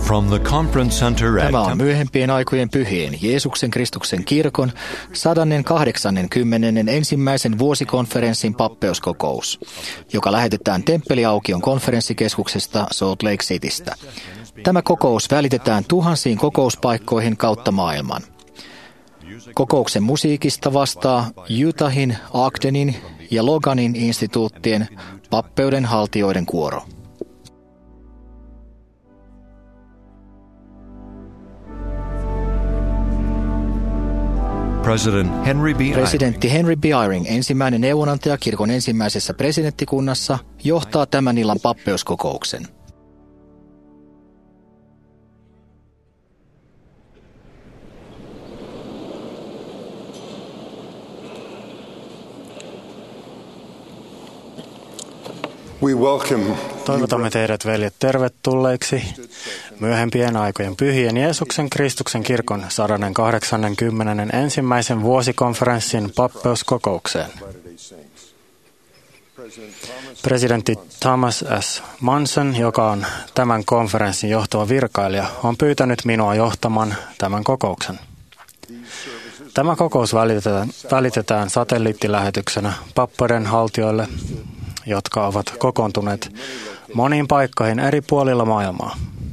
From the conference center at Tämä on myöhempien aikojen pyhien Jeesuksen Kristuksen kirkon 181. vuosikonferenssin pappeuskokous, joka lähetetään Temppeliaukion konferenssikeskuksesta Salt Lake Citystä. Tämä kokous välitetään tuhansiin kokouspaikkoihin kautta maailman. Kokouksen musiikista vastaa Utahin, Ogdenin ja Loganin instituuttien pappeuden haltijoiden kuoro. Presidentti Henry B. Eyring, ensimmäinen neuvonantaja kirkon ensimmäisessä presidenttikunnassa, johtaa tämän illan pappeuskokouksen. Toivotamme teidät, veljet, tervetulleiksi myöhempien aikojen pyhien Jeesuksen Kristuksen kirkon 181. vuosikonferenssin pappeuskokoukseen. Presidentti Thomas S. Monson, joka on tämän konferenssin johtava virkailija, on pyytänyt minua johtamaan tämän kokouksen. Tämä kokous välitetään satelliittilähetyksenä pappeuden haltijoille, jotka ovat kokoontuneet moniin paikkoihin eri puolilla maailmaa.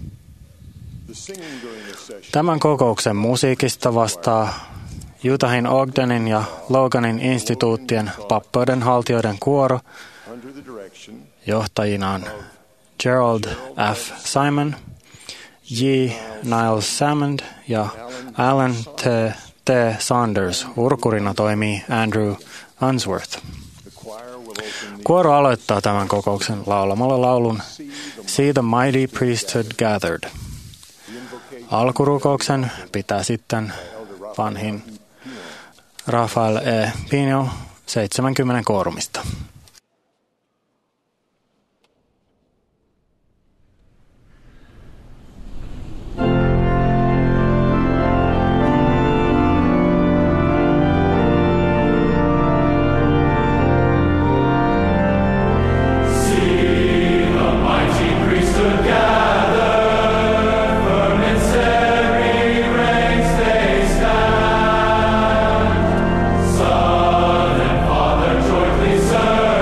Tämän kokouksen musiikista vastaa Utahin, Ogdenin ja Loganin instituuttien pappeuden haltijoiden kuoro, johtajinaan Gerald F. Simon, J. Niles Salmond ja Alan T. Saunders. Urkurina toimii Andrew Unsworth. Kuoro aloittaa tämän kokouksen laulamalla laulun See the Mighty Priesthood Gathered. Alkurukouksen pitää sitten vanhin Rafael E. Pino 70 koorumista. Son and Father joyfully serve.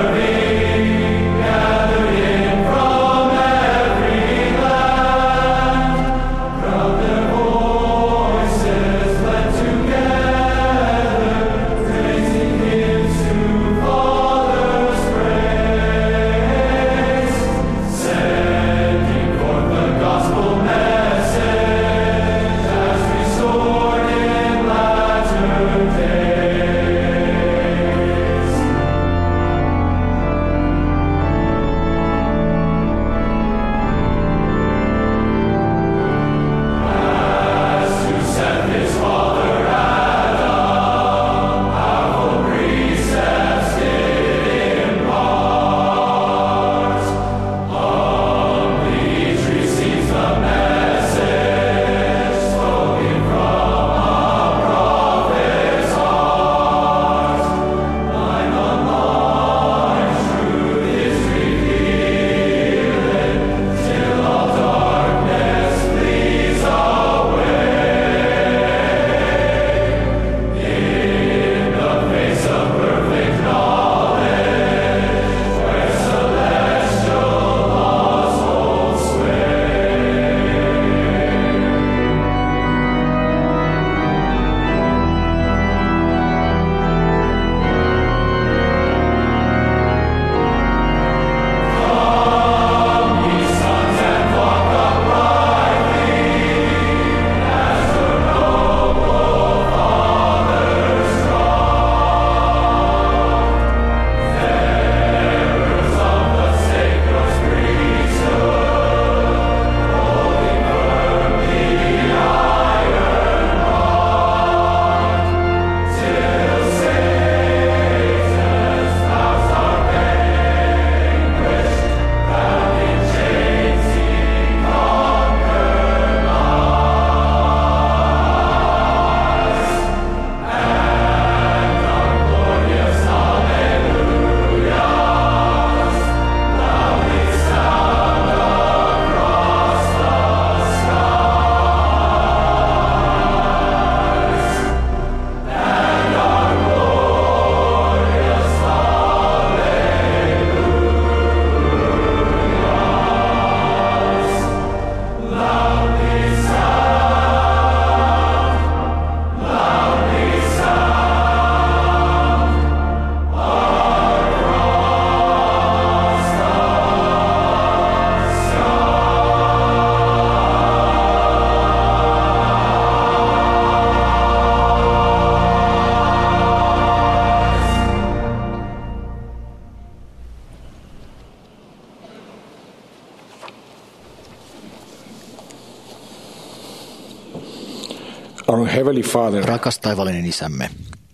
Our Heavenly Father, Rakas taivallinen Isämme,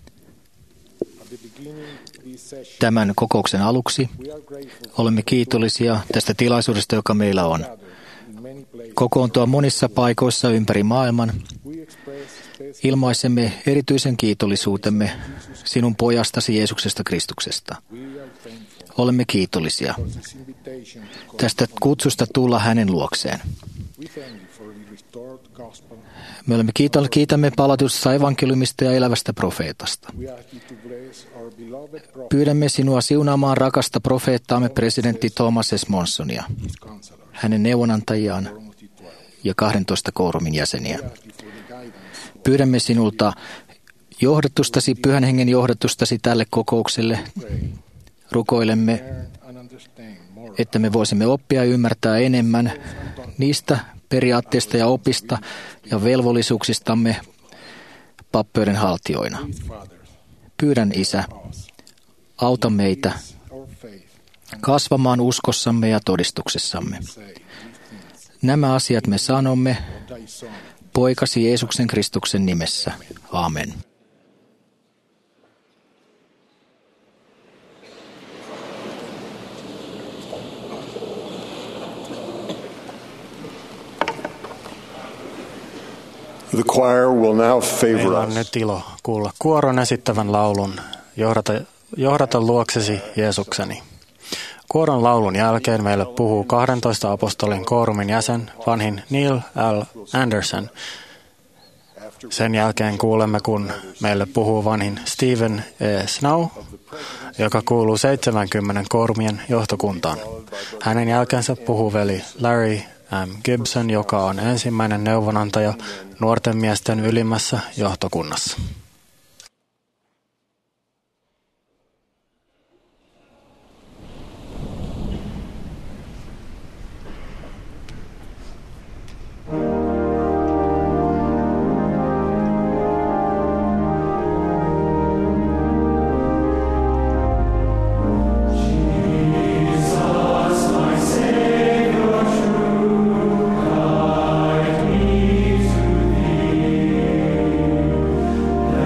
tämän kokouksen aluksi olemme kiitollisia tästä tilaisuudesta, joka meillä on. Kokoontua monissa paikoissa ympäri maailman, ilmaisemme erityisen kiitollisuutemme sinun pojastasi Jeesuksesta Kristuksesta. Olemme kiitollisia tästä kutsusta tulla hänen luokseen. Me kiitämme palautusta evankeliumista ja elävästä profeetasta. Pyydämme sinua siunaamaan rakasta profeettaamme presidentti Thomas S. Monsonia, hänen neuvonantajiaan ja 12 koorumin jäseniä. Pyydämme sinulta johdatustasi, Pyhän Hengen johdatustasi tälle kokoukselle. Rukoilemme, että me voisimme oppia ja ymmärtää enemmän niistä periaatteista ja opista ja velvollisuuksistamme pappeuden haltijoina. Pyydän, Isä, auta meitä kasvamaan uskossamme ja todistuksessamme. Nämä asiat me sanomme poikasi Jeesuksen Kristuksen nimessä. Aamen. The choir will now favor Meillä on us. nyt ilo kuulla kuoron esittävän laulun Johdata luoksesi Jeesukseni. Kuoron laulun jälkeen meille puhuu 12 apostolin koorumin jäsen, vanhin Neil L. Anderson. Sen jälkeen kuulemme, kun meille puhuu vanhin Stephen E. Snow, joka kuuluu 70 koorumien johtokuntaan. Hänen jälkeensä puhuu veli Larry M. Gibson, joka on ensimmäinen neuvonantaja nuorten miesten ylimmässä johtokunnassa. Let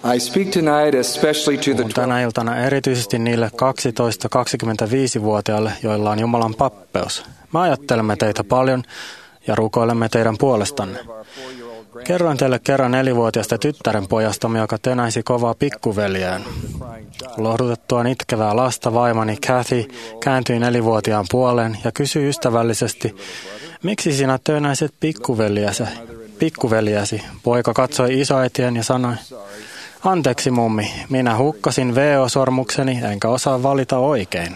I speak tonight especially to the Puhun tänä iltana erityisesti niille 12-25-vuotiaille, joilla on Jumalan pappeus. Me ajattelemme teitä paljon ja rukoilemme teidän puolestanne. Kerroin teille kerran 4-vuotiaasta tyttärenpojastamme, joka tönäisi kovaa pikkuveljeään. Lohdutettuaan itkevää lasta vaimoni Kathy kääntyi 4-vuotiaan puoleen ja kysyi ystävällisesti, miksi sinä tönäiset pikkuveljäsi? Poika katsoi isoäitien ja sanoi, anteeksi mummi, minä hukkasin VO-sormukseni enkä osaa valita oikein.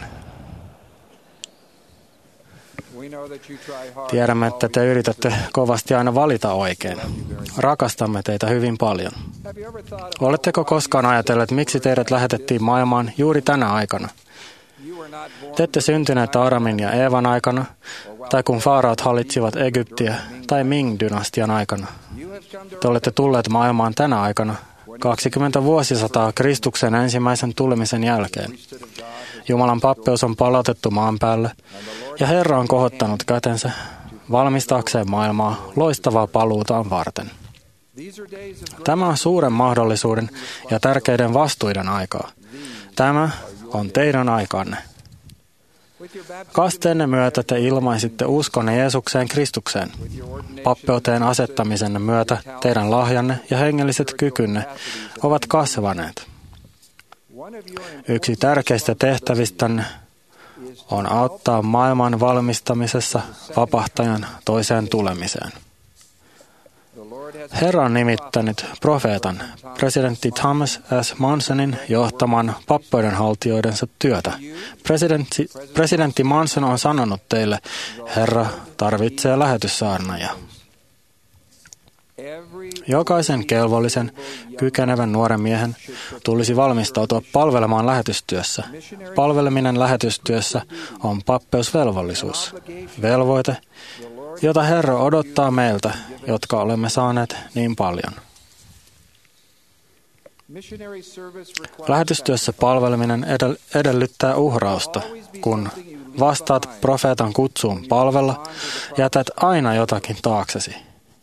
Tiedämme, että te yritätte kovasti aina valita oikein. Rakastamme teitä hyvin paljon. Oletteko koskaan ajatelleet, miksi teidät lähetettiin maailmaan juuri tänä aikana? Te ette syntyneet Aadamin ja Eevan aikana, tai kun faaraot hallitsivat Egyptiä, tai Ming-dynastian aikana. Te olette tulleet maailmaan tänä aikana, 20 vuosisataa Kristuksen ensimmäisen tulemisen jälkeen. Jumalan pappeus on palautettu maan päälle, ja Herra on kohottanut kätensä valmistaakseen maailmaa loistavaa paluutaan varten. Tämä on suuren mahdollisuuden ja tärkeiden vastuiden aikaa. Tämä on teidän aikanne. Kasteenne myötä te ilmaisitte uskonne Jeesukseen Kristukseen. Pappeuteen asettamisenne myötä teidän lahjanne ja hengelliset kykynne ovat kasvaneet. Yksi tärkeistä tehtävistänne on auttaa maailman valmistamisessa vapahtajan toiseen tulemiseen. Herra on nimittänyt profeetan, presidentti Thomas S. Monsonin johtaman pappeudenhaltijoidensa työtä. Presidentti Monson on sanonut teille, Herra tarvitsee lähetyssaarnaajia. Jokaisen kelvollisen, kykenevän nuoren miehen tulisi valmistautua palvelemaan lähetystyössä. Palveleminen lähetystyössä on pappeusvelvollisuus, velvoite, jota Herra odottaa meiltä, jotka olemme saaneet niin paljon. Lähetystyössä palveleminen edellyttää uhrausta. Kun vastaat profeetan kutsuun palvella, jätät aina jotakin taaksesi.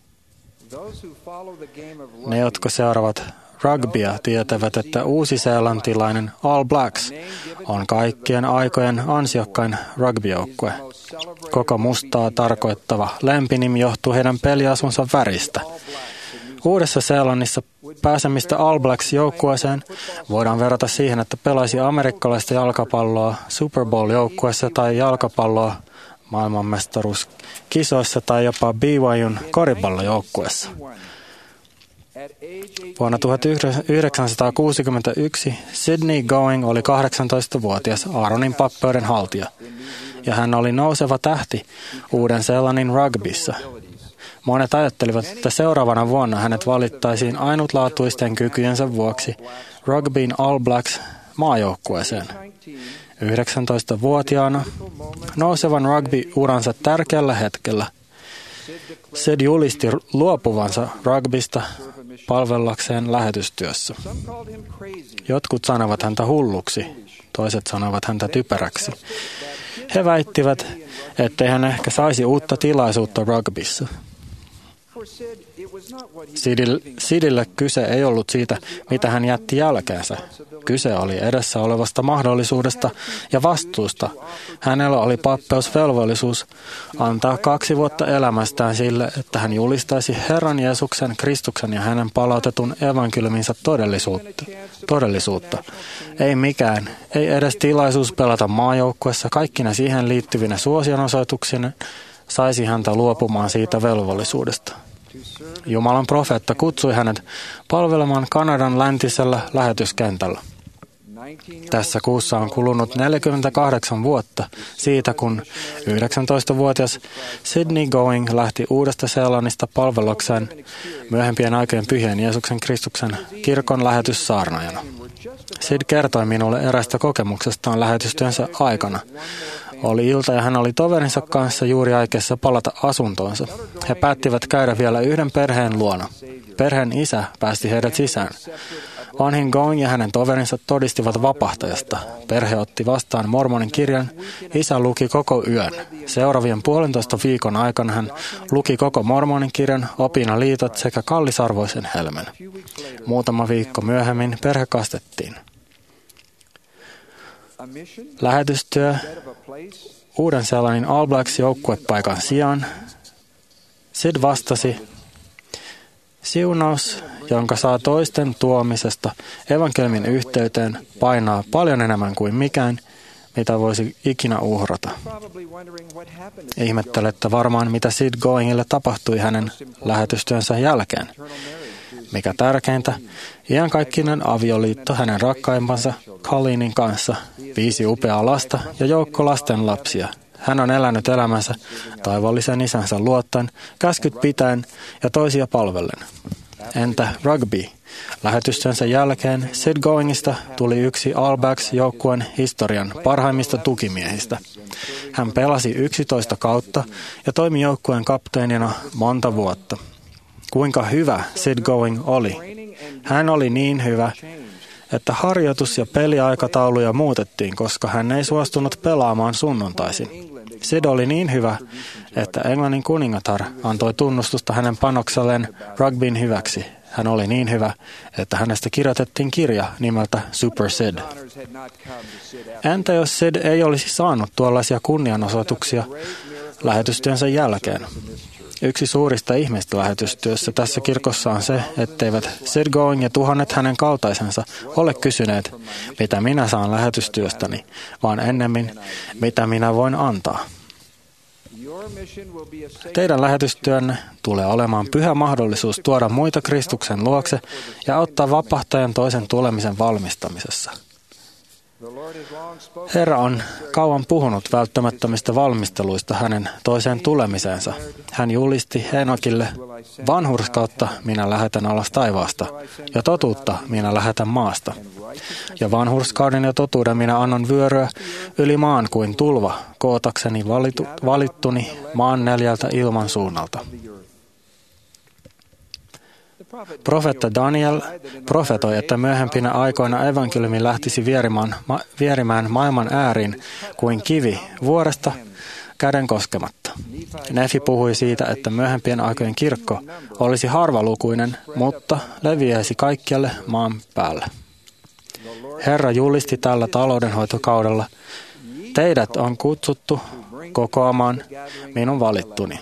Ne, jotka seuraavat rugbya, tietävät, että uusi-seelantilainen All Blacks on kaikkien aikojen ansiokkain rugbyjoukkue. Koko mustaa tarkoittava lempinimi johtuu heidän peliasunsa väristä. Uudessa-Seelannissa pääsemistä All Blacks-joukkueeseen voidaan verrata siihen, että pelaisi amerikkalaista jalkapalloa Super Bowl-joukkueessa tai jalkapalloa maailmanmestaruuskisoissa tai jopa BYUn koripallojoukkueessa. Vuonna 1961 Sydney Going oli 18-vuotias Aaronin pappeuden haltija, ja hän oli nouseva tähti Uuden-Seelannin rugbyssä. Monet ajattelivat, että seuraavana vuonna hänet valittaisiin ainutlaatuisten kykyjensä vuoksi rugbyin All Blacks maajoukkueeseen. 19-vuotiaana nousevan rugby-uransa tärkeällä hetkellä Sid julisti luopuvansa rugbysta palvellakseen lähetystyössä. Jotkut sanovat häntä hulluksi, toiset sanovat häntä typeräksi. He väittivät, ettei hän ehkä saisi uutta tilaisuutta rugbyssa. Sidille kyse ei ollut siitä, mitä hän jätti jälkeensä. Kyse oli edessä olevasta mahdollisuudesta ja vastuusta. Hänellä oli pappeusvelvollisuus antaa 2 vuotta elämästään sille, että hän julistaisi Herran Jeesuksen, Kristuksen ja hänen palautetun evankeliuminsa todellisuutta. Ei mikään, ei edes tilaisuus pelata maajoukkuessa kaikkina siihen liittyvinä suosionosoituksina saisi häntä luopumaan siitä velvollisuudesta. Jumalan profeetta kutsui hänet palvelemaan Kanadan läntisellä lähetyskentällä. Tässä kuussa on kulunut 48 vuotta siitä, kun 19-vuotias Sydney Going lähti Uudesta-Seelannista palvelukseen myöhempien aikojen pyhien Jeesuksen Kristuksen kirkon lähetyssaarnaajana. Sid kertoi minulle erästä kokemuksestaan lähetystyönsä aikana. Oli ilta ja hän oli toverinsa kanssa juuri aikeessa palata asuntoonsa. He päättivät käydä vielä yhden perheen luona. Perheen isä päästi heidät sisään. Vanhin Going ja hänen toverinsa todistivat vapahtajasta. Perhe otti vastaan Mormonin kirjan. Isä luki koko yön. Seuraavien 1,5 viikon aikana hän luki koko Mormonin kirjan, opinaliitot sekä kallisarvoisen helmen. Muutama viikko myöhemmin perhe kastettiin. Lähetystyö Uuden-Seelannin All Blacks joukkuepaikan sijaan. Sid vastasi, siunaus, jonka saa toisten tuomisesta evankeliumin yhteyteen, painaa paljon enemmän kuin mikään, mitä voisi ikinä uhrata. Ihmettelette varmaan, mitä Sid Goingille tapahtui hänen lähetystyönsä jälkeen. Mikä tärkeintä, iankaikkinen avioliitto hänen rakkaimpansa Colleenin kanssa, 5 upeaa lasta ja joukko lastenlapsia. Hän on elänyt elämänsä taivaallisen isänsä luottaen, käskyt pitäen ja toisia palvellen. Entä rugby? Lähetystyönsä jälkeen Sid Goingista tuli yksi All Blacks-joukkueen historian parhaimmista tukimiehistä. Hän pelasi 11 kautta ja toimi joukkueen kapteenina monta vuotta. Kuinka hyvä Sid Going oli? Hän oli niin hyvä, että harjoitus- ja peliaikatauluja muutettiin, koska hän ei suostunut pelaamaan sunnuntaisin. Sid oli niin hyvä, että Englannin kuningatar antoi tunnustusta hänen panokselleen rugbyn hyväksi. Hän oli niin hyvä, että hänestä kirjoitettiin kirja nimeltä Super Sid. Entä jos Sid ei olisi saanut tuollaisia kunnianosoituksia lähetystyönsä jälkeen? Yksi suurista ihmeistä lähetystyössä tässä kirkossa on se, etteivät Sid Going ja tuhannet hänen kaltaisensa ole kysyneet, mitä minä saan lähetystyöstäni, vaan ennemmin, mitä minä voin antaa. Teidän lähetystyönne tulee olemaan pyhä mahdollisuus tuoda muita Kristuksen luokse ja auttaa vapahtajan toisen tulemisen valmistamisessa. Herra on kauan puhunut välttämättömistä valmisteluista hänen toiseen tulemiseensa. Hän julisti Henokille, vanhurskautta minä lähetän alas taivaasta, ja totuutta minä lähetän maasta. Ja vanhurskauden ja totuuden minä annan vyöryä yli maan kuin tulva, kootakseni valittuni maan 4 ilman suunnalta. Profeetta Daniel profetoi, että myöhempinä aikoina evankeliumi lähtisi vierimään maailman ääriin kuin kivi vuoresta käden koskematta. Nefi puhui siitä, että myöhempien aikojen kirkko olisi harvalukuinen, mutta leviäisi kaikkialle maan päälle. Herra julisti tällä taloudenhoitokaudella, teidät on kutsuttu kokoamaan minun valittuni.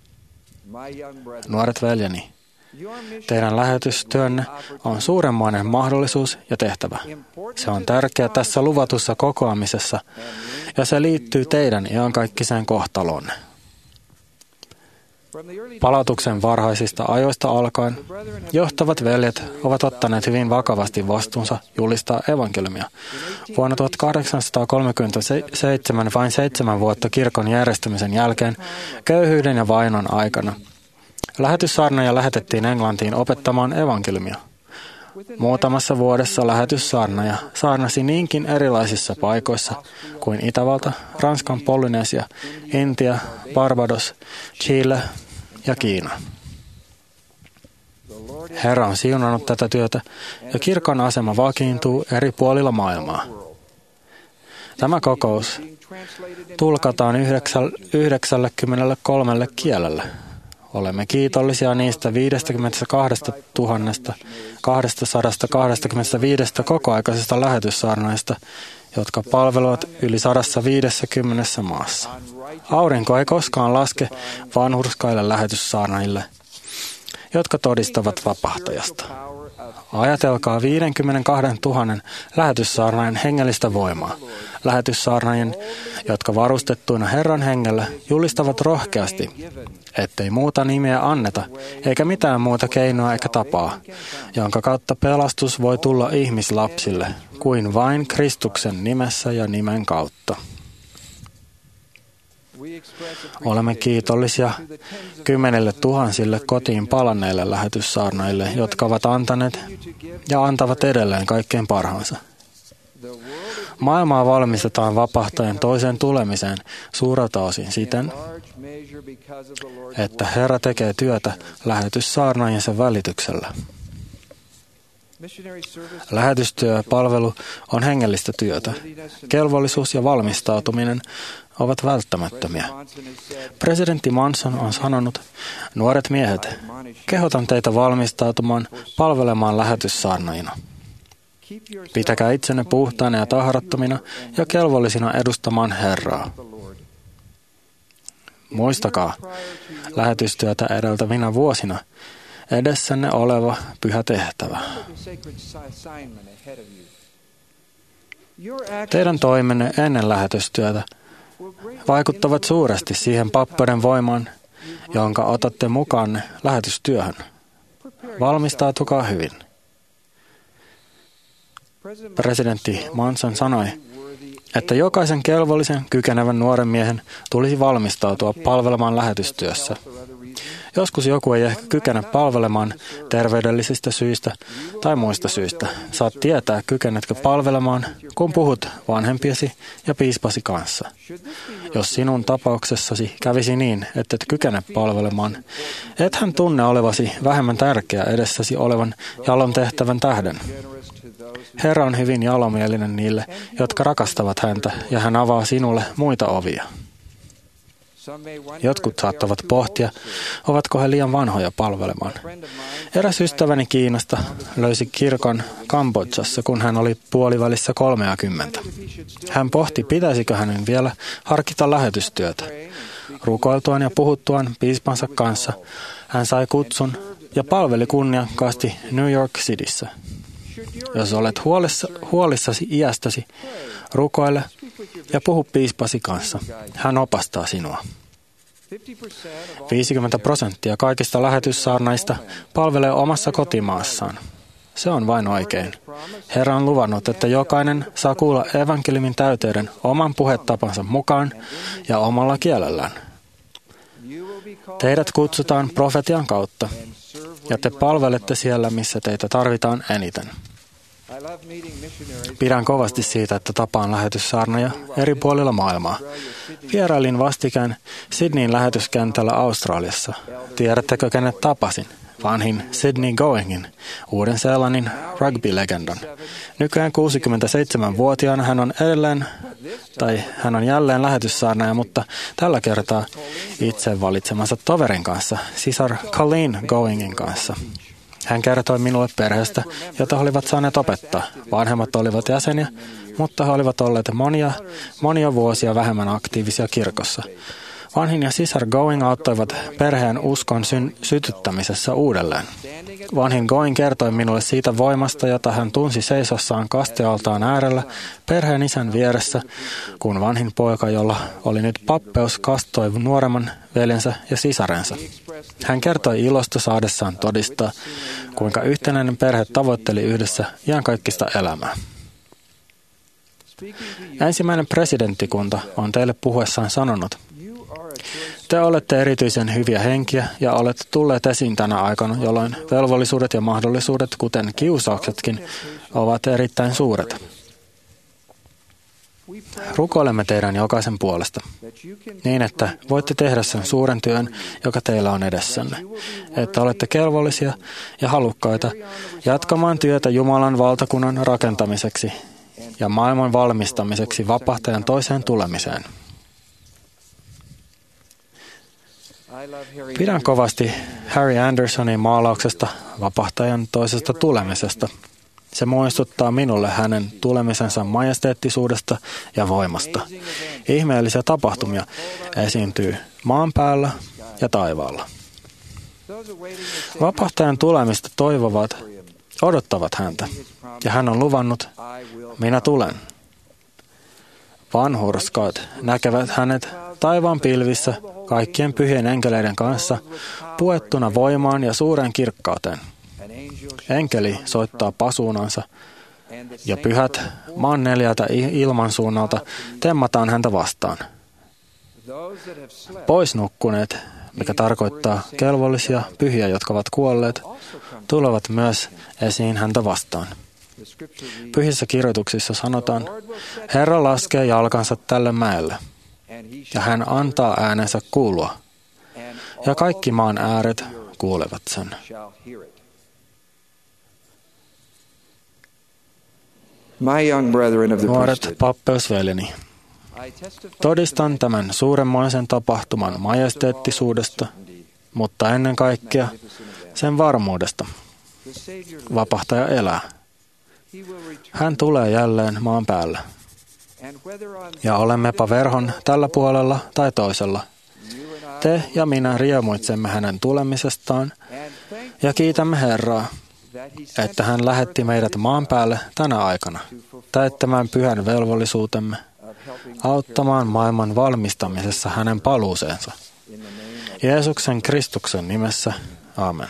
Nuoret veljeni, teidän lähetystyönne on suuremmoinen mahdollisuus ja tehtävä. Se on tärkeä tässä luvatussa kokoamisessa ja se liittyy teidän iankaikkiseen kohtaloonne. Palautuksen varhaisista ajoista alkaen johtavat veljet ovat ottaneet hyvin vakavasti vastuunsa julistaa evankeliumia. Vuonna 1837, vain 7 vuotta kirkon järjestämisen jälkeen, köyhyyden ja vainon aikana, lähetyssaarnaaja lähetettiin Englantiin opettamaan evankeliumia. Muutamassa vuodessa lähetyssaarnaaja saarnasi niinkin erilaisissa paikoissa kuin Itävalta, Ranskan Polynesia, Intia, Barbados, Chile ja Kiina. Herra on siunannut tätä työtä ja kirkon asema vakiintuu eri puolilla maailmaa. Tämä kokous tulkataan 93 kielellä. Olemme kiitollisia niistä 52 225 kokoaikaisista lähetyssaarnaista, jotka palvelevat yli 150 maassa. Aurinko ei koskaan laske vanhurskaille lähetyssaarnaille, jotka todistavat vapahtajasta. Ajatelkaa 52 000 lähetyssaarnaajan hengellistä voimaa. Lähetyssaarnaajien, jotka varustettuina Herran hengellä julistavat rohkeasti, ettei muuta nimeä anneta, eikä mitään muuta keinoa eikä tapaa, jonka kautta pelastus voi tulla ihmislapsille, kuin vain Kristuksen nimessä ja nimen kautta. Olemme kiitollisia 10 000 kotiin palanneille lähetyssaarnaille, jotka ovat antaneet ja antavat edelleen kaikkein parhaansa. Maailmaa valmistetaan vapahtajan toiseen tulemiseen suurelta osin siten, että Herra tekee työtä lähetyssaarnaajiensa välityksellä. Lähetystyöpalvelu on hengellistä työtä. Kelvollisuus ja valmistautuminen ovat välttämättömiä. Presidentti Monson on sanonut, nuoret miehet, kehotan teitä valmistautumaan palvelemaan lähetyssaarnaajina. Pitäkää itsenne puhtaina ja tahrattomina ja kelvollisina edustamaan Herraa. Muistakaa lähetystyötä edeltävinä vuosina edessänne oleva pyhä tehtävä. Teidän toimenne ennen lähetystyötä vaikuttavat suuresti siihen pappeuden voimaan, jonka otatte mukaanne lähetystyöhön. Valmistautukaa hyvin. Presidentti Monson sanoi, että jokaisen kelvollisen kykenevän nuoren miehen tulisi valmistautua palvelemaan lähetystyössä. Joskus joku ei ehkä kykene palvelemaan terveydellisistä syistä tai muista syistä. Saat tietää, kykenetkö palvelemaan, kun puhut vanhempiesi ja piispasi kanssa. Jos sinun tapauksessasi kävisi niin, että et kykene palvelemaan, ethän tunne olevasi vähemmän tärkeä edessäsi olevan jalon tehtävän tähden. Herra on hyvin jalomielinen niille, jotka rakastavat häntä, ja hän avaa sinulle muita ovia. Jotkut saattavat pohtia, ovatko he liian vanhoja palvelemaan. Eräs ystäväni Kiinasta löysi kirkon Kambodžassa, kun hän oli puolivälissä 30. Hän pohti, pitäisikö hänen vielä harkita lähetystyötä. Rukoiltuaan ja puhuttuaan piispansa kanssa hän sai kutsun ja palveli kunniakkaasti New York Cityssä. Jos olet huolissasi iästäsi, rukoile ja puhu piispasi kanssa. Hän opastaa sinua. 50% kaikista lähetyssaarnaista palvelee omassa kotimaassaan. Se on vain oikein. Herra on luvannut, että jokainen saa kuulla evankeliumin täyteyden oman puhetapansa mukaan ja omalla kielellään. Teidät kutsutaan profetian kautta, ja te palvelette siellä, missä teitä tarvitaan eniten. Pidän kovasti siitä, että tapaan lähetyssaarnoja eri puolilla maailmaa. Vierailin vastikään Sydneyn lähetyskentällä Australiassa. Tiedättekö, kenet tapasin? Vanhin Sydney Goingin, Uuden-Seelannin rugby-legendan. Nykyään 67-vuotiaana hän on jälleen lähetyssaarnaaja, mutta tällä kertaa itse valitsemansa toverin kanssa, sisar Colleen Goingin kanssa. Hän kertoi minulle perheestä, jota he olivat saaneet opettaa. Vanhemmat olivat jäseniä, mutta he olivat olleet monia vuosia vähemmän aktiivisia kirkossa. Vanhin ja sisar Going auttoivat perheen uskon sytyttämisessä uudelleen. Vanhin Going kertoi minulle siitä voimasta, jota hän tunsi seisossaan kastealtaan äärellä perheen isän vieressä, kun vanhin poika, jolla oli nyt pappeus, kastoi nuoremman veljensä ja sisarensa. Hän kertoi ilosta saadessaan todistaa, kuinka yhtenäinen perhe tavoitteli yhdessä iankaikkista elämää. Ensimmäinen presidenttikunta on teille puhuessaan sanonut, te olette erityisen hyviä henkiä ja olette tulleet esiin tänä aikana, jolloin velvollisuudet ja mahdollisuudet, kuten kiusauksetkin, ovat erittäin suuret. Rukoilemme teidän jokaisen puolesta, niin että voitte tehdä sen suuren työn, joka teillä on edessänne, että olette kelvollisia ja halukkaita jatkamaan työtä Jumalan valtakunnan rakentamiseksi ja maailman valmistamiseksi vapahtajan toiseen tulemiseen. Pidän kovasti Harry Andersonin maalauksesta vapahtajan toisesta tulemisesta. Se muistuttaa minulle hänen tulemisensa majesteettisuudesta ja voimasta. Ihmeellisiä tapahtumia esiintyy maan päällä ja taivaalla. Vapahtajan tulemista toivovat, odottavat häntä, ja hän on luvannut, minä tulen. Vanhurskaat näkevät hänet taivaan pilvissä kaikkien pyhien enkeleiden kanssa puettuna voimaan ja suureen kirkkauteen. Enkeli soittaa pasuunansa ja pyhät maan neljältä ilmansuunnalta temmataan häntä vastaan. Pois nukkuneet, mikä tarkoittaa kelvollisia pyhiä, jotka ovat kuolleet, tulevat myös esiin häntä vastaan. Pyhissä kirjoituksissa sanotaan, Herra laskee jalkansa tälle mäelle, ja hän antaa äänensä kuulua, ja kaikki maan ääret kuulevat sen. My young brethren of the Nuoret priesthood, pappeusveljeni, todistan tämän suuremmoisen tapahtuman majesteettisuudesta, mutta ennen kaikkea sen varmuudesta. Vapahtaja elää. Hän tulee jälleen maan päälle. Ja olemmepa verhon tällä puolella tai toisella. Te ja minä riemuitsemme hänen tulemisestaan ja kiitämme Herraa, että hän lähetti meidät maan päälle tänä aikana täyttämään pyhän velvollisuutemme, auttamaan maailman valmistamisessa hänen paluuseensa. Jeesuksen Kristuksen nimessä. Aamen.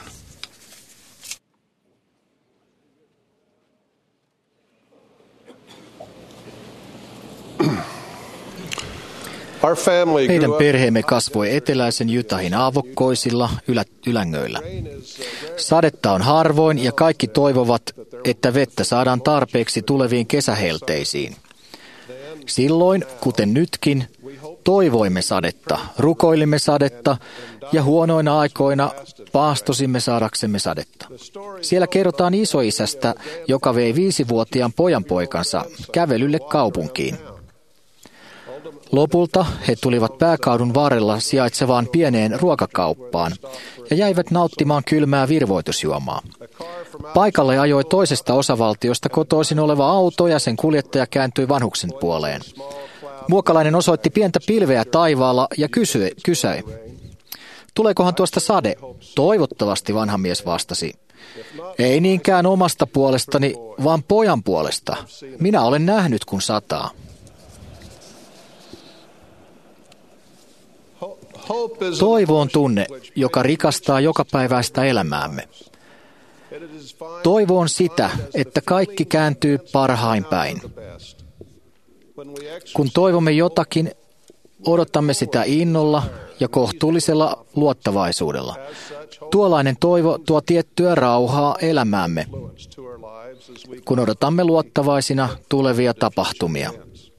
Meidän perheemme kasvoi eteläisen Utahin aavokkoisilla ylängöillä. Sadetta on harvoin ja kaikki toivovat, että vettä saadaan tarpeeksi tuleviin kesähelteisiin. Silloin, kuten nytkin, toivoimme sadetta, rukoilimme sadetta ja huonoina aikoina paastosimme saadaksemme sadetta. Siellä kerrotaan isoisästä, joka vei 5-vuotiaan pojanpoikansa kävelylle kaupunkiin. Lopulta he tulivat pääkaudun varrella sijaitsevaan pieneen ruokakauppaan ja jäivät nauttimaan kylmää virvoitusjuomaa. Paikalle ajoi toisesta osavaltiosta kotoisin oleva auto ja sen kuljettaja kääntyi vanhuksen puoleen. Muokalainen osoitti pientä pilveä taivaalla ja kysyi, tuleekohan tuosta sade? Toivottavasti, vanha mies vastasi. Ei niinkään omasta puolestani, vaan pojan puolesta. Minä olen nähnyt, kun sataa. Toivo on tunne, joka rikastaa jokapäiväistä elämäämme. Toivo on sitä, että kaikki kääntyy parhain päin. Kun toivomme jotakin, odotamme sitä innolla ja kohtuullisella luottavaisuudella. Tuollainen toivo tuo tiettyä rauhaa elämäämme, kun odotamme luottavaisina tulevia tapahtumia.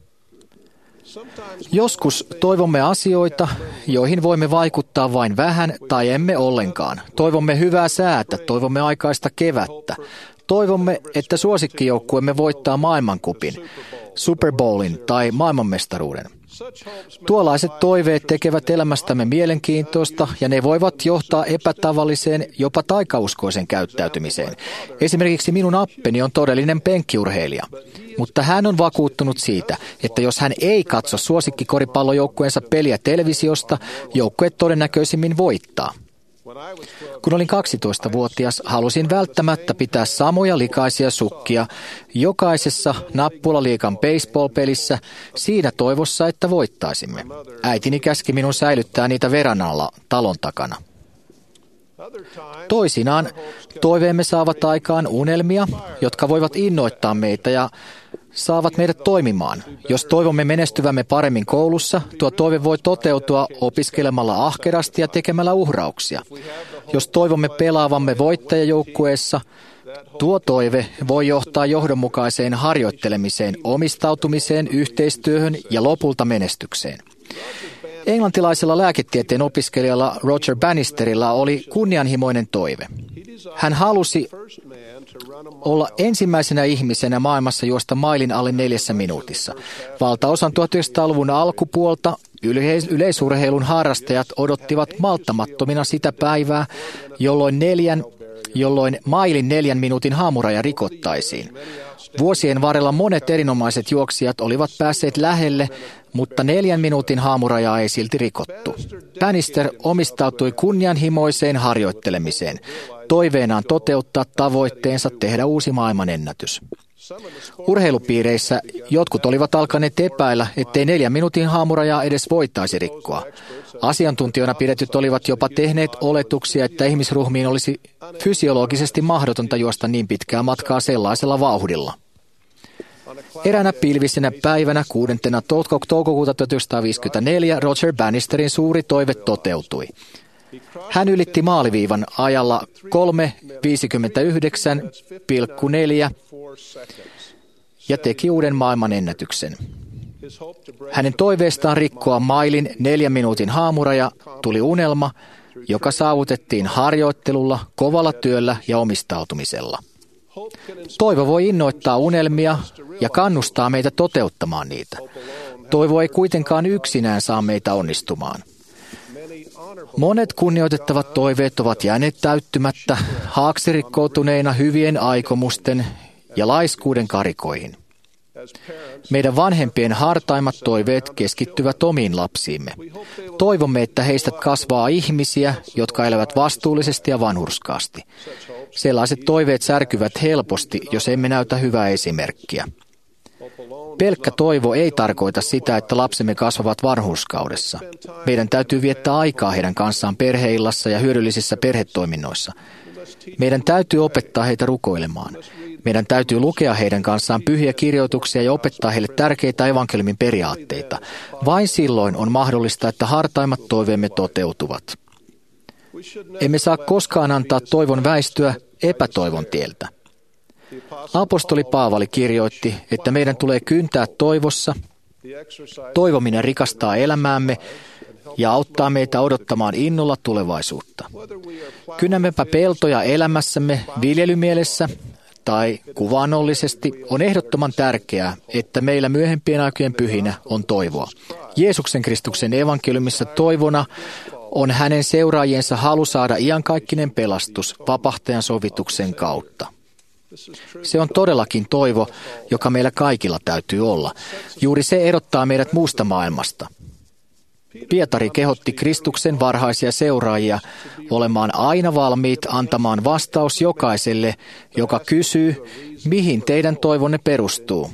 Joskus toivomme asioita, joihin voimme vaikuttaa vain vähän tai emme ollenkaan. Toivomme hyvää säätä, toivomme aikaista kevättä. Toivomme, että suosikkijoukkueemme voittaa maailmankupin, Super Bowlin tai maailmanmestaruuden. Tuollaiset toiveet tekevät elämästämme mielenkiintoista ja ne voivat johtaa epätavalliseen, jopa taikauskoisen käyttäytymiseen. Esimerkiksi minun appeni on todellinen penkkiurheilija, mutta hän on vakuuttunut siitä, että jos hän ei katso suosikkikoripallojoukkueensa peliä televisiosta, joukkue todennäköisimmin voittaa. Kun olin 12-vuotias, halusin välttämättä pitää samoja likaisia sukkia jokaisessa nappulaliigan baseball-pelissä siinä toivossa, että voittaisimme. Äitini käski minun säilyttää niitä verandalla talon takana. Toisinaan toiveemme saavat aikaan unelmia, jotka voivat innoittaa meitä ja saavat meidät toimimaan. Jos toivomme menestyvämme paremmin koulussa, tuo toive voi toteutua opiskelemalla ahkerasti ja tekemällä uhrauksia. Jos toivomme pelaavamme voittajajoukkueessa, tuo toive voi johtaa johdonmukaiseen harjoittelemiseen, omistautumiseen, yhteistyöhön ja lopulta menestykseen. Englantilaisella lääketieteen opiskelijalla Roger Bannisterilla oli kunnianhimoinen toive. Hän halusi olla ensimmäisenä ihmisenä maailmassa juosta mailin alle 4 minuutissa. Valtaosan 1900-luvun alkupuolta yleisurheilun harrastajat odottivat malttamattomina sitä päivää, jolloin mailin 4 minuutin haamuraja rikottaisiin. Vuosien varrella monet erinomaiset juoksijat olivat päässeet lähelle, mutta 4 minuutin haamurajaa ei silti rikottu. Bannister omistautui kunnianhimoiseen harjoittelemiseen, toiveenaan toteuttaa tavoitteensa tehdä uusi maailmanennätys. Urheilupiireissä jotkut olivat alkaneet epäillä, ettei 4 minuutin haamurajaa edes voitaisi rikkoa. Asiantuntijoina pidetyt olivat jopa tehneet oletuksia, että ihmisruhmiin olisi fysiologisesti mahdotonta juosta niin pitkää matkaa sellaisella vauhdilla. Eräänä pilvisenä päivänä 6. toukokuuta 1954 Roger Bannisterin suuri toive toteutui. Hän ylitti maaliviivan ajalla 3:59,4 ja teki uuden maailmanennätyksen. Hänen toiveestaan rikkoa mailin 4 minuutin haamuraja tuli unelma, joka saavutettiin harjoittelulla, kovalla työllä ja omistautumisella. Toivo voi innoittaa unelmia ja kannustaa meitä toteuttamaan niitä. Toivo ei kuitenkaan yksinään saa meitä onnistumaan. Monet kunnioitettavat toiveet ovat jääneet täyttymättä haaksirikkoutuneina hyvien aikomusten ja laiskuuden karikoihin. Meidän vanhempien hartaimmat toiveet keskittyvät omiin lapsiimme. Toivomme, että heistä kasvaa ihmisiä, jotka elävät vastuullisesti ja vanhurskaasti. Sellaiset toiveet särkyvät helposti, jos emme näytä hyvää esimerkkiä. Pelkkä toivo ei tarkoita sitä, että lapsemme kasvavat vanhurskaudessa. Meidän täytyy viettää aikaa heidän kanssaan perheillassa ja hyödyllisissä perhetoiminnoissa. Meidän täytyy opettaa heitä rukoilemaan. Meidän täytyy lukea heidän kanssaan pyhiä kirjoituksia ja opettaa heille tärkeitä evankeliumin periaatteita. Vain silloin on mahdollista, että hartaimmat toiveemme toteutuvat. Emme saa koskaan antaa toivon väistyä epätoivon tieltä. Apostoli Paavali kirjoitti, että meidän tulee kyntää toivossa. Toivominen rikastaa elämäämme ja auttaa meitä odottamaan innolla tulevaisuutta. Kynnämmepä peltoja elämässämme viljelymielessä tai kuvaannollisesti, on ehdottoman tärkeää, että meillä myöhempien aikojen pyhinä on toivoa. Jeesuksen Kristuksen evankeliumissa toivona on hänen seuraajiensa halu saada iankaikkinen pelastus vapahtajan sovituksen kautta. Se on todellakin toivo, joka meillä kaikilla täytyy olla. Juuri se erottaa meidät muusta maailmasta. Pietari kehotti Kristuksen varhaisia seuraajia olemaan aina valmiit antamaan vastaus jokaiselle, joka kysyy, mihin teidän toivonne perustuu.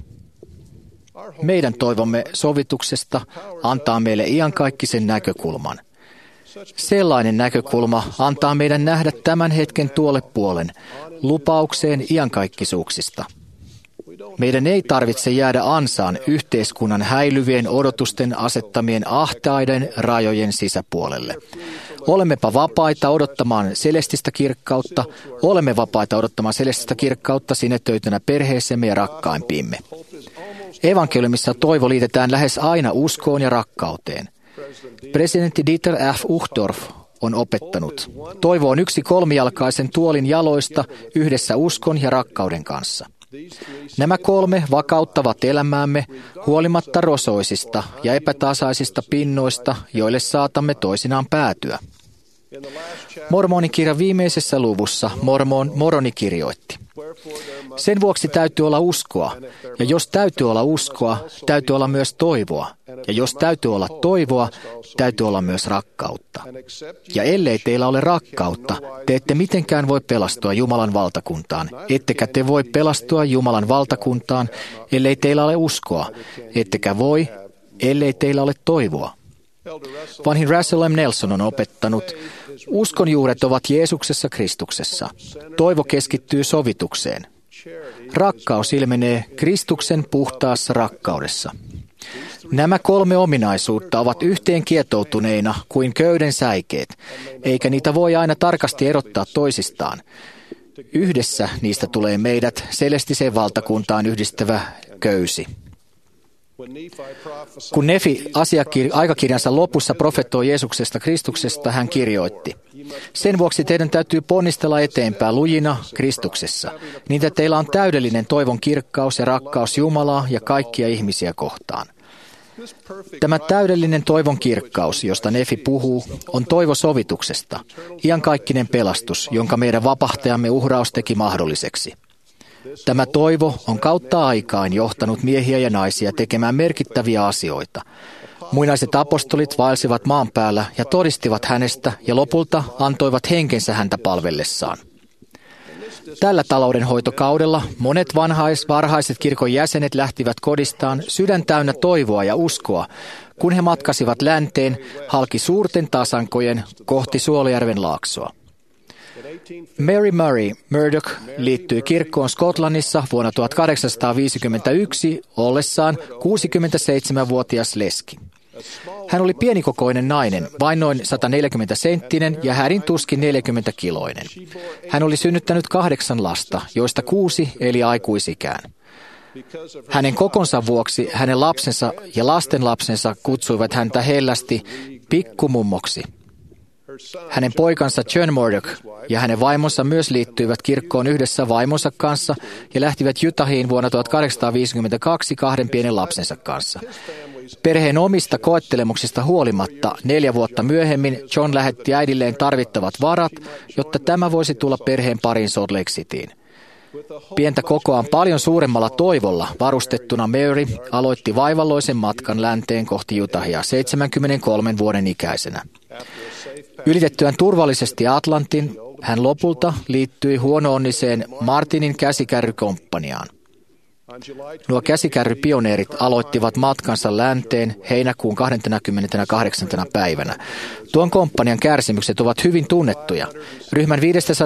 Meidän toivomme sovituksesta antaa meille iankaikkisen näkökulman. Sellainen näkökulma antaa meidän nähdä tämän hetken tuolle puolen, lupaukseen iankaikkisuuksista. Meidän ei tarvitse jäädä ansaan yhteiskunnan häilyvien odotusten asettamien ahtaiden rajojen sisäpuolelle. Olemmepa vapaita odottamaan celestistä kirkkautta, olemme vapaita odottamaan celestistä kirkkautta sinetöitynä perheeseemme ja rakkaimpiimme. Evankeliumissa toivo liitetään lähes aina uskoon ja rakkauteen. Presidentti Dieter F. Uchtdorf on opettanut. Toivo on yksi kolmijalkaisen tuolin jaloista yhdessä uskon ja rakkauden kanssa. Nämä kolme vakauttavat elämäämme huolimatta rosoisista ja epätasaisista pinnoista, joille saatamme toisinaan päätyä. Mormonikirjan viimeisessä luvussa Moroni kirjoitti. Sen vuoksi täytyy olla uskoa, ja jos täytyy olla uskoa, täytyy olla myös toivoa, ja jos täytyy olla toivoa, täytyy olla myös rakkautta. Ja ellei teillä ole rakkautta, te ette mitenkään voi pelastua Jumalan valtakuntaan, ettekä te voi pelastua Jumalan valtakuntaan, ellei teillä ole uskoa, ettekä voi, ellei teillä ole toivoa. Vanhin Russell M. Nelson on opettanut, uskon juuret ovat Jeesuksessa Kristuksessa. Toivo keskittyy sovitukseen. Rakkaus ilmenee Kristuksen puhtaassa rakkaudessa. Nämä kolme ominaisuutta ovat yhteen kietoutuneina kuin köyden säikeet, eikä niitä voi aina tarkasti erottaa toisistaan. Yhdessä niistä tulee meidät celestiseen valtakuntaan yhdistävä köysi. Kun Nefi aikakirjansa lopussa profetoi Jeesuksesta Kristuksesta, hän kirjoitti, sen vuoksi teidän täytyy ponnistella eteenpäin lujina Kristuksessa, niin että teillä on täydellinen toivon kirkkaus ja rakkaus Jumalaa ja kaikkia ihmisiä kohtaan. Tämä täydellinen toivon kirkkaus, josta Nefi puhuu, on toivo sovituksesta, iankaikkinen pelastus, jonka meidän vapahtajamme uhraus teki mahdolliseksi. Tämä toivo on kautta aikaan johtanut miehiä ja naisia tekemään merkittäviä asioita. Muinaiset apostolit vaelsivat maan päällä ja todistivat hänestä ja lopulta antoivat henkensä häntä palvellessaan. Tällä taloudenhoitokaudella monet varhaiset kirkon jäsenet lähtivät kodistaan sydän täynnä toivoa ja uskoa, kun he matkasivat länteen halki suurten tasankojen kohti Suolajärven laaksoa. Mary Murray Murdoch liittyi kirkkoon Skotlannissa vuonna 1851 ollessaan 67-vuotias leski. Hän oli pienikokoinen nainen, vain noin 140-senttinen ja hädin tuskin 40-kiloinen. Hän oli synnyttänyt 8 lasta, joista 6 eli aikuisikään. Hänen kokonsa vuoksi hänen lapsensa ja lastenlapsensa kutsuivat häntä hellästi pikkumummoksi. Hänen poikansa John Murdoch ja hänen vaimonsa myös liittyivät kirkkoon yhdessä vaimonsa kanssa ja lähtivät Utahiin vuonna 1852 kahden pienen lapsensa kanssa. Perheen omista koettelemuksista huolimatta 4 vuotta myöhemmin John lähetti äidilleen tarvittavat varat, jotta tämä voisi tulla perheen pariin Salt Lake Cityin. Pientä kokoaan paljon suuremmalla toivolla varustettuna Mary aloitti vaivalloisen matkan länteen kohti Utahia 73 vuoden ikäisenä. Ylitettyään turvallisesti Atlantin, hän lopulta liittyi huono-onniseen Martinin käsikärrykomppaniaan. Nuo käsikärrypioneerit aloittivat matkansa länteen heinäkuun 28. päivänä. Tuon komppanian kärsimykset ovat hyvin tunnettuja. Ryhmän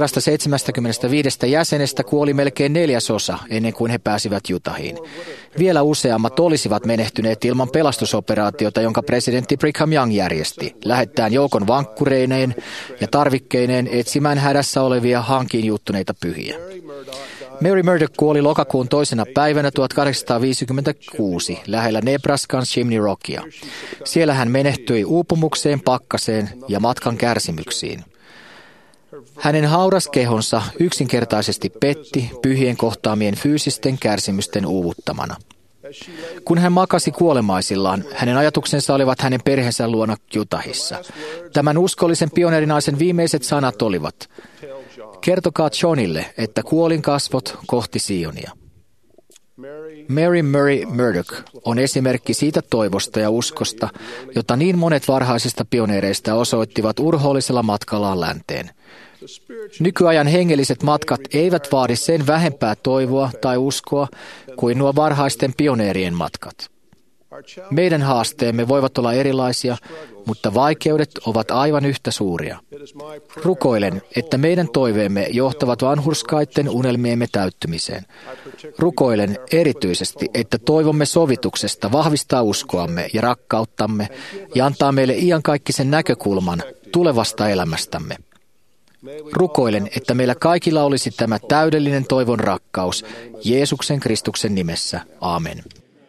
575 jäsenestä kuoli melkein 1/4 ennen kuin he pääsivät Utahiin. Vielä useammat olisivat menehtyneet ilman pelastusoperaatiota, jonka presidentti Brigham Young järjesti, lähettäen joukon vankkureineen ja tarvikkeineen etsimään hädässä olevia hankiin juuttuneita pyhiä. Mary Murdoch kuoli lokakuun 2. päivänä 1856 lähellä Nebraskan Chimney Rockia. Siellä hän menehtyi uupumukseen, pakkaseen ja matkan kärsimyksiin. Hänen hauras kehonsa yksinkertaisesti petti pyhien kohtaamien fyysisten kärsimysten uuvuttamana. Kun hän makasi kuolemaisillaan, hänen ajatuksensa olivat hänen perheensä luona Utahissa. Tämän uskollisen pioneerinaisen viimeiset sanat olivat: "Kertokaa Johnille, että kuolinkasvot kohti Sionia." Mary Murdoch on esimerkki siitä toivosta ja uskosta, jota niin monet varhaisista pioneereista osoittivat urhoollisella matkallaan länteen. Nykyajan hengelliset matkat eivät vaadi sen vähempää toivoa tai uskoa kuin nuo varhaisten pioneerien matkat. Meidän haasteemme voivat olla erilaisia, mutta vaikeudet ovat aivan yhtä suuria. Rukoilen, että meidän toiveemme johtavat vanhurskaitten unelmiemme täyttymiseen. Rukoilen erityisesti, että toivomme sovituksesta vahvistaa uskoamme ja rakkauttamme ja antaa meille iankaikkisen näkökulman tulevasta elämästämme. Rukoilen, että meillä kaikilla olisi tämä täydellinen toivon rakkaus Jeesuksen Kristuksen nimessä. Aamen.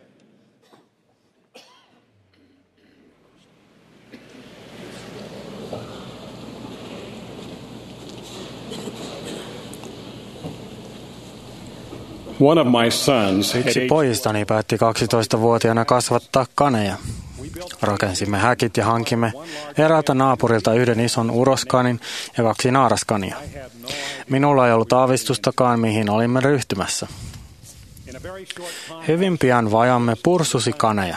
One of my sons, Yksi pojistani päätti 12-vuotiaana kasvattaa kaneja. Rakensimme häkit ja hankimme eräältä naapurilta yhden ison uroskanin ja 2 naaraskania. Minulla ei ollut aavistustakaan, mihin olimme ryhtymässä. Hyvin pian vajamme pursusi kaneja.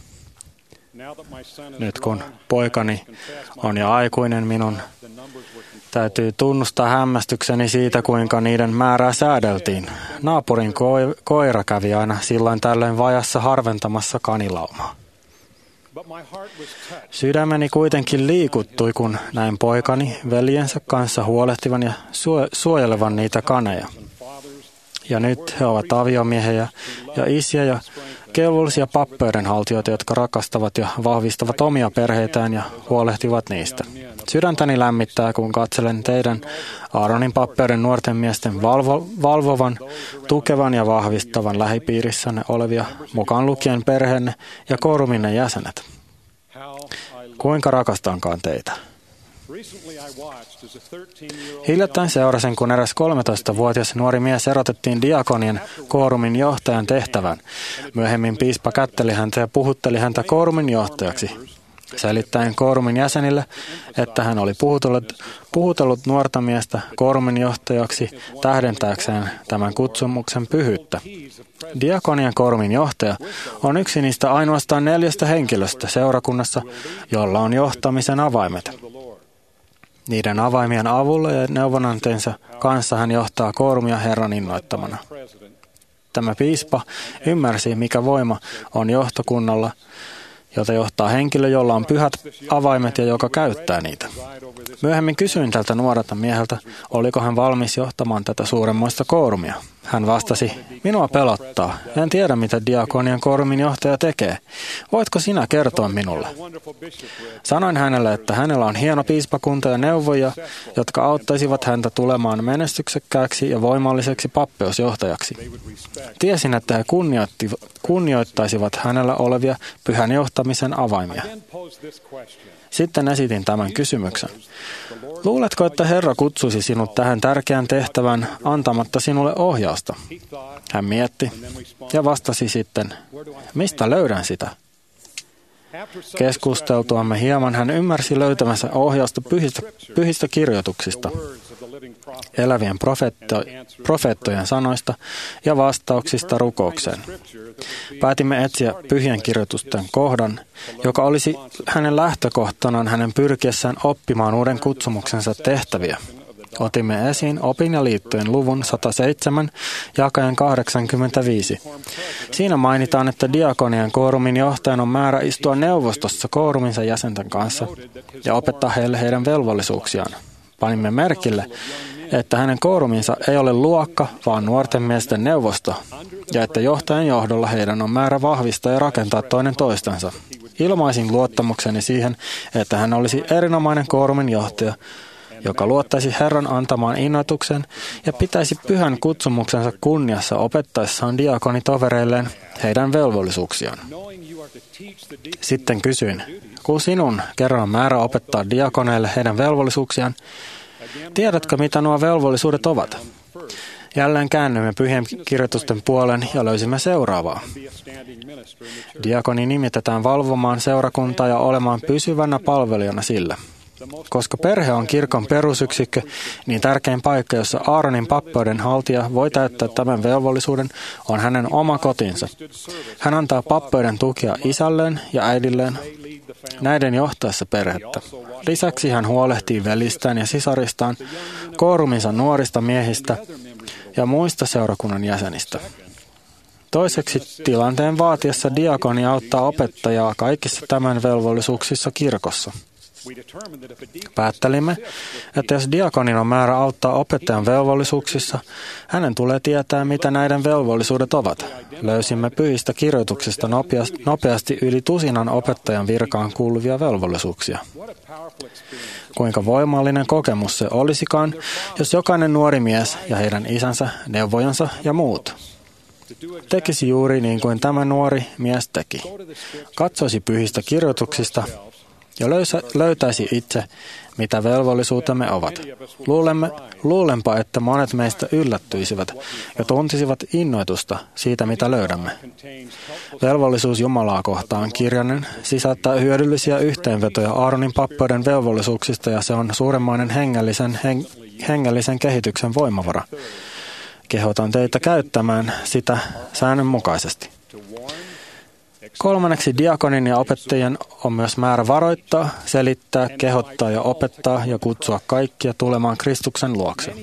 Nyt kun poikani on jo aikuinen, minun täytyy tunnustaa hämmästykseni siitä, kuinka niiden määrää säädeltiin. Naapurin koira kävi aina silloin tällöin vajassa harventamassa kanilaumaa. Sydämeni kuitenkin liikuttui, kun näin poikani veljensä kanssa huolehtivan ja suojelevan niitä kaneja. Ja nyt he ovat aviomiehejä ja isiä ja kelvollisia pappeudenhaltijoita, jotka rakastavat ja vahvistavat omia perheitään ja huolehtivat niistä. Sydäntäni lämmittää, kun katselen teidän Aaronin pappeuden nuorten miesten valvovan, tukevan ja vahvistavan lähipiirissänne olevia, mukaan lukien perheenne ja kooruminne jäsenet. Kuinka rakastankaan teitä. Hiljattain seurasin, kun eräs 13-vuotias nuori mies erotettiin diakonien koorumin johtajan tehtävän. Myöhemmin piispa kätteli häntä ja puhutteli häntä koorumin johtajaksi, selittäen koorumin jäsenille, että hän oli puhutellut nuorta miestä koorumin johtajaksi tähdentääkseen tämän kutsumuksen pyhyyttä. Diakonien koorumin johtaja on yksi niistä ainoastaan 4 henkilöstä seurakunnassa, jolla on johtamisen avaimet. Niiden avaimien avulla ja neuvonantensa kanssa hän johtaa koorumia Herran innoittamana. Tämä piispa ymmärsi, mikä voima on johtokunnalla, jota johtaa henkilö, jolla on pyhät avaimet ja joka käyttää niitä. Myöhemmin kysyin tältä nuorelta mieheltä, oliko hän valmis johtamaan tätä suuremmoista koorumia. Hän vastasi, minua pelottaa. En tiedä, mitä diakonian koorumin johtaja tekee. Voitko sinä kertoa minulle? Sanoin hänelle, että hänellä on hieno piispakunta ja neuvoja, jotka auttaisivat häntä tulemaan menestyksekkääksi ja voimalliseksi pappeusjohtajaksi. Tiesin, että he kunnioittaisivat hänellä olevia pyhän johtamisen avaimia. Sitten esitin tämän kysymyksen. Luuletko, että Herra kutsuisi sinut tähän tärkeään tehtävään antamatta sinulle ohjausta? Hän mietti ja vastasi sitten, mistä löydän sitä? Keskusteltuamme hieman hän ymmärsi löytämänsä ohjausta pyhistä kirjoituksista, elävien profeettojen sanoista ja vastauksista rukoukseen. Päätimme etsiä pyhien kirjoitusten kohdan, joka olisi hänen lähtökohtanaan hänen pyrkiessään oppimaan uuden kutsumuksensa tehtäviä. Otimme esiin opin ja liittojen luvun 107, jakajan 85. Siinä mainitaan, että diakonian koorumin johtajan on määrä istua neuvostossa kooruminsa jäsenten kanssa ja opettaa heille heidän velvollisuuksiaan. Panimme merkille, että hänen kooruminsa ei ole luokka, vaan nuorten miesten neuvosto, ja että johtajan johdolla heidän on määrä vahvistaa ja rakentaa toinen toistensa. Ilmaisin luottamukseni siihen, että hän olisi erinomainen koorumin johtaja, joka luottaisi Herran antamaan innoituksen ja pitäisi pyhän kutsumuksensa kunniassa opettaessaan diakonitovereilleen heidän velvollisuuksiaan. Sitten kysyin, kun sinun kerran määrä opettaa diakoneille heidän velvollisuuksiaan, tiedätkö mitä nuo velvollisuudet ovat? Jälleen käännyimme pyhien kirjoitusten puolen ja löysimme seuraavaa. Diakoni nimitetään valvomaan seurakuntaa ja olemaan pysyvänä palvelijana sille. Koska perhe on kirkon perusyksikkö, niin tärkein paikka, jossa Aaronin pappeuden haltija voi täyttää tämän velvollisuuden, on hänen oma kotinsa. Hän antaa pappeuden tukea isälleen ja äidilleen näiden johtaessa perhettä. Lisäksi hän huolehtii velistään ja sisaristaan, kooruminsa nuorista miehistä ja muista seurakunnan jäsenistä. Toiseksi tilanteen vaatiessa diakoni auttaa opettajaa kaikissa tämän velvollisuuksissa kirkossa. Päättelimme, että jos diakonin on määrä auttaa opettajan velvollisuuksissa, hänen tulee tietää, mitä näiden velvollisuudet ovat. Löysimme pyhistä kirjoituksista nopeasti yli 100 opettajan virkaan kuuluvia velvollisuuksia. Kuinka voimallinen kokemus se olisikaan, jos jokainen nuori mies ja heidän isänsä, neuvojansa ja muut tekisi juuri niin kuin tämä nuori mies teki. Katsoisi pyhistä kirjoituksista ja löytäisi itse, mitä velvollisuutemme ovat. Luulenpa, että monet meistä yllättyisivät ja tuntisivat innoitusta siitä, mitä löydämme. Velvollisuus Jumalaa kohtaan kirjanen sisältää hyödyllisiä yhteenvetoja Aaronin pappeuden velvollisuuksista ja se on suuremmainen hengellisen kehityksen voimavara. Kehotan teitä käyttämään sitä säännönmukaisesti. Kolmanneksi diakonin ja opettajien on myös määrä varoittaa, selittää, kehottaa ja opettaa ja kutsua kaikkia tulemaan Kristuksen luokse.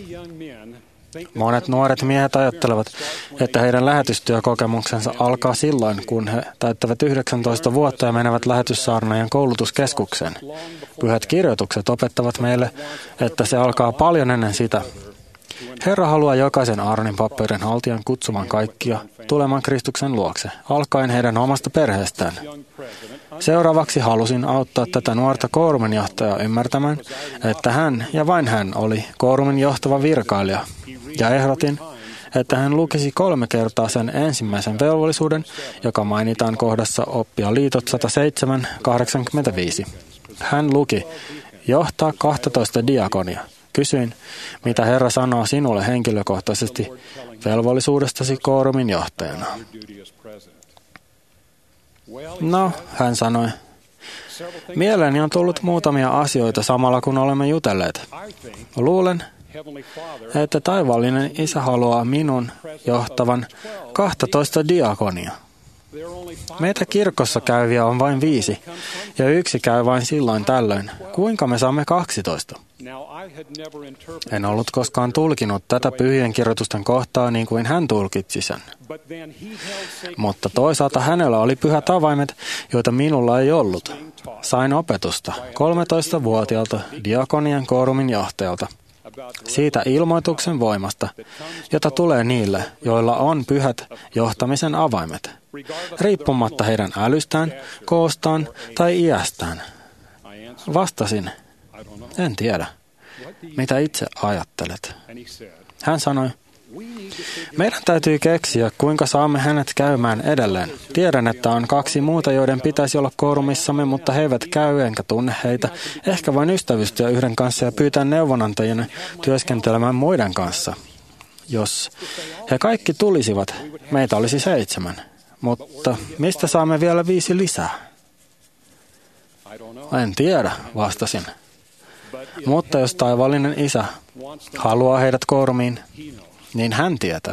Monet nuoret miehet ajattelevat, että heidän lähetystyökokemuksensa alkaa silloin, kun he täyttävät 19 vuotta ja menevät lähetyssaarnaajan koulutuskeskukseen. Pyhät kirjoitukset opettavat meille, että se alkaa paljon ennen sitä. Herra haluaa jokaisen Aaronin pappeuden haltijan kutsumaan kaikkia tulemaan Kristuksen luokse, alkaen heidän omasta perheestään. Seuraavaksi halusin auttaa tätä nuorta kooruminjohtajaa ymmärtämään, että hän ja vain hän oli koorumin johtava virkailija, ja ehdotin, että hän lukisi 3 kertaa sen ensimmäisen velvollisuuden, joka mainitaan kohdassa Oppia liitot 107:85. Hän luki, johtaa 12 diakonia. Kysyin, mitä Herra sanoo sinulle henkilökohtaisesti velvollisuudestasi koorumin johtajana. No, hän sanoi, mieleeni on tullut muutamia asioita samalla kun olemme jutelleet. Luulen, että taivaallinen Isä haluaa minun johtavan 12 diakonia. Meitä kirkossa käyviä on vain 5, ja 1 käy vain silloin tällöin. Kuinka me saamme 12? En ollut koskaan tulkinut tätä pyhien kirjoitusten kohtaa niin kuin hän tulkitsi sen. Mutta toisaalta hänellä oli pyhät avaimet, joita minulla ei ollut. Sain opetusta 13-vuotiaalta diakonian koorumin johtajalta. siitä ilmoituksen voimasta, jota tulee niille, joilla on pyhät johtamisen avaimet, riippumatta heidän älystään, koostaan tai iästään. Vastasin, en tiedä, mitä itse ajattelet. Hän sanoi, meidän täytyy keksiä, kuinka saamme hänet käymään edelleen. Tiedän, että on 2 muuta, joiden pitäisi olla koorumissamme, mutta he eivät käy, enkä tunne heitä. Ehkä vain ystävystyä yhden kanssa ja pyytää neuvonantajien työskentelemään muiden kanssa. Jos he kaikki tulisivat, meitä olisi 7. Mutta mistä saamme vielä 5 lisää? En tiedä, vastasin. Mutta jos taivaallinen Isä haluaa heidät koorumiin, niin hän tietää.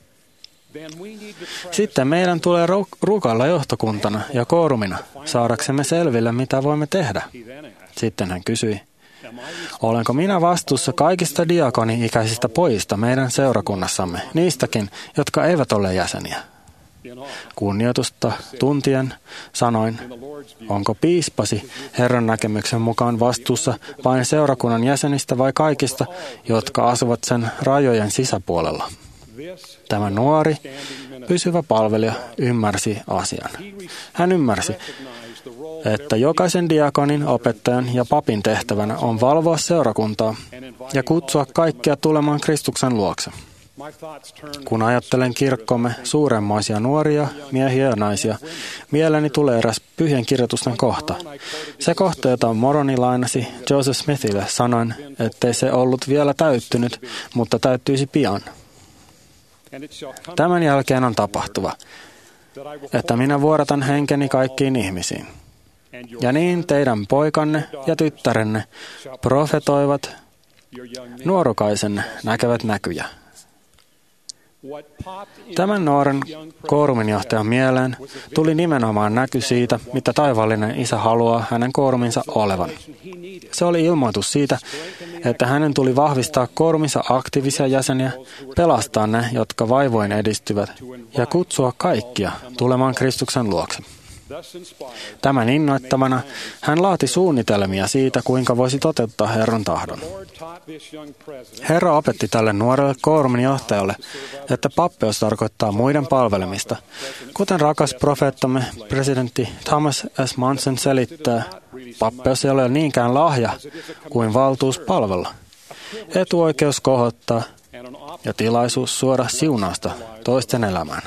Sitten meidän tulee rukoilla johtokuntana ja koorumina saadaksemme selville, mitä voimme tehdä. Sitten hän kysyi, olenko minä vastuussa kaikista diakoni-ikäisistä pojista meidän seurakunnassamme, niistäkin, jotka eivät ole jäseniä? Kunnioitusta tuntien sanoin, onko piispasi Herran näkemyksen mukaan vastuussa vain seurakunnan jäsenistä vai kaikista, jotka asuvat sen rajojen sisäpuolella? Tämä nuori, pysyvä palvelija ymmärsi asian. Hän ymmärsi, että jokaisen diakonin, opettajan ja papin tehtävänä on valvoa seurakuntaa ja kutsua kaikkia tulemaan Kristuksen luokse. Kun ajattelen kirkkomme suuremmoisia nuoria, miehiä ja naisia, mieleeni tulee eräs pyhien kirjoitusten kohta. Se kohta, jota Moroni lainasi Joseph Smithille, sanoen, ettei se ollut vielä täyttynyt, mutta täyttyisi pian. Tämän jälkeen on tapahtuva, että minä vuodatan henkeni kaikkiin ihmisiin. Ja niin teidän poikanne ja tyttärenne profetoivat, nuorukaisen näkevät näkyjä. Tämän nuoren kooruminjohtajan mieleen tuli nimenomaan näky siitä, mitä taivaallinen Isä haluaa hänen kooruminsa olevan. Se oli ilmoitus siitä, että hänen tuli vahvistaa kooruminsa aktiivisia jäseniä, pelastaa ne, jotka vaivoin edistyvät, ja kutsua kaikkia tulemaan Kristuksen luokse. Tämän innoittamana hän laati suunnitelmia siitä, kuinka voisi toteuttaa Herran tahdon. Herra opetti tälle nuorelle kooruminjohtajalle, että pappeus tarkoittaa muiden palvelemista. Kuten rakas profeettamme presidentti Thomas S. Monson selittää, pappeus ei ole niinkään lahja kuin valtuus palvella, etuoikeus kohottaa ja tilaisuus suoda siunausta toisten elämään.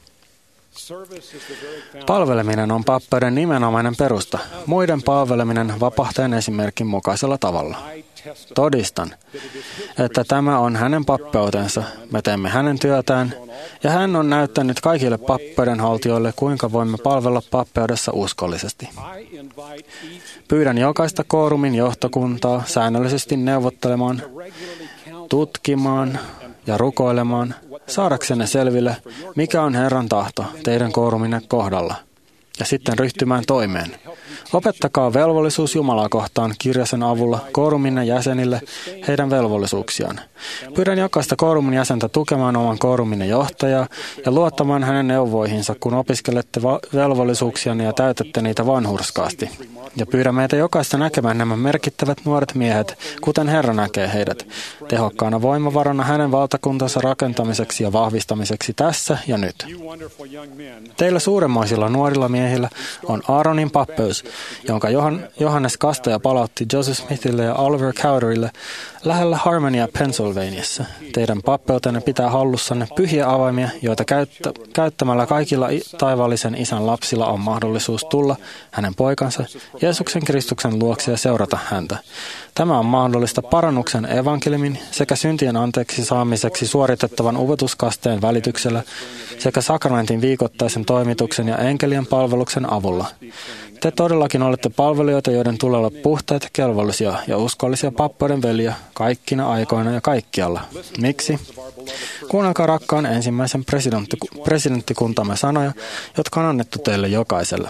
Palveleminen on pappeuden nimenomainen perusta, muiden palveleminen vapahtajan esimerkin mukaisella tavalla. Todistan, että tämä on hänen pappeutensa, me teemme hänen työtään, ja hän on näyttänyt kaikille pappeuden haltijoille, kuinka voimme palvella pappeudessa uskollisesti. Pyydän jokaista koorumin johtokuntaa säännöllisesti neuvottelemaan, tutkimaan ja rukoilemaan, saadaksenne selville, mikä on Herran tahto teidän kooruminne kohdalla, ja sitten ryhtymään toimeen. Opettakaa velvollisuus Jumalaa kohtaan kirjasen avulla kooruminne jäsenille heidän velvollisuuksiaan. Pyydän jokaista koorumin jäsentä tukemaan oman kooruminne johtajaa ja luottamaan hänen neuvoihinsa, kun opiskelette velvollisuuksianne ja täytätte niitä vanhurskaasti. Ja pyydän meitä jokaista näkemään nämä merkittävät nuoret miehet, kuten Herra näkee heidät, tehokkaana voimavarana hänen valtakuntansa rakentamiseksi ja vahvistamiseksi tässä ja nyt. Teillä suuremmoisilla nuorilla miehillä on Aaronin pappeus, jonka Johannes Kastaja palautti Joseph Smithille ja Oliver Cowderylle lähellä Harmonia, Pennsylvaniassa. Teidän pappeutenne pitää hallussanne pyhiä avaimia, joita käyttämällä kaikilla taivaallisen Isän lapsilla on mahdollisuus tulla hänen poikansa Jeesuksen Kristuksen luokse ja seurata häntä. Tämä on mahdollista parannuksen evankeliumin sekä syntien anteeksi saamiseksi suoritettavan upotuskasteen välityksellä sekä sakramentin viikoittaisen toimituksen ja enkelien palveluksen avulla. Te todellakin olette palvelijoita, joiden tulee olla puhtaita, kelvollisia ja uskollisia pappeuden veljiä kaikkina aikoina ja kaikkialla. Miksi? Kuunnelkaa rakkaan ensimmäisen presidenttikuntamme sanoja, jotka on annettu teille jokaiselle.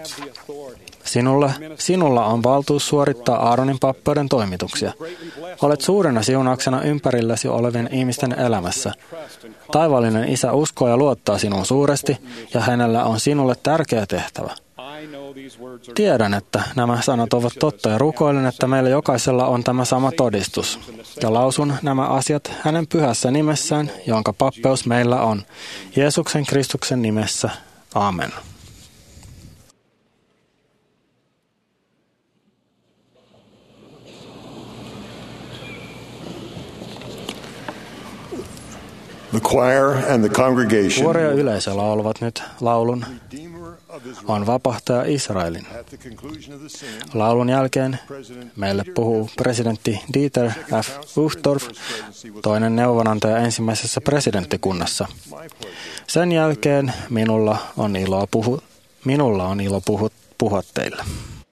Sinulla on valtuus suorittaa Aaronin pappeuden toimituksia. Olet suurena siunauksena ympärilläsi olevien ihmisten elämässä. Taivaallinen Isä uskoo ja luottaa sinuun suuresti, ja hänellä on sinulle tärkeä tehtävä. Tiedän, että nämä sanat ovat totta ja rukoilen, että meillä jokaisella on tämä sama todistus. Ja lausun nämä asiat hänen pyhässä nimessään, jonka pappeus meillä on. Jeesuksen Kristuksen nimessä. Aamen. The choir and the congregation Kuori ja yleisö laulavat nyt laulun On vapahtaja Israelin. Laulun jälkeen meille puhuu presidentti Dieter F. Uchtdorf, toinen neuvonantaja ensimmäisessä presidenttikunnassa. Sen jälkeen minulla on ilo puhua teille.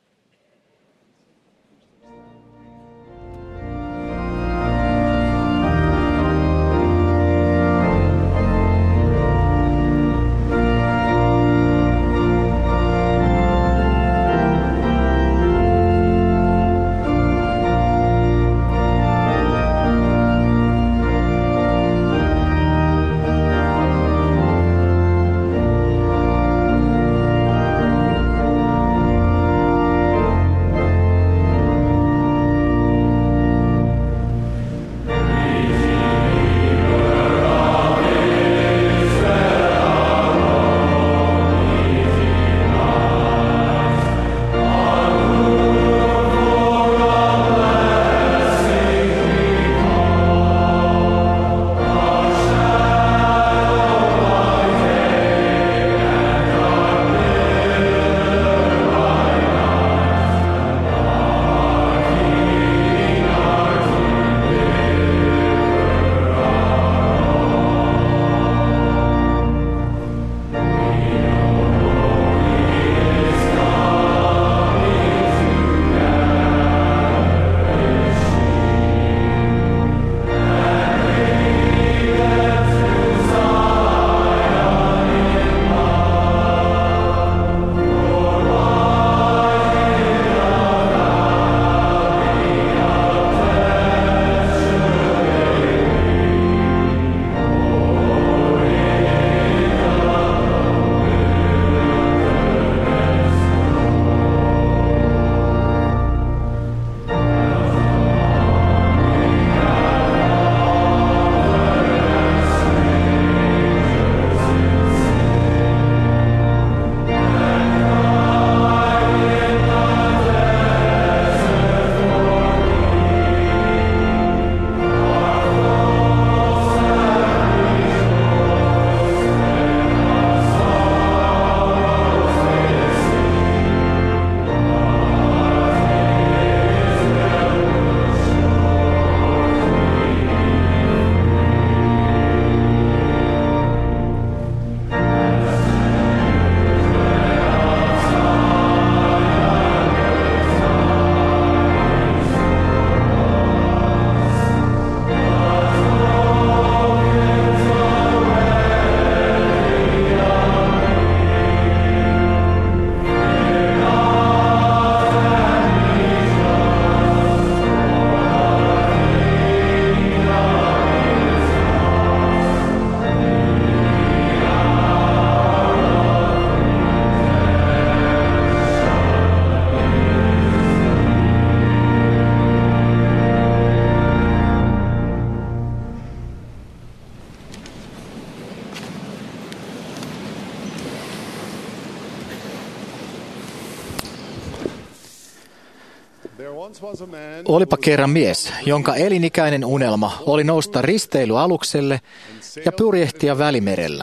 Olipa kerran mies, jonka elinikäinen unelma oli nousta risteilyalukselle ja purjehtia Välimerellä.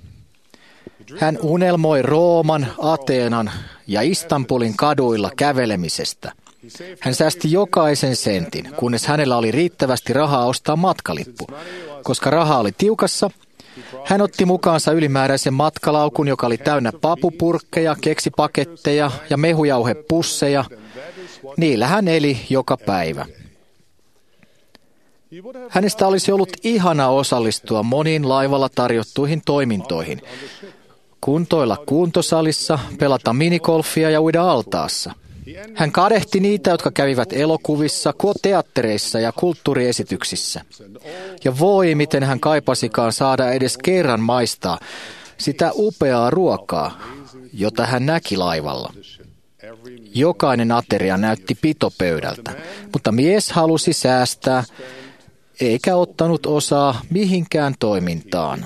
Hän unelmoi Rooman, Ateenan ja Istanbulin kaduilla kävelemisestä. Hän säästi jokaisen sentin, kunnes hänellä oli riittävästi rahaa ostaa matkalippu. Koska raha oli tiukassa, hän otti mukaansa ylimääräisen matkalaukun, joka oli täynnä papupurkkeja, keksipaketteja ja mehujauhepusseja. Niillä hän eli joka päivä. Hänestä olisi ollut ihana osallistua moniin laivalla tarjottuihin toimintoihin. Kuntoilla kuntosalissa, pelata minigolfia ja uida altaassa. Hän kadehti niitä, jotka kävivät elokuvissa, teattereissa ja kulttuuriesityksissä. Ja voi, miten hän kaipasikaan saada edes kerran maistaa sitä upeaa ruokaa, jota hän näki laivalla. Jokainen ateria näytti pitopöydältä, mutta mies halusi säästää, eikä ottanut osaa mihinkään toimintaan.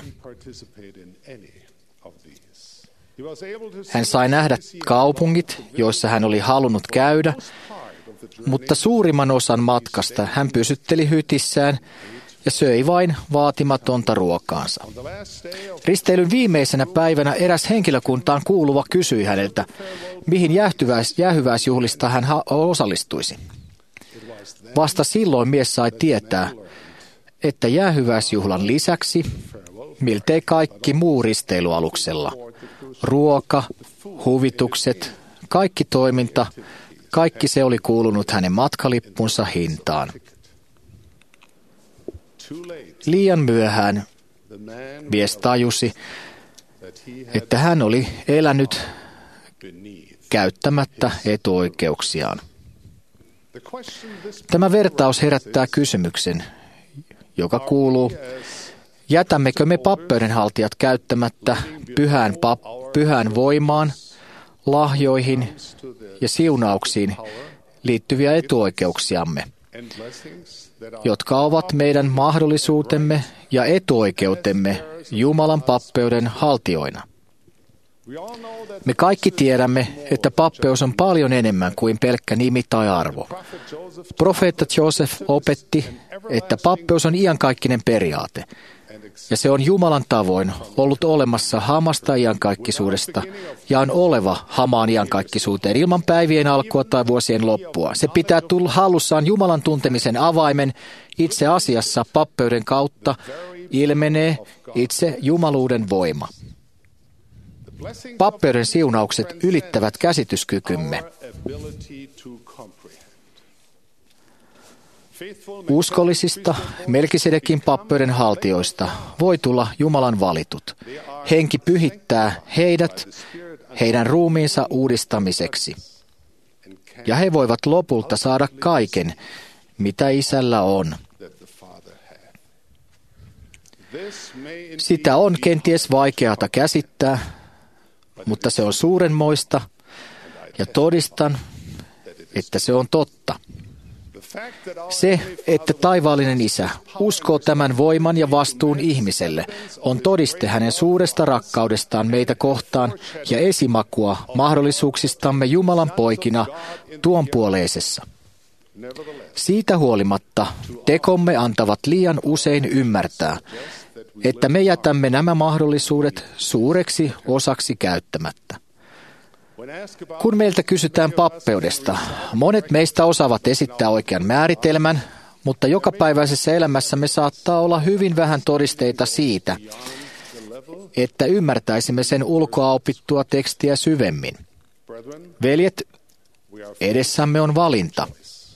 Hän sai nähdä kaupungit, joissa hän oli halunnut käydä, mutta suurimman osan matkasta hän pysytteli hytissään ja söi vain vaatimatonta ruokaansa. Risteilyn viimeisenä päivänä eräs henkilökuntaan kuuluva kysyi häneltä, mihin jäähyväisjuhlista hän osallistuisi. Vasta silloin mies sai tietää, että jäähyväisjuhlan lisäksi miltei kaikki muu risteilyaluksella, ruoka, huvitukset, kaikki toiminta, kaikki se oli kuulunut hänen matkalippunsa hintaan. Liian myöhään mies tajusi, että hän oli elänyt käyttämättä etuoikeuksiaan. Tämä vertaus herättää kysymyksen, joka kuuluu, jätämmekö me pappeudenhaltijat käyttämättä pyhään voimaan, lahjoihin ja siunauksiin liittyviä etuoikeuksiamme, jotka ovat meidän mahdollisuutemme ja etuoikeutemme Jumalan pappeuden haltijoina. Me kaikki tiedämme, että pappeus on paljon enemmän kuin pelkkä nimi tai arvo. Profeetta Joosef opetti, että pappeus on iankaikkinen periaate, ja se on Jumalan tavoin ollut olemassa hamasta iankaikkisuudesta ja on oleva hamaan iankaikkisuuteen ilman päivien alkua tai vuosien loppua. Se pitää tulla hallussaan Jumalan tuntemisen avaimen. Itse asiassa pappeuden kautta ilmenee itse jumaluuden voima. Pappeuden siunaukset ylittävät käsityskykymme. Uskollisista Melkisedekin pappeuden haltijoista voi tulla Jumalan valitut. Henki pyhittää heidät heidän ruumiinsa uudistamiseksi. Ja he voivat lopulta saada kaiken, mitä Isällä on. Sitä on kenties vaikeata käsittää, mutta se on suurenmoista ja todistan, että se on totta. Se, että taivaallinen Isä uskoo tämän voiman ja vastuun ihmiselle, on todiste hänen suuresta rakkaudestaan meitä kohtaan ja esimakua mahdollisuuksistamme Jumalan poikina tuonpuoleisessa. Siitä huolimatta tekomme antavat liian usein ymmärtää, että me jätämme nämä mahdollisuudet suureksi osaksi käyttämättä. Kun meiltä kysytään pappeudesta, monet meistä osaavat esittää oikean määritelmän, mutta jokapäiväisessä elämässämme saattaa olla hyvin vähän todisteita siitä, että ymmärtäisimme sen ulkoa opittua tekstiä syvemmin. Veljet, edessämme on valinta.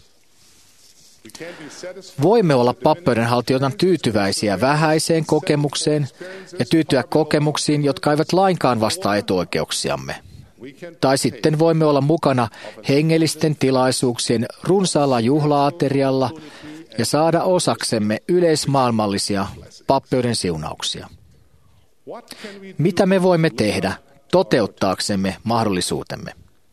Voimme olla pappeudenhaltijoina tyytyväisiä vähäiseen kokemukseen ja tyytyä kokemuksiin, jotka eivät lainkaan vastaa etuoikeuksiamme. Tai sitten voimme olla mukana hengellisten tilaisuuksien runsaalla juhlaaterialla ja saada osaksemme yleismaailmallisia pappeuden siunauksia. Mitä me voimme tehdä toteuttaaksemme mahdollisuutemme?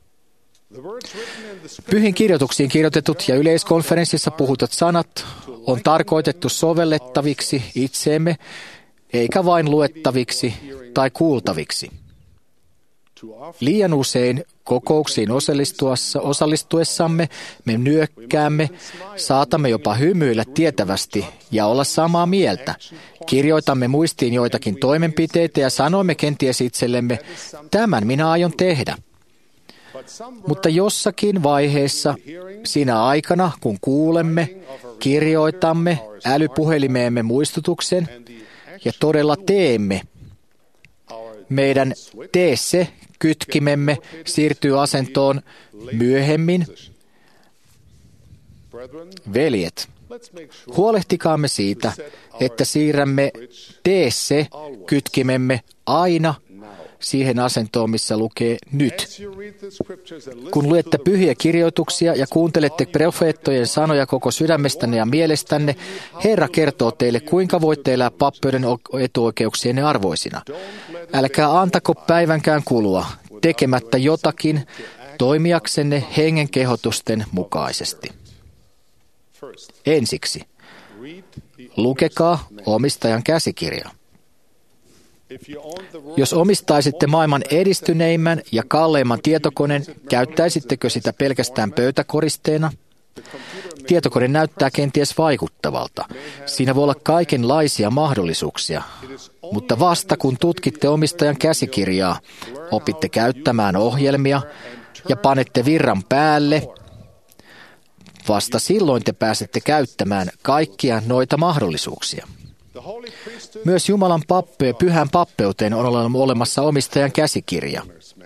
Pyhin kirjoituksiin kirjoitetut ja yleiskonferenssissa puhutut sanat on tarkoitettu sovellettaviksi itseemme, eikä vain luettaviksi tai kuultaviksi. Liian usein kokouksiin osallistuessamme me nyökkäämme, saatamme jopa hymyillä tietävästi ja olla samaa mieltä. Kirjoitamme muistiin joitakin toimenpiteitä ja sanoimme kenties itsellemme, tämän minä aion tehdä. Mutta jossakin vaiheessa, siinä aikana, kun kuulemme, kirjoitamme älypuhelimeemme muistutuksen ja todella teemme, meidän tee se kytkimemme siirtyy asentoon myöhemmin. Veljet, huolehtikaamme siitä, että siirrämme tee se kytkimemme aina siihen asentoon, missä lukee nyt. Kun luette pyhiä kirjoituksia ja kuuntelette profeettojen sanoja koko sydämestänne ja mielestänne, Herra kertoo teille, kuinka voitte elää pappeuden etuoikeuksienne arvoisina. Älkää antako päivänkään kulua tekemättä jotakin toimijaksenne hengen kehotusten mukaisesti. Ensiksi, lukekaa omistajan käsikirja. Jos omistaisitte maailman edistyneimmän ja kalleimman tietokoneen, käyttäisittekö sitä pelkästään pöytäkoristeena? Tietokone näyttää kenties vaikuttavalta. Siinä voi olla kaikenlaisia mahdollisuuksia, mutta vasta kun tutkitte omistajan käsikirjaa, opitte käyttämään ohjelmia ja panette virran päälle, vasta silloin te pääsette käyttämään kaikkia noita mahdollisuuksia. Myös Jumalan pyhän pappeuteen on olemassa omistajan käsikirja.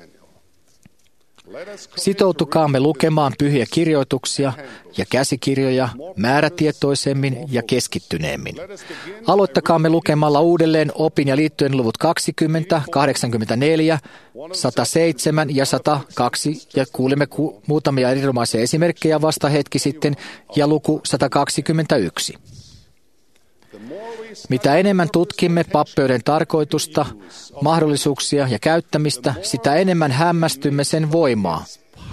Sitoutukaamme lukemaan pyhiä kirjoituksia ja käsikirjoja määrätietoisemmin ja keskittyneemmin. Aloittakaamme lukemalla uudelleen opin ja liittojen luvut 20, 84, 107 ja 102, ja kuulimme muutamia erinomaisia esimerkkejä vasta hetki sitten, ja luku 121. Mitä enemmän tutkimme pappeuden tarkoitusta, mahdollisuuksia ja käyttämistä, sitä enemmän hämmästymme sen voimaa.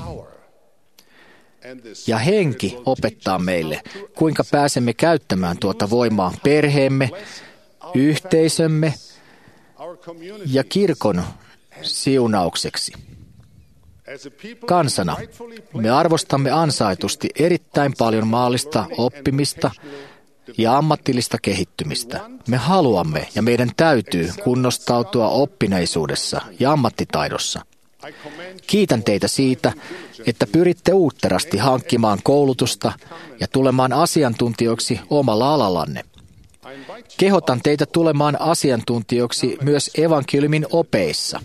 Ja henki opettaa meille, kuinka pääsemme käyttämään tuota voimaa perheemme, yhteisömme ja kirkon siunaukseksi. Kansana me arvostamme ansaitusti erittäin paljon maallista oppimista ja ammatillista kehittymistä. Me haluamme ja meidän täytyy kunnostautua oppineisuudessa ja ammattitaidossa. Kiitän teitä siitä, että pyritte uutterasti hankkimaan koulutusta ja tulemaan asiantuntijoiksi omalla alallanne. Kehotan teitä tulemaan asiantuntijoiksi myös evankeliumin opeissa,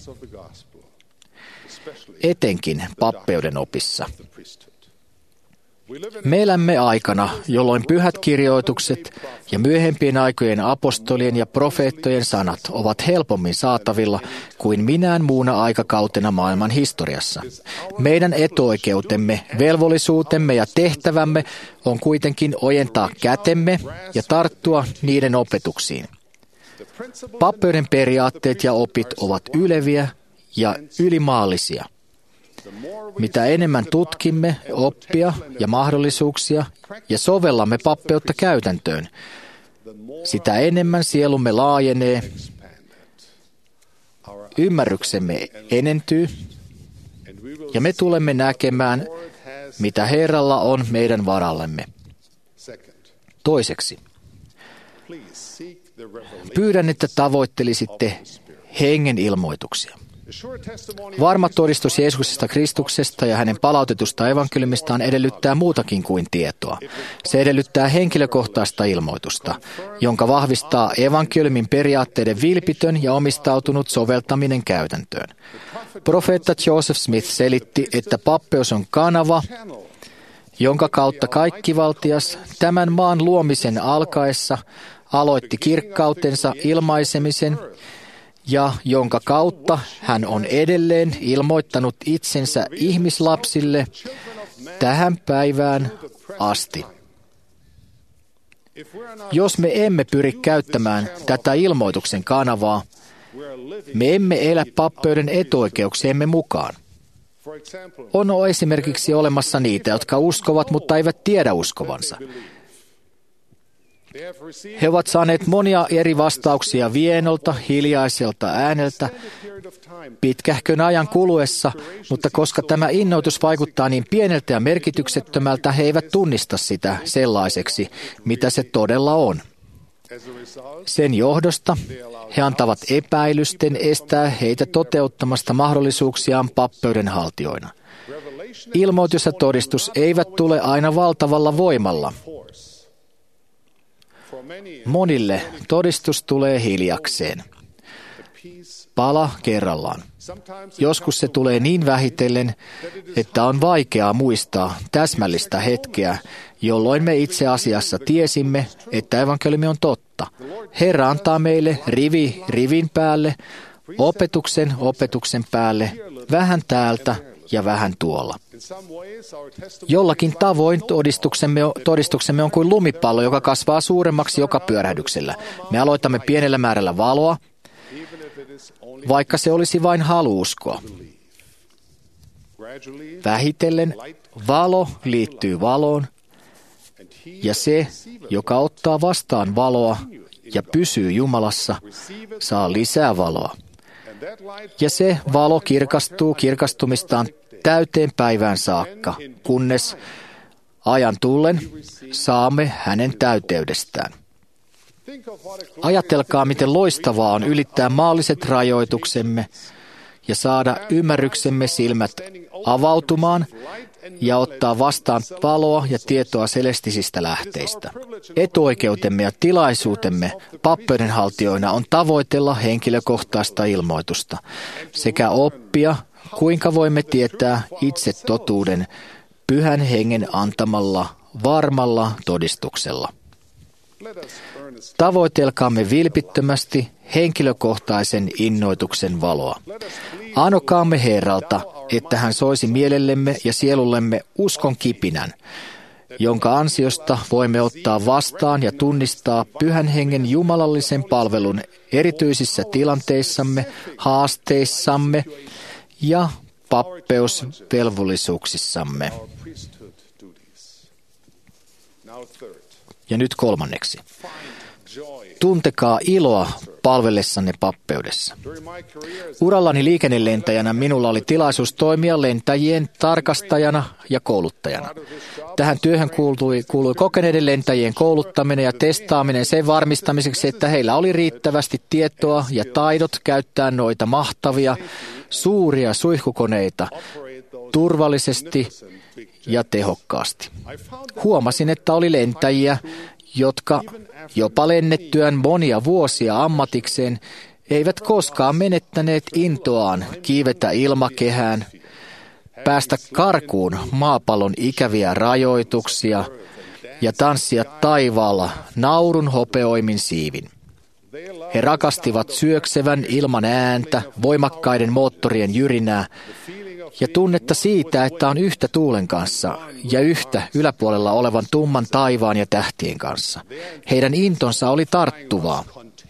etenkin pappeuden opissa. Me elämme aikana, jolloin pyhät kirjoitukset ja myöhempien aikojen apostolien ja profeettojen sanat ovat helpommin saatavilla kuin minään muuna aikakautena maailman historiassa. Meidän etuoikeutemme, velvollisuutemme ja tehtävämme on kuitenkin ojentaa kätemme ja tarttua niiden opetuksiin. Pappeuden periaatteet ja opit ovat yleviä ja ylimaallisia. Mitä enemmän tutkimme oppia ja mahdollisuuksia ja sovellamme pappeutta käytäntöön, sitä enemmän sielumme laajenee, ymmärryksemme enentyy ja me tulemme näkemään, mitä Herralla on meidän varallemme. Toiseksi, pyydän, että tavoittelisitte hengen ilmoituksia. Varma todistus Jeesuksesta Kristuksesta ja hänen palautetusta evankeliumistaan edellyttää muutakin kuin tietoa. Se edellyttää henkilökohtaista ilmoitusta, jonka vahvistaa evankeliumin periaatteiden vilpitön ja omistautunut soveltaminen käytäntöön. Profeetta Joseph Smith selitti, että pappeus on kanava, jonka kautta kaikkivaltias tämän maan luomisen alkaessa aloitti kirkkautensa ilmaisemisen, ja jonka kautta hän on edelleen ilmoittanut itsensä ihmislapsille tähän päivään asti. Jos me emme pyri käyttämään tätä ilmoituksen kanavaa, me emme elä pappeuden etuoikeuksiemme mukaan. On esimerkiksi olemassa niitä, jotka uskovat, mutta eivät tiedä uskovansa. He ovat saaneet monia eri vastauksia vienolta, hiljaiselta ääneltä, pitkähkön ajan kuluessa, mutta koska tämä innoitus vaikuttaa niin pieneltä ja merkityksettömältä, he eivät tunnista sitä sellaiseksi, mitä se todella on. Sen johdosta he antavat epäilysten estää heitä toteuttamasta mahdollisuuksiaan pappeuden haltijoina. Ilmoitus ja todistus eivät tule aina valtavalla voimalla. Monille todistus tulee hiljakseen, pala kerrallaan. Joskus se tulee niin vähitellen, että on vaikeaa muistaa täsmällistä hetkeä, jolloin me itse asiassa tiesimme, että evankeliumi on totta. Herra antaa meille rivi rivin päälle opetuksen päälle, vähän ja vähän tuolla. Jollakin tavoin todistuksemme on kuin lumipallo, joka kasvaa suuremmaksi joka pyörähdyksellä. Me aloitamme pienellä määrällä valoa, vaikka se olisi vain halu-uskoa. Vähitellen valo liittyy valoon, ja se, joka ottaa vastaan valoa ja pysyy Jumalassa, saa lisää valoa. Ja se valo kirkastuu kirkastumistaan täyteen päivään saakka, kunnes ajan tullen saamme hänen täyteydestään. Ajatelkaa, miten loistavaa on ylittää maalliset rajoituksemme ja saada ymmärryksemme silmät avautumaan ja ottaa vastaan valoa ja tietoa celestisistä lähteistä. Etuoikeutemme ja tilaisuutemme pappeudenhaltijoina on tavoitella henkilökohtaista ilmoitusta sekä oppia, kuinka voimme tietää itse totuuden Pyhän Hengen antamalla varmalla todistuksella. Tavoitelkaamme vilpittömästi henkilökohtaisen innoituksen valoa. Anokaamme Herralta, että hän soisi mielellemme ja sielullemme uskon kipinän, jonka ansiosta voimme ottaa vastaan ja tunnistaa Pyhän Hengen jumalallisen palvelun erityisissä tilanteissamme, haasteissamme ja pappeusvelvollisuuksissamme. Ja nyt kolmanneksi. Tuntekaa iloa palvellessanne pappeudessa. Urallani liikennelentäjänä minulla oli tilaisuus toimia lentäjien tarkastajana ja kouluttajana. Tähän työhön kuului kokeneiden lentäjien kouluttaminen ja testaaminen sen varmistamiseksi, että heillä oli riittävästi tietoa ja taidot käyttää noita mahtavia, suuria suihkukoneita turvallisesti ja tehokkaasti. Huomasin, että oli lentäjiä, jotka jopa lennettyään monia vuosia ammatikseen eivät koskaan menettäneet intoaan kiivetä ilmakehään, päästä karkuun maapallon ikäviä rajoituksia ja tanssia taivaalla naurun hopeoimin siivin. He rakastivat syöksevän ilman ääntä, voimakkaiden moottorien jyrinää ja tunnetta siitä, että on yhtä tuulen kanssa ja yhtä yläpuolella olevan tumman taivaan ja tähtien kanssa. Heidän intonsa oli tarttuvaa.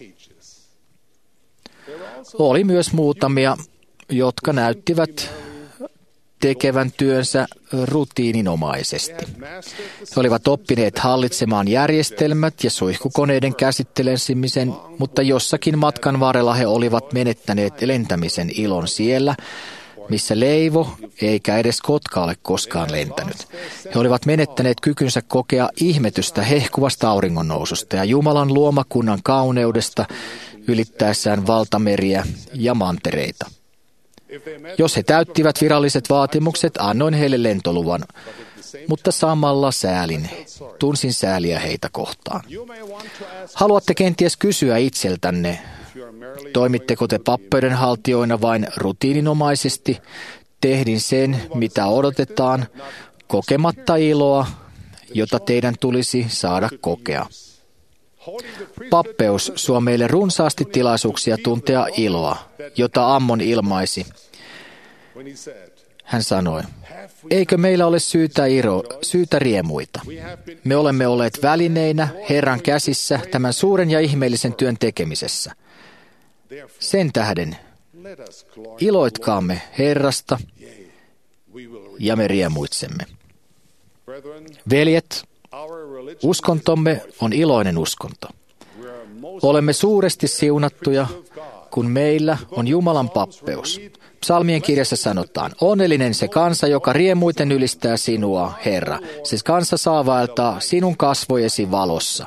Oli myös muutamia, jotka näyttivät tekevän työnsä rutiininomaisesti. He olivat oppineet hallitsemaan järjestelmät ja suihkukoneiden käsittelemisen, mutta jossakin matkan varrella he olivat menettäneet lentämisen ilon siellä, missä leivo eikä edes kotka ole koskaan lentänyt. He olivat menettäneet kykynsä kokea ihmetystä hehkuvasta auringonnoususta ja Jumalan luomakunnan kauneudesta ylittäessään valtameriä ja mantereita. Jos he täyttivät viralliset vaatimukset, annoin heille lentoluvan, mutta samalla tunsin sääliä heitä kohtaan. Haluatte kenties kysyä itseltänne, toimitteko te pappeudenhaltijoina vain rutiininomaisesti, tehdin sen, mitä odotetaan, kokematta iloa, jota teidän tulisi saada kokea. Pappeus suo meille runsaasti tilaisuuksia tuntea iloa, jota Ammon ilmaisi. Hän sanoi, eikö meillä ole syytä riemuita? Me olemme olleet välineinä Herran käsissä tämän suuren ja ihmeellisen työn tekemisessä. Sen tähden iloitkaamme Herrasta ja me riemuitsemme. Veljet, uskontomme on iloinen uskonto. Olemme suuresti siunattuja, kun meillä on Jumalan pappeus. Psalmien kirjassa sanotaan, onnellinen se kansa, joka riemuiten ylistää sinua, Herra. Se kansa saa vaeltaa sinun kasvojesi valossa.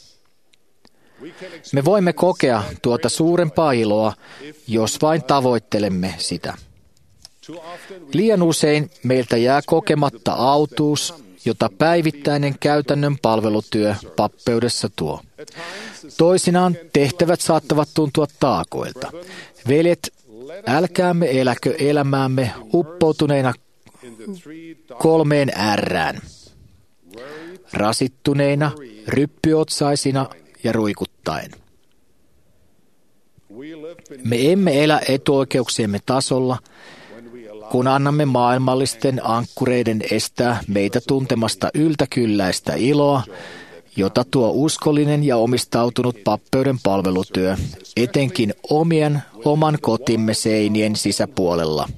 Me voimme kokea tuota suurempaa iloa, jos vain tavoittelemme sitä. Liian usein meiltä jää kokematta autuus, jota päivittäinen käytännön palvelutyö pappeudessa tuo. Toisinaan tehtävät saattavat tuntua taakoilta. Veljet, älkäämme eläkö elämäämme uppoutuneina 3 R:ään. Rasittuneina, ryppyotsaisina ja ruikuttaen. Me emme elä etuoikeuksiemme tasolla, kun annamme maailmallisten ankkureiden estää meitä tuntemasta yltäkylläistä iloa, jota tuo uskollinen ja omistautunut pappeuden palvelutyö, etenkin oman kotimme seinien sisäpuolella.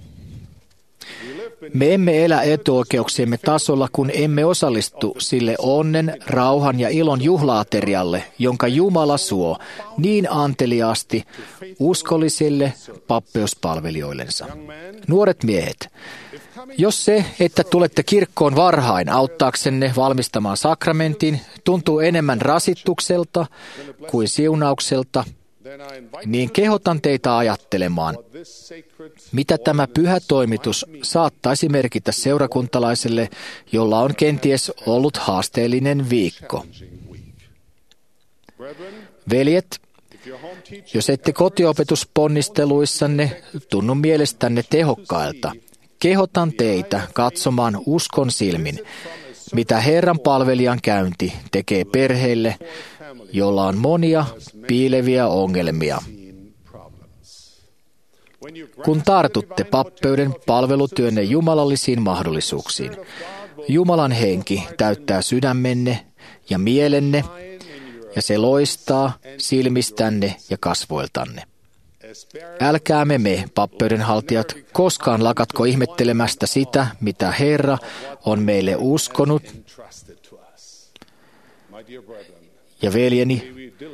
Me emme elä etuoikeuksiemme tasolla, kun emme osallistu sille onnen, rauhan ja ilon juhlaaterialle, jonka Jumala suo niin anteliaasti uskollisille pappeuspalvelijoillensa. Nuoret miehet, jos se, että tulette kirkkoon varhain auttaaksenne valmistamaan sakramentin, tuntuu enemmän rasitukselta kuin siunaukselta, niin kehotan teitä ajattelemaan, mitä tämä pyhä toimitus saattaisi merkitä seurakuntalaiselle, jolla on kenties ollut haasteellinen viikko. Veljet, jos ette kotiopetusponnisteluissanne tunnu mielestänne tehokkailta, kehotan teitä katsomaan uskon silmin, mitä Herran palvelijan käynti tekee perheelle, jolla on monia piileviä ongelmia. Kun tartutte pappeuden palvelutyönne jumalallisiin mahdollisuuksiin, Jumalan henki täyttää sydämenne ja mielenne, ja se loistaa silmistänne ja kasvoiltanne. Älkäämme me, pappeudenhaltijat, koskaan lakatko ihmettelemästä sitä, mitä Herra on meille uskonut. Ja veljeni,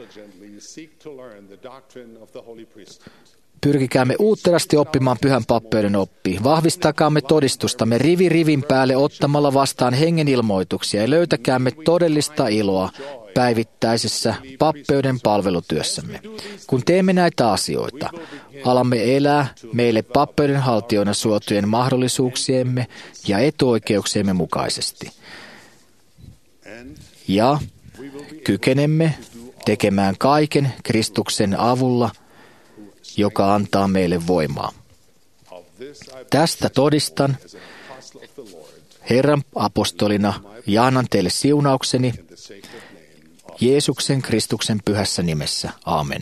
pyrkikäämme uutterasti oppimaan pyhän pappeuden oppi. Vahvistakaamme todistustamme rivi rivin päälle ottamalla vastaan hengen ilmoituksia ja löytäkäämme todellista iloa päivittäisessä pappeuden palvelutyössämme. Kun teemme näitä asioita, alamme elää meille pappeudenhaltijoina suotujen mahdollisuuksiemme ja etuoikeuksiemme mukaisesti. Ja kykenemme tekemään kaiken Kristuksen avulla, joka antaa meille voimaa. Tästä todistan Herran apostolina ja annan teille siunaukseni Jeesuksen Kristuksen pyhässä nimessä. Aamen.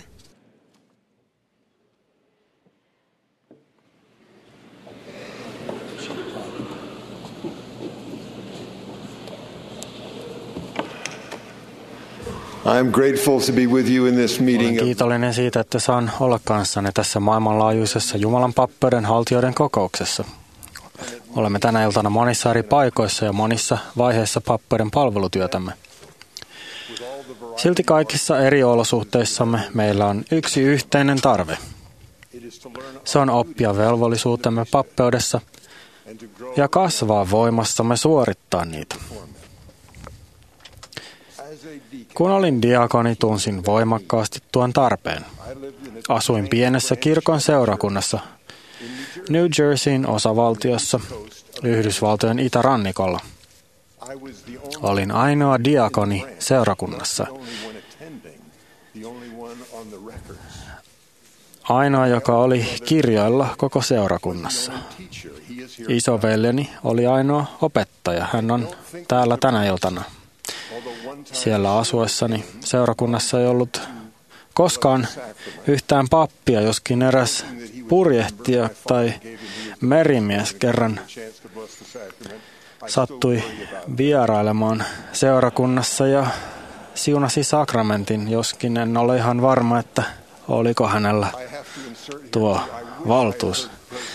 I'm grateful to be with you in this meeting. Olen kiitollinen siitä, että saan olla kanssanne tässä maailmanlaajuisessa Jumalan pappeuden haltijoiden kokouksessa. Olemme tänä iltana monissa eri paikoissa ja monissa vaiheissa pappeuden palvelutyötämme. Silti kaikissa eri olosuhteissamme meillä on yksi yhteinen tarve. Se on oppia velvollisuutemme pappeudessa ja kasvaa voimassamme suorittaa niitä. Kun olin diakoni, tunsin voimakkaasti tuon tarpeen. Asuin pienessä kirkon seurakunnassa New Jerseyn osavaltiossa Yhdysvaltojen itärannikolla. Olin ainoa diakoni seurakunnassa. Ainoa, joka oli kirjoilla koko seurakunnassa. Isoveljeni oli ainoa opettaja. Hän on täällä tänä iltana. Siellä asuessani seurakunnassa ei ollut koskaan yhtään pappia, joskin eräs purjehtija tai merimies kerran sattui vierailemaan seurakunnassa ja siunasi sakramentin, joskin en ole ihan varma, että oliko hänellä tuo valtuus.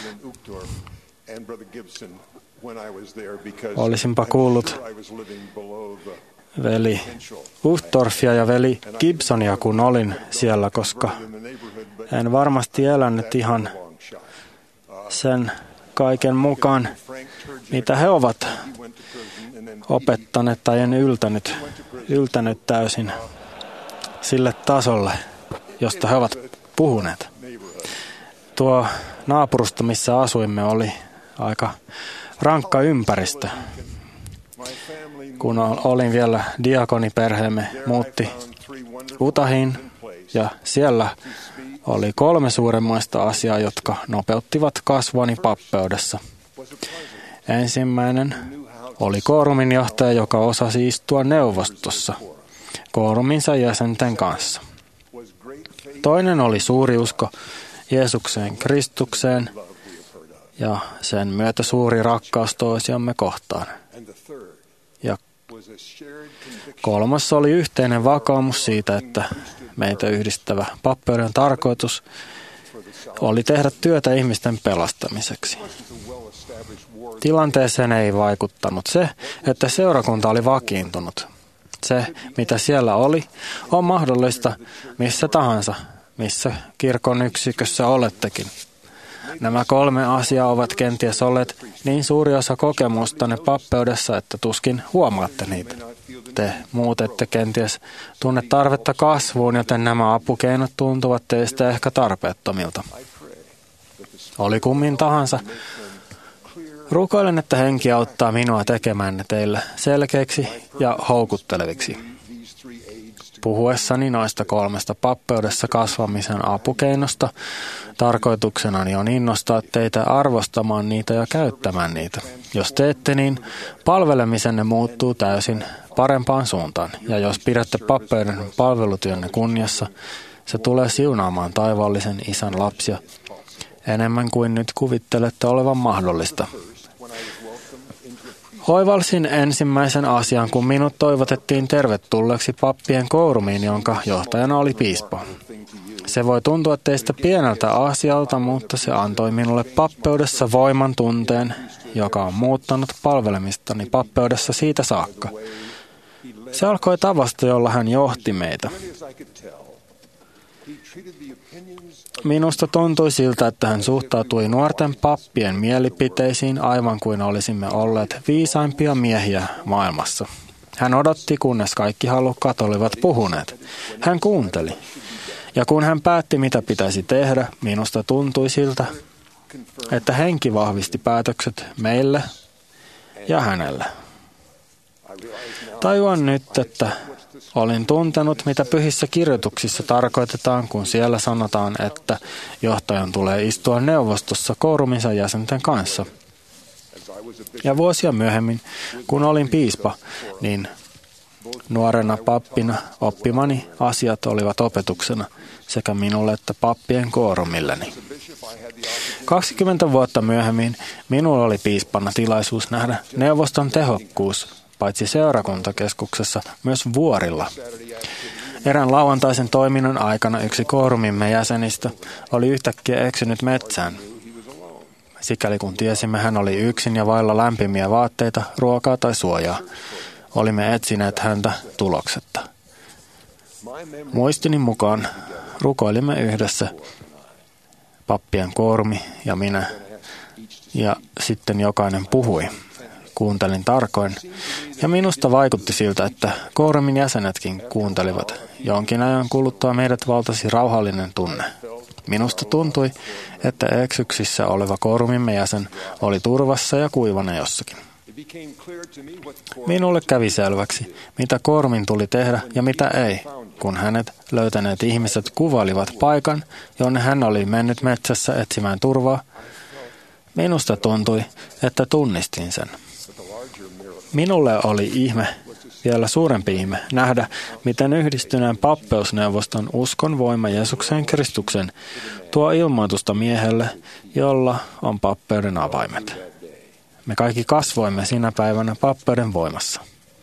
Olisinpa kuullut veli Uchtdorfia ja veli Gibsonia, kun olin siellä, koska en varmasti elänyt ihan sen kaiken mukaan, mitä he ovat opettaneet, tai en yltänyt täysin sille tasolle, josta he ovat puhuneet. Tuo naapurusto, missä asuimme, oli aika rankka ympäristö. Kun olin vielä diakoniperheemme, muutti Utahiin ja siellä oli 3 suuremmaista asiaa, jotka nopeuttivat kasvuani pappeudessa. Ensimmäinen oli koorumin johtaja, joka osasi istua neuvostossa kooruminsa jäsenten kanssa. Toinen oli suuri usko Jeesukseen Kristukseen ja sen myötä suuri rakkaus toisiamme kohtaan. Ja kolmas oli yhteinen vakaumus siitä, että meitä yhdistävä pappeuden tarkoitus oli tehdä työtä ihmisten pelastamiseksi. Tilanteeseen ei vaikuttanut se, että seurakunta oli vakiintunut. Se, mitä siellä oli, on mahdollista missä tahansa, missä kirkon yksikössä olettekin. Nämä 3 asiaa ovat kenties olleet niin suuri osa kokemustanne pappeudessa, että tuskin huomaatte niitä. Te muut ette kenties tunne tarvetta kasvuun, joten nämä apukeinot tuntuvat teistä ehkä tarpeettomilta. Oli kummin tahansa. Rukoilen, että henki auttaa minua tekemään ne teille selkeiksi ja houkutteleviksi. Puhuessani noista 3 pappeudessa kasvamisen apukeinosta, tarkoituksenani on innostaa teitä arvostamaan niitä ja käyttämään niitä. Jos teette niin, palvelemisenne muuttuu täysin parempaan suuntaan. Ja jos pidätte pappeuden palvelutyönne kunniassa, se tulee siunaamaan taivaallisen Isän lapsia enemmän kuin nyt kuvittelette olevan mahdollista. Oivalsin ensimmäisen asian, kun minut toivotettiin tervetulleeksi pappien koorumiin, jonka johtajana oli piispa. Se voi tuntua teistä pieneltä asialta, mutta se antoi minulle pappeudessa voiman tunteen, joka on muuttanut palvelemistani pappeudessa siitä saakka. Se alkoi tavasta, jolla hän johti meitä. Minusta tuntui siltä, että hän suhtautui nuorten pappien mielipiteisiin aivan kuin olisimme olleet viisaimpia miehiä maailmassa. Hän odotti, kunnes kaikki halukkaat olivat puhuneet. Hän kuunteli. Ja kun hän päätti, mitä pitäisi tehdä, minusta tuntui siltä, että henki vahvisti päätökset meille ja hänelle. Tajuan nyt, että olin tuntenut, mitä pyhissä kirjoituksissa tarkoitetaan, kun siellä sanotaan, että johtajan tulee istua neuvostossa kooruminsa jäsenten kanssa. Ja vuosia myöhemmin, kun olin piispa, niin nuorena pappina oppimani asiat olivat opetuksena sekä minulle että pappien koorumilleni. 20 vuotta myöhemmin minulla oli piispana tilaisuus nähdä neuvoston tehokkuus, paitsi seurakuntakeskuksessa, myös vuorilla. Erään lauantaisen toiminnan aikana yksi koorumimme jäsenistä oli yhtäkkiä eksynyt metsään. Sikäli kun tiesimme, hän oli yksin ja vailla lämpimiä vaatteita, ruokaa tai suojaa. Olimme etsineet häntä tuloksetta. Muistini mukaan rukoilimme yhdessä, pappien koorumi ja minä, ja sitten jokainen puhui. Kuuntelin tarkoin, ja minusta vaikutti siltä, että koorumin jäsenetkin kuuntelivat. Jonkin ajan kuluttua meidät valtasi rauhallinen tunne. Minusta tuntui, että eksyksissä oleva koorumimme jäsen oli turvassa ja kuivana jossakin. Minulle kävi selväksi, mitä koorumin tuli tehdä ja mitä ei, kun hänet löytäneet ihmiset kuvailivat paikan, jonne hän oli mennyt metsässä etsimään turvaa. Minusta tuntui, että tunnistin sen. Minulle oli ihme, vielä suurempi ihme, nähdä, miten yhdistyneen pappeusneuvoston uskon voima Jeesukseen Kristuksen tuo ilmoitusta miehelle, jolla on pappeuden avaimet. Me kaikki kasvoimme sinä päivänä pappeuden voimassa.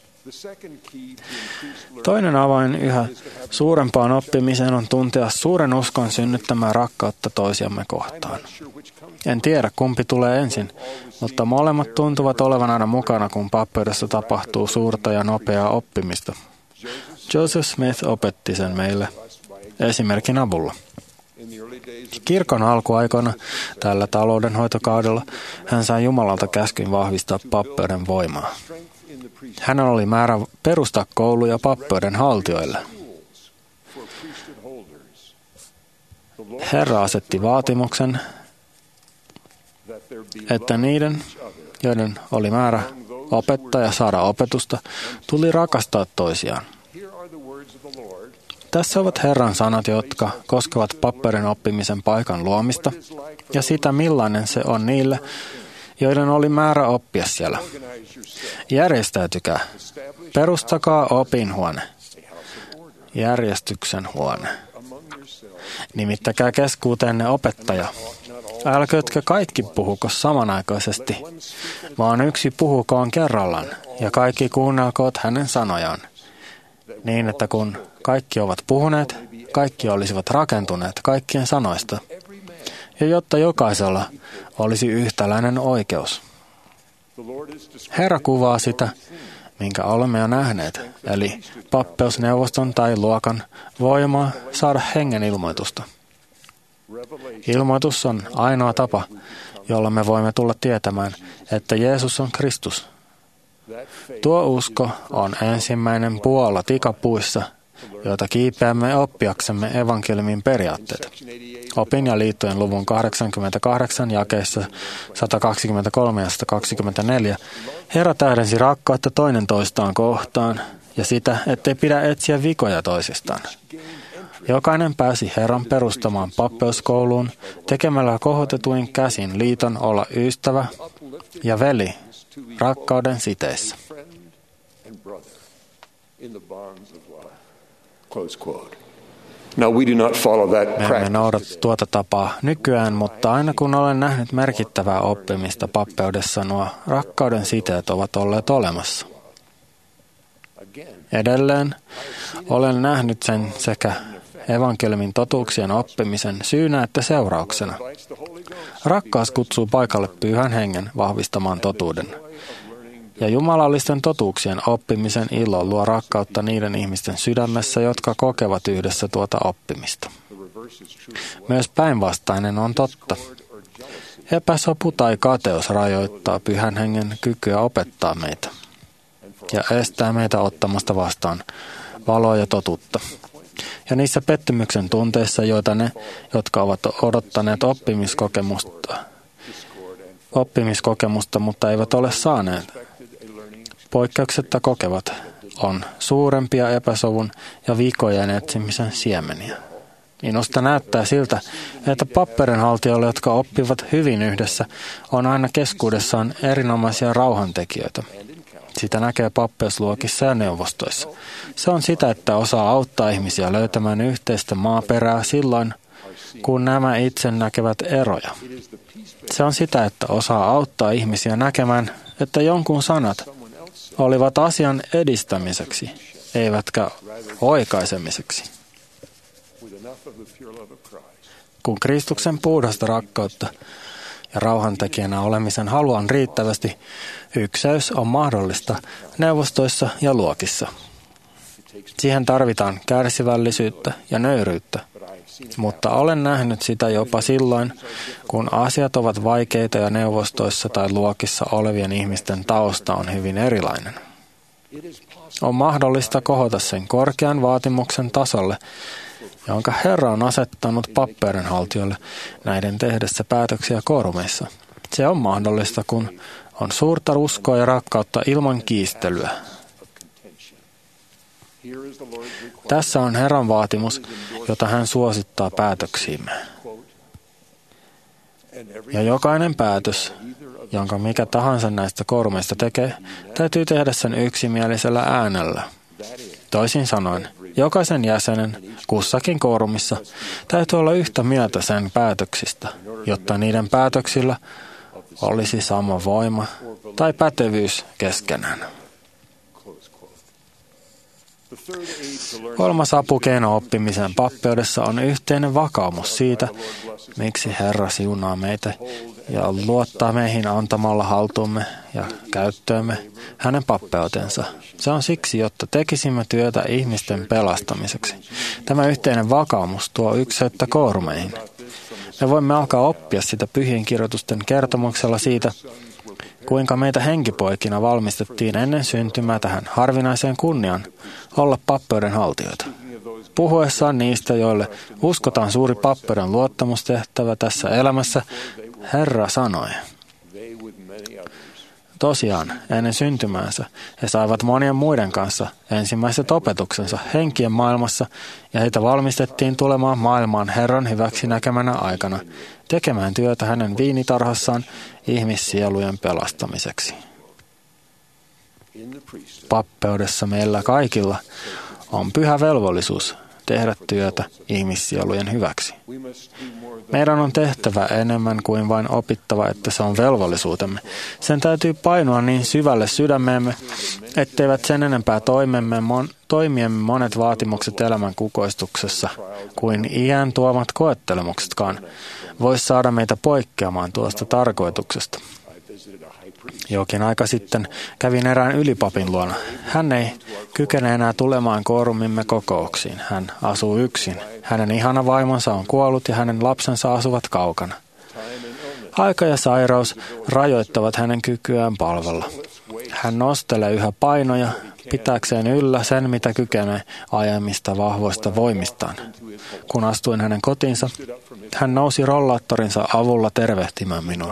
Toinen avain yhä suurempaan oppimiseen on tuntea suuren uskon synnyttämää rakkautta toisiamme kohtaan. En tiedä, kumpi tulee ensin, mutta molemmat tuntuvat olevan aina mukana, kun pappeudessa tapahtuu suurta ja nopeaa oppimista. Joseph Smith opetti sen meille esimerkin avulla. Kirkon alkuaikoina tällä taloudenhoitokaudella hän sai Jumalalta käskyn vahvistaa pappeuden voimaa. Hänen oli määrä perustaa kouluja pappeuden haltijoille. Herra asetti vaatimuksen, että niiden, joiden oli määrä opettaa ja saada opetusta, tuli rakastaa toisiaan. Tässä ovat Herran sanat, jotka koskevat pappeuden oppimisen paikan luomista ja sitä, millainen se on niille, joiden oli määrä oppia siellä. Järjestäytykää. Perustakaa opinhuone. Järjestyksen huone. Nimittäkää keskuuteenne opettaja. Älköötkö kaikki puhuko samanaikaisesti, vaan yksi puhukoon kerrallaan, ja kaikki kuunnelkoot hänen sanojaan. Niin, että kun kaikki ovat puhuneet, kaikki olisivat rakentuneet kaikkien sanoista, ja jotta jokaisella olisi yhtäläinen oikeus. Herra kuvaa sitä, minkä olemme jo nähneet, eli pappeusneuvoston tai luokan voimaa saada hengen ilmoitusta. Ilmoitus on ainoa tapa, jolla me voimme tulla tietämään, että Jeesus on Kristus. Tuo usko on ensimmäinen puola tikapuissa, jota kiipeämme oppiaksemme evankeliumin periaatteet. Opin ja liittojen luvun 88 jakeissa 123 ja 124 Herra tähdensi rakkautta toinen toistaan kohtaan ja sitä, ettei pidä etsiä vikoja toisistaan. Jokainen pääsi Herran perustamaan pappeuskouluun tekemällä kohotetuin käsin liiton olla ystävä ja veli rakkauden siteissä. Me emme noudata tuota tapaa nykyään, mutta aina kun olen nähnyt merkittävää oppimista pappeudessa, nuo rakkauden siteet ovat olleet olemassa. Edelleen olen nähnyt sen sekä evankeliumin totuuksien oppimisen syynä että seurauksena. Rakkaus kutsuu paikalle Pyhän Hengen vahvistamaan totuuden. Ja jumalallisten totuuksien oppimisen ilo luo rakkautta niiden ihmisten sydämessä, jotka kokevat yhdessä tuota oppimista. Myös päinvastainen on totta. Epäsopu tai kateus rajoittaa Pyhän Hengen kykyä opettaa meitä ja estää meitä ottamasta vastaan valoa ja totuutta. Ja niissä pettymyksen tunteissa, joita ne, jotka ovat odottaneet oppimiskokemusta, mutta eivät ole saaneet, poikkeuksetta kokevat, on suurempia epäsovun ja vikojen etsimisen siemeniä. Minusta näyttää siltä, että papperinhaltijoille, jotka oppivat hyvin yhdessä, on aina keskuudessaan erinomaisia rauhantekijöitä. Sitä näkee pappeusluokissa ja neuvostoissa. Se on sitä, että osaa auttaa ihmisiä löytämään yhteistä maaperää silloin, kun nämä itse näkevät eroja. Se on sitä, että osaa auttaa ihmisiä näkemään, että jonkun sanat olivat asian edistämiseksi, eivätkä oikaisemiseksi. Kun Kristuksen puhdasta rakkautta ja rauhantekijänä olemisen haluan riittävästi, ykseys on mahdollista neuvostoissa ja luokissa. Siihen tarvitaan kärsivällisyyttä ja nöyryyttä, mutta olen nähnyt sitä jopa silloin, kun asiat ovat vaikeita ja neuvostoissa tai luokissa olevien ihmisten tausta on hyvin erilainen. On mahdollista kohota sen korkean vaatimuksen tasolle, jonka Herra on asettanut papperinhaltijoille näiden tehdessä päätöksiä koorumeissa. Se on mahdollista, kun on suurta uskoa ja rakkautta ilman kiistelyä. Tässä on Herran vaatimus, jota hän suosittaa päätöksiimme. Ja jokainen päätös, jonka mikä tahansa näistä koorumeista tekee, täytyy tehdä sen yksimielisellä äänellä. Toisin sanoen, jokaisen jäsenen kussakin koorumissa täytyy olla yhtä mieltä sen päätöksistä, jotta niiden päätöksillä olisi sama voima tai pätevyys keskenään. Kolmas apukeino oppimisen pappeudessa on yhteinen vakaumus siitä, miksi Herra siunaa meitä ja luottaa meihin antamalla haltuumme ja käyttöömme hänen pappeutensa. Se on siksi, jotta tekisimme työtä ihmisten pelastamiseksi. Tämä yhteinen vakaumus tuo ykseyttä koorumeihin. Me voimme alkaa oppia sitä pyhien kirjoitusten kertomuksella siitä, kuinka meitä henkipoikina valmistettiin ennen syntymää tähän harvinaiseen kunniaan olla pappeuden haltijoita. Puhuessaan niistä, joille uskotaan suuri pappeuden luottamustehtävä tässä elämässä, Herra sanoi. Tosiaan, ennen syntymäänsä he saivat monien muiden kanssa ensimmäiset opetuksensa henkien maailmassa ja heitä valmistettiin tulemaan maailmaan Herran hyväksi näkemänä aikana, tekemään työtä hänen viinitarhassaan ihmissielujen pelastamiseksi. Pappeudessa meillä kaikilla on pyhä velvollisuus tehdä työtä ihmissielujen hyväksi. Meidän on tehtävä enemmän kuin vain opittava, että se on velvollisuutemme. Sen täytyy painua niin syvälle sydämeemme, etteivät sen enempää toimiemme monet vaatimukset elämän kukoistuksessa kuin iän tuomat koettelemuksetkaan voi saada meitä poikkeamaan tuosta tarkoituksesta. Jokin aika sitten kävin erään ylipapin luona. Hän ei kykene enää tulemaan koorumimme kokouksiin. Hän asuu yksin. Hänen ihana vaimonsa on kuollut ja hänen lapsensa asuvat kaukana. Aika ja sairaus rajoittavat hänen kykyään palvella. Hän nostelee yhä painoja pitääkseen yllä sen, mitä kykenee aiemmista vahvoista voimistaan. Kun astuin hänen kotiinsa, hän nousi rollaattorinsa avulla tervehtimään minua.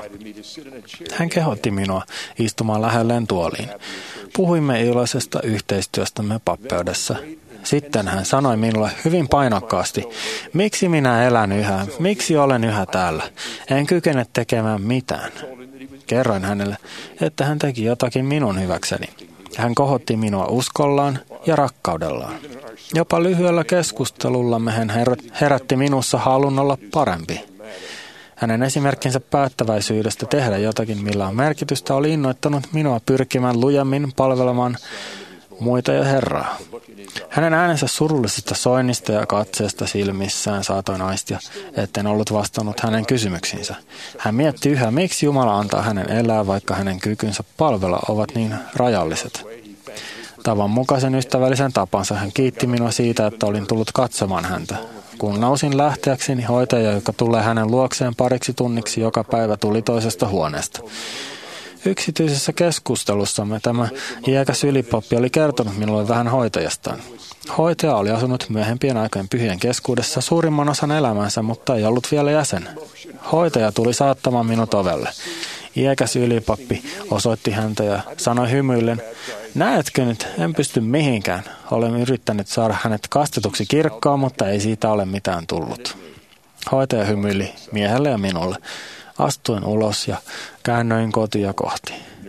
Hän kehotti minua istumaan lähelleen tuoliin. Puhuimme iloisesta yhteistyöstämme pappeudessa. Sitten hän sanoi minulle hyvin painokkaasti, miksi minä elän yhä, miksi olen yhä täällä, en kykene tekemään mitään. Kerroin hänelle, että hän teki jotakin minun hyväkseni. Hän kohotti minua uskollaan ja rakkaudellaan. Jopa lyhyellä keskustelullamme hän herätti minussa halun olla parempi. Hänen esimerkkinsä päättäväisyydestä tehdä jotakin, millä on merkitystä, oli innoittanut minua pyrkimään lujemmin palvelemaan muita ja Herraa. Hänen äänensä surullisesta soinnista ja katseesta silmissään saatoin aistia, etten ollut vastannut hänen kysymyksiinsä. Hän mietti yhä, miksi Jumala antaa hänen elää, vaikka hänen kykynsä palvella ovat niin rajalliset. Tavan mukaisen ystävällisen tapansa hän kiitti minua siitä, että olin tullut katsomaan häntä. Kun nousin lähteäkseni, hoitaja, joka tulee hänen luokseen pariksi tunniksi joka päivä, tuli toisesta huoneesta. Yksityisessä keskustelussamme tämä iäkäs ylipappi oli kertonut minulle vähän hoitajastaan. Hoitaja oli asunut myöhempien aikojen pyhien keskuudessa suurimman osan elämänsä, mutta ei ollut vielä jäsen. Hoitaja tuli saattamaan minut ovelle. Iäkäs ylipappi osoitti häntä ja sanoi hymyillen, näetkö nyt, en pysty mihinkään. Olen yrittänyt saada hänet kastetuksi kirkkoon, mutta ei siitä ole mitään tullut. Hoitaja hymyili miehelle ja minulle. Astuin ulos ja käännöin kotia kohti.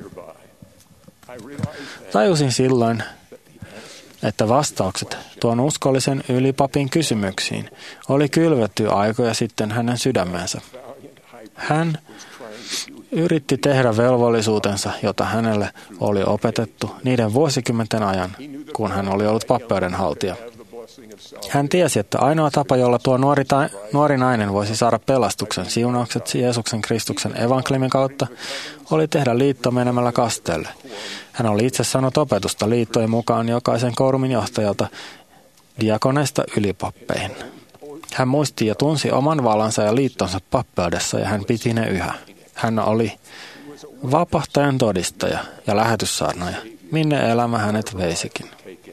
Tajusin silloin, että vastaukset tuon uskollisen ylipapin kysymyksiin oli kylvetty aikoja sitten hänen sydämensä. Hän yritti tehdä velvollisuutensa, jota hänelle oli opetettu niiden vuosikymmenten ajan, kun hän oli ollut pappeudenhaltija. Hän tiesi, että ainoa tapa, jolla tuo nuori nainen voisi saada pelastuksen siunaukset Jeesuksen Kristuksen evankeliumin kautta, oli tehdä liitto menemällä kasteelle. Hän oli itse saanut opetusta liittojen mukaan jokaisen koorumin johtajalta diakoneista ylipappeihin. Hän muisti ja tunsi oman vallansa ja liittonsa pappeudessa ja hän piti ne yhä. Hän oli vapahtajan todistaja ja lähetyssaarnaaja, minne elämä hänet veisikin.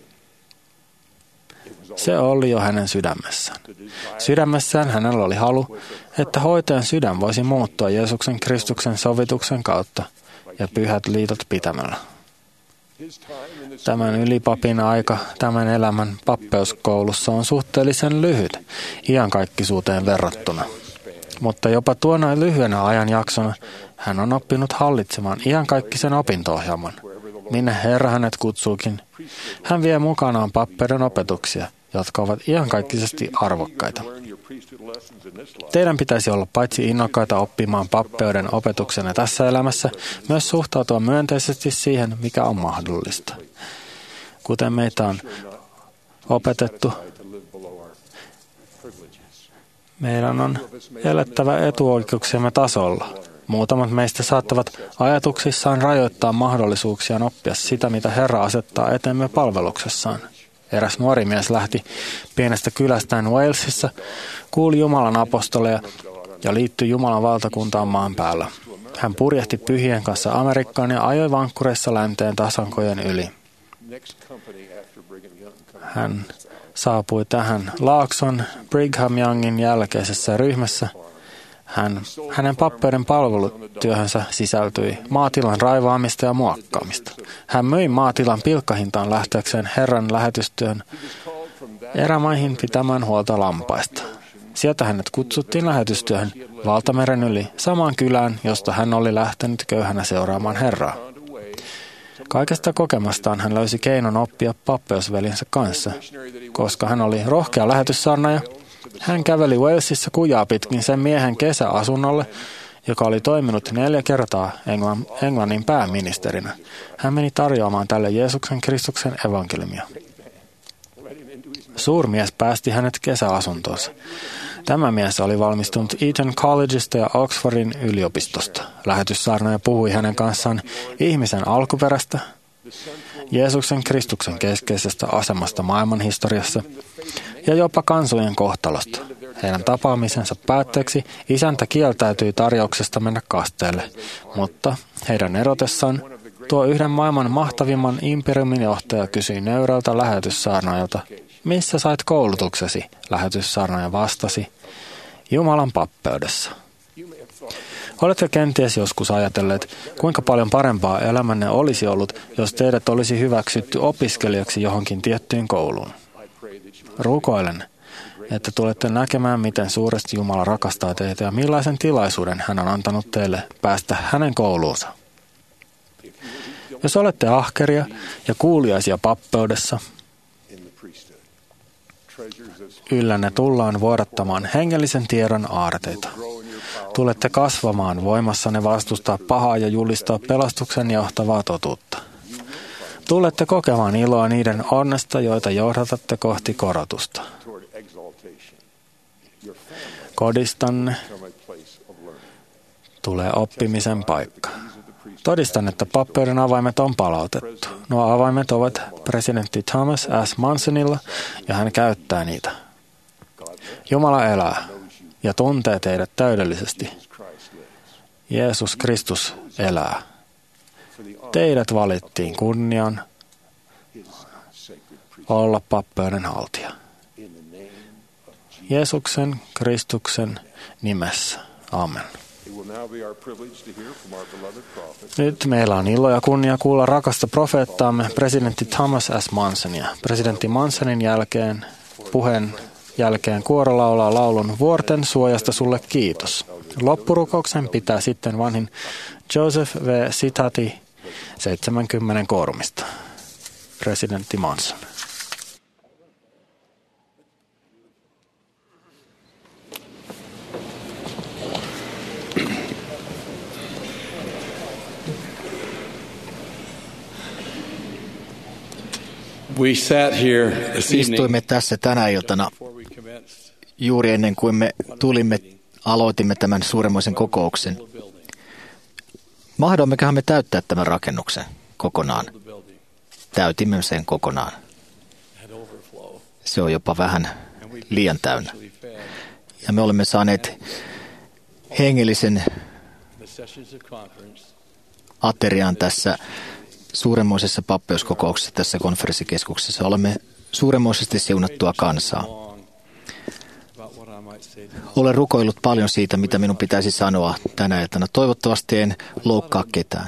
Se oli jo hänen sydämessään. Sydämessään hänellä oli halu, että hoitajan sydän voisi muuttua Jeesuksen Kristuksen sovituksen kautta ja pyhät liitot pitämällä. Tämän ylipapin aika tämän elämän pappeuskoulussa on suhteellisen lyhyt iankaikkisuuteen verrattuna. Mutta jopa tuona lyhyenä ajanjaksona hän on oppinut hallitsemaan iankaikkisen opinto-ohjelman. Minne Herra hänet kutsuukin, hän vie mukanaan pappeuden opetuksia, jotka ovat iankaikkisesti arvokkaita. Teidän pitäisi olla paitsi innokkaita oppimaan pappeuden opetuksena tässä elämässä, myös suhtautua myönteisesti siihen, mikä on mahdollista. Kuten meitä on opetettu, meidän on elettävä etuoikeuksiemme tasolla. Muutamat meistä saattavat ajatuksissaan rajoittaa mahdollisuuksiaan oppia sitä, mitä Herra asettaa eteemme palveluksessaan. Eräs nuori mies lähti pienestä kylästään Walesissa, kuuli Jumalan apostoleja ja liittyi Jumalan valtakuntaan maan päällä. Hän purjehti pyhien kanssa Amerikkaan ja ajoi vankkureissa länteen tasankojen yli. Hän saapui tähän Laakson Brigham Youngin jälkeisessä ryhmässä. Hänen pappeuden palvelutyöhönsä sisältyi maatilan raivaamista ja muokkaamista. Hän myi maatilan pilkkahintaan lähteäkseen Herran lähetystyön erämaihin pitämään huolta lampaista. Sieltä hänet kutsuttiin lähetystyöhön valtameren yli samaan kylään, josta hän oli lähtenyt köyhänä seuraamaan Herraa. Kaikesta kokemastaan hän löysi keinon oppia pappeusveljensä kanssa. Koska han oli rohkea lähetyssaarnaaja, hän käveli Walesissa kujaa pitkin sen miehen kesäasunnolle, joka oli toiminut 4 kertaa Englannin pääministerinä. Hän meni tarjoamaan tälle Jeesuksen Kristuksen evankeliumia. Suurmies päästi hänet kesäasuntoonsa. Tämä mies oli valmistunut Eton Collegeista ja Oxfordin yliopistosta. Lähetyssaarnaaja puhui hänen kanssaan ihmisen alkuperästä, Jeesuksen Kristuksen keskeisestä asemasta maailmanhistoriassa ja jopa kansojen kohtalosta. Heidän tapaamisensa päätteeksi isäntä kieltäytyi tarjouksesta mennä kasteelle, mutta heidän erotessaan tuo yhden maailman mahtavimman imperiumin johtaja kysyi nöyrältä lähetyssaarnaajalta, missä sait koulutuksesi? Lähetyssaarnaaja vastasi, Jumalan pappeudessa. Olette kenties joskus ajatelleet, kuinka paljon parempaa elämänne olisi ollut, jos teidät olisi hyväksytty opiskelijaksi johonkin tiettyyn kouluun. Rukoilen, että tulette näkemään, miten suuresti Jumala rakastaa teitä ja millaisen tilaisuuden hän on antanut teille päästä hänen kouluunsa. Jos olette ahkeria ja kuuliaisia pappeudessa, yllänne tullaan vuodattamaan hengellisen tiedon aarteita. Tulette kasvamaan voimassanne vastustaa pahaa ja julistaa pelastuksen johtavaa totuutta. Tulette kokemaan iloa niiden onnesta, joita johdatatte kohti korotusta. Kodistanne tulee oppimisen paikka. Todistan, että pappeuden avaimet on palautettu. Nuo avaimet ovat presidentti Thomas S. Mansonilla ja hän käyttää niitä. Jumala elää ja tuntee teidät täydellisesti. Jeesus Kristus elää. Teidät valittiin kunnian olla pappeuden haltija. Jeesuksen Kristuksen nimessä. Amen. Nyt meillä on ilo ja kunnia kuulla rakasta profeettaamme presidentti Thomas S. Mansonia. Presidentti Mansonin puheen jälkeen kuoro laulaa laulun Vuorten suojasta sulle kiitos. Loppurukouksen pitää sitten vanhin Joseph V. Sitati 70 koorumista. Presidentti Manson. We sat here this evening. Istuimme tässä tänä iltana juuri ennen kuin me aloitimme tämän suuremmoisen kokouksen. Mahdoimmekohan me täyttää tämän rakennuksen kokonaan? Täytimme sen kokonaan. Se on jopa vähän liian täynnä. Ja me olemme saaneet hengellisen aterian tässä suuremmoisessa pappeuskokouksessa tässä konferenssikeskuksessa. Olemme suuremmoisesti siunattua kansaa. Olen rukoillut paljon siitä, mitä minun pitäisi sanoa tänä iltana. Toivottavasti en loukkaa ketään.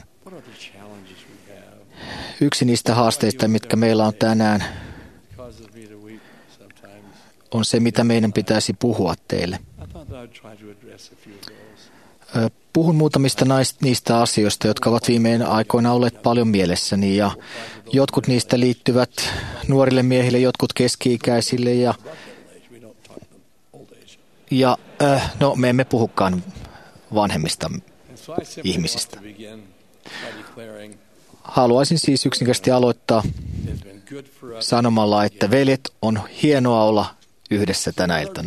Yksi niistä haasteista, mitkä meillä on tänään, on se, mitä meidän pitäisi puhua teille. Puhun muutamista niistä asioista, jotka ovat viime aikoina olleet paljon mielessäni, ja jotkut niistä liittyvät nuorille miehille, jotkut keski-ikäisille, me emme puhukaan vanhemmista ihmisistä. Haluaisin siis yksinkertaisesti aloittaa sanomalla, että veljet, on hienoa olla yhdessä tänä iltana.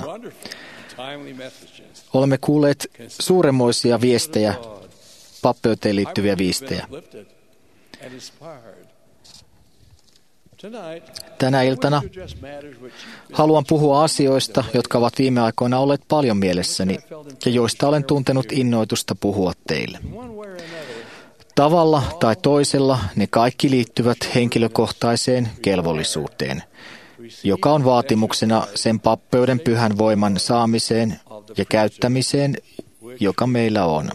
Olemme kuulleet suuremmoisia viestejä, pappeuteen liittyviä viestejä. Tänä iltana haluan puhua asioista, jotka ovat viime aikoina olleet paljon mielessäni ja joista olen tuntenut innoitusta puhua teille. Tavalla tai toisella ne kaikki liittyvät henkilökohtaiseen kelvollisuuteen, joka on vaatimuksena sen pappeuden pyhän voiman saamiseen ja käyttämiseen, joka meillä on.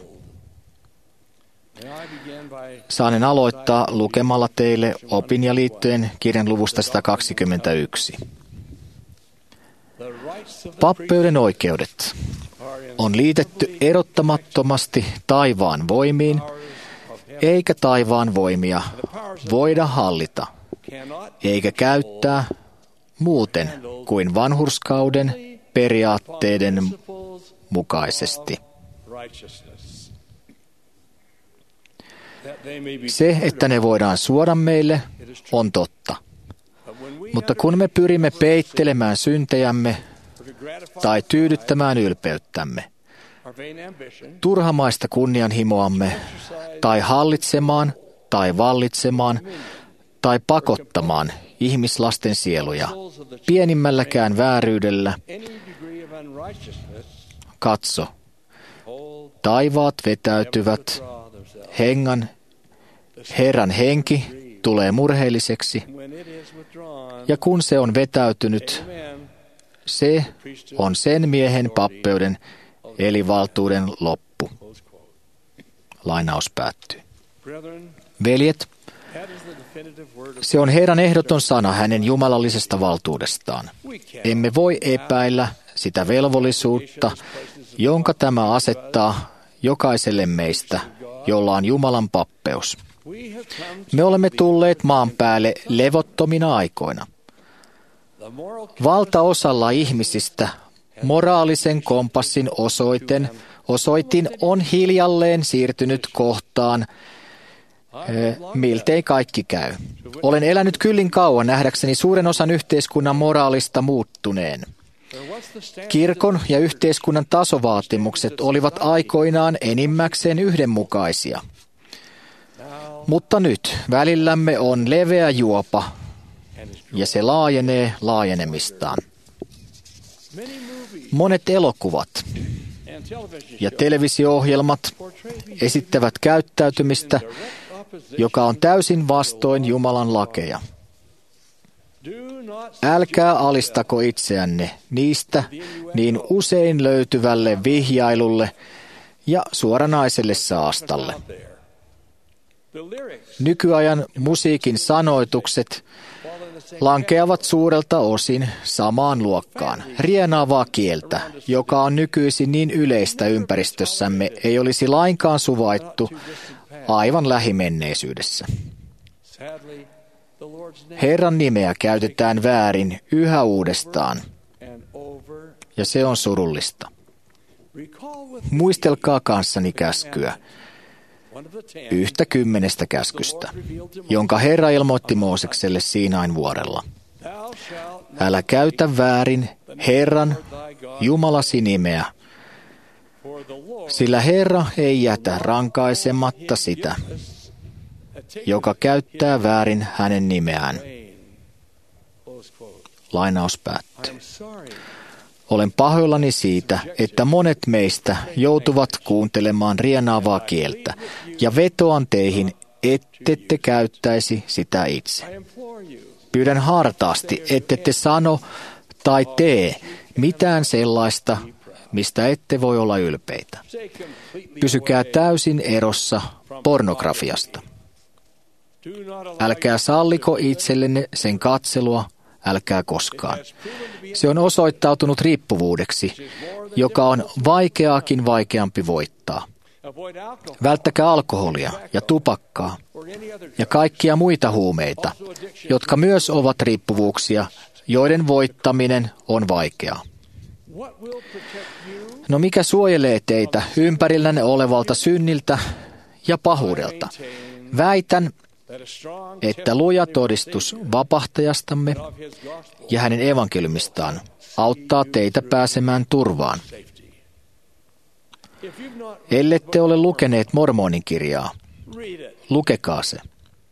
Saanen aloittaa lukemalla teille opin ja liittojen kirjan luvusta 121. Pappeuden oikeudet on liitetty erottamattomasti taivaan voimiin eikä taivaan voimia voida hallita, eikä käyttää muuten kuin vanhurskauden periaatteiden mukaisesti. Se, että ne voidaan suoda meille, on totta. Mutta kun me pyrimme peittelemään syntejämme tai tyydyttämään ylpeyttämme, turhamaista kunnianhimoamme tai hallitsemaan tai vallitsemaan tai pakottamaan ihmislasten sieluja pienimmälläkään vääryydellä, katso, taivaat vetäytyvät, Herran henki tulee murheelliseksi, ja kun se on vetäytynyt, se on sen miehen pappeuden eli valtuuden loppu. Lainaus päättyy. Veljet, se on Herran ehdoton sana hänen jumalallisesta valtuudestaan. Emme voi epäillä sitä velvollisuutta, jonka tämä asettaa jokaiselle meistä, jolla on Jumalan pappeus. Me olemme tulleet maan päälle levottomina aikoina. Valtaosalla ihmisistä moraalisen kompassin osoitin on hiljalleen siirtynyt kohtaan, miltei kaikki käy. Olen elänyt kyllin kauan nähdäkseni suuren osan yhteiskunnan moraalista muuttuneen. Kirkon ja yhteiskunnan tasovaatimukset olivat aikoinaan enimmäkseen yhdenmukaisia. Mutta nyt välillämme on leveä juopa, ja se laajenee laajenemistaan. Monet elokuvat ja televisio-ohjelmat esittävät käyttäytymistä, joka on täysin vastoin Jumalan lakeja. Älkää alistako itseänne niistä niin usein löytyvälle vihjailulle ja suoranaiselle saastalle. Nykyajan musiikin sanoitukset lankeavat suurelta osin samaan luokkaan. Rienaavaa kieltä, joka on nykyisin niin yleistä ympäristössämme, ei olisi lainkaan suvaittu aivan lähimenneisyydessä. Herran nimeä käytetään väärin yhä uudestaan, ja se on surullista. Muistelkaa kanssani käskyä, yhtä 10 käskystä, jonka Herra ilmoitti Moosekselle Siinain vuorella. Älä käytä väärin Herran, Jumalasi nimeä, sillä Herra ei jätä rankaisematta sitä, joka käyttää väärin hänen nimeään. Lainaus päättyy. Olen pahoillani siitä, että monet meistä joutuvat kuuntelemaan rienaavaa kieltä, ja vetoan teihin, ettette käyttäisi sitä itse. Pyydän hartaasti, ettette sano tai tee mitään sellaista, mistä ette voi olla ylpeitä. Pysykää täysin erossa pornografiasta. Älkää salliko itsellenne sen katselua, älkää koskaan. Se on osoittautunut riippuvuudeksi, joka on vaikeaakin vaikeampi voittaa. Välttäkää alkoholia ja tupakkaa ja kaikkia muita huumeita, jotka myös ovat riippuvuuksia, joiden voittaminen on vaikeaa. No mikä suojelee teitä ympärillänne olevalta synniltä ja pahuudelta? Väitän, että luja todistus vapahtajastamme ja hänen evankeliumistaan auttaa teitä pääsemään turvaan. Ellette ole lukeneet Mormonin kirjaa, lukekaa se.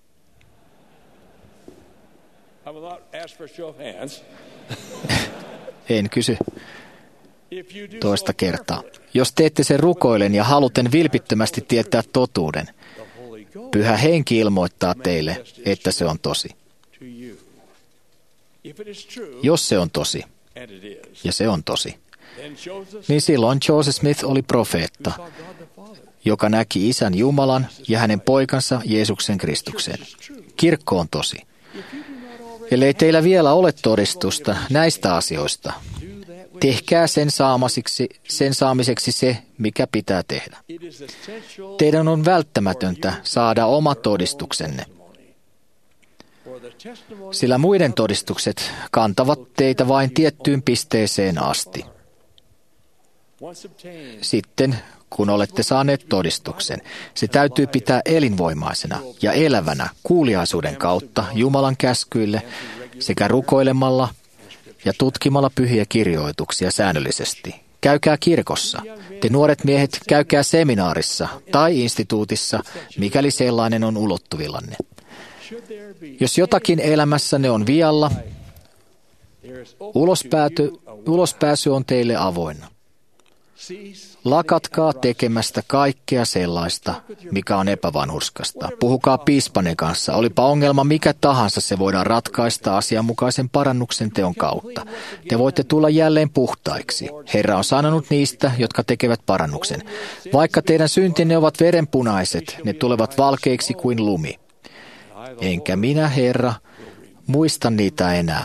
En kysy toista kertaa. Jos teette sen rukoilen ja haluten vilpittömästi tietää totuuden, Pyhä Henki ilmoittaa teille, että se on tosi. Jos se on tosi, ja se on tosi, niin silloin Joseph Smith oli profeetta, joka näki Isän Jumalan ja hänen poikansa Jeesuksen Kristuksen. Kirkko on tosi. Ellei teillä vielä ole todistusta näistä asioista, Tehkää sen saamiseksi se, mikä pitää tehdä. Teidän on välttämätöntä saada oma todistuksenne, sillä muiden todistukset kantavat teitä vain tiettyyn pisteeseen asti. Sitten, kun olette saaneet todistuksen, se täytyy pitää elinvoimaisena ja elävänä kuuliaisuuden kautta Jumalan käskyille sekä rukoilemalla ja tutkimalla pyhiä kirjoituksia säännöllisesti. Käykää kirkossa. Te nuoret miehet, käykää seminaarissa tai instituutissa, mikäli sellainen on ulottuvillanne. Jos jotakin elämässänne on vialla, ulospääsy on teille avoinna. Lakatkaa tekemästä kaikkea sellaista, mikä on epävanhurskasta. Puhukaa piispanne kanssa. Olipa ongelma mikä tahansa, se voidaan ratkaista asianmukaisen parannuksen teon kautta. Te voitte tulla jälleen puhtaiksi. Herra on sanonut niistä, jotka tekevät parannuksen. Vaikka teidän syntinne ovat verenpunaiset, ne tulevat valkeiksi kuin lumi. Enkä minä, Herra, muista niitä enää.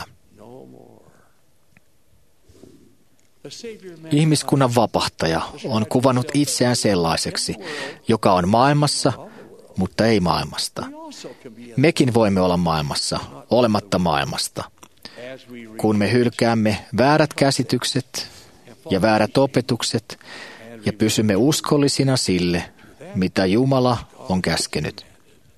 Ihmiskunnan vapahtaja on kuvannut itseään sellaiseksi, joka on maailmassa, mutta ei maailmasta. Mekin voimme olla maailmassa, olematta maailmasta. Kun me hylkäämme väärät käsitykset ja väärät opetukset ja pysymme uskollisina sille, mitä Jumala on käskenyt.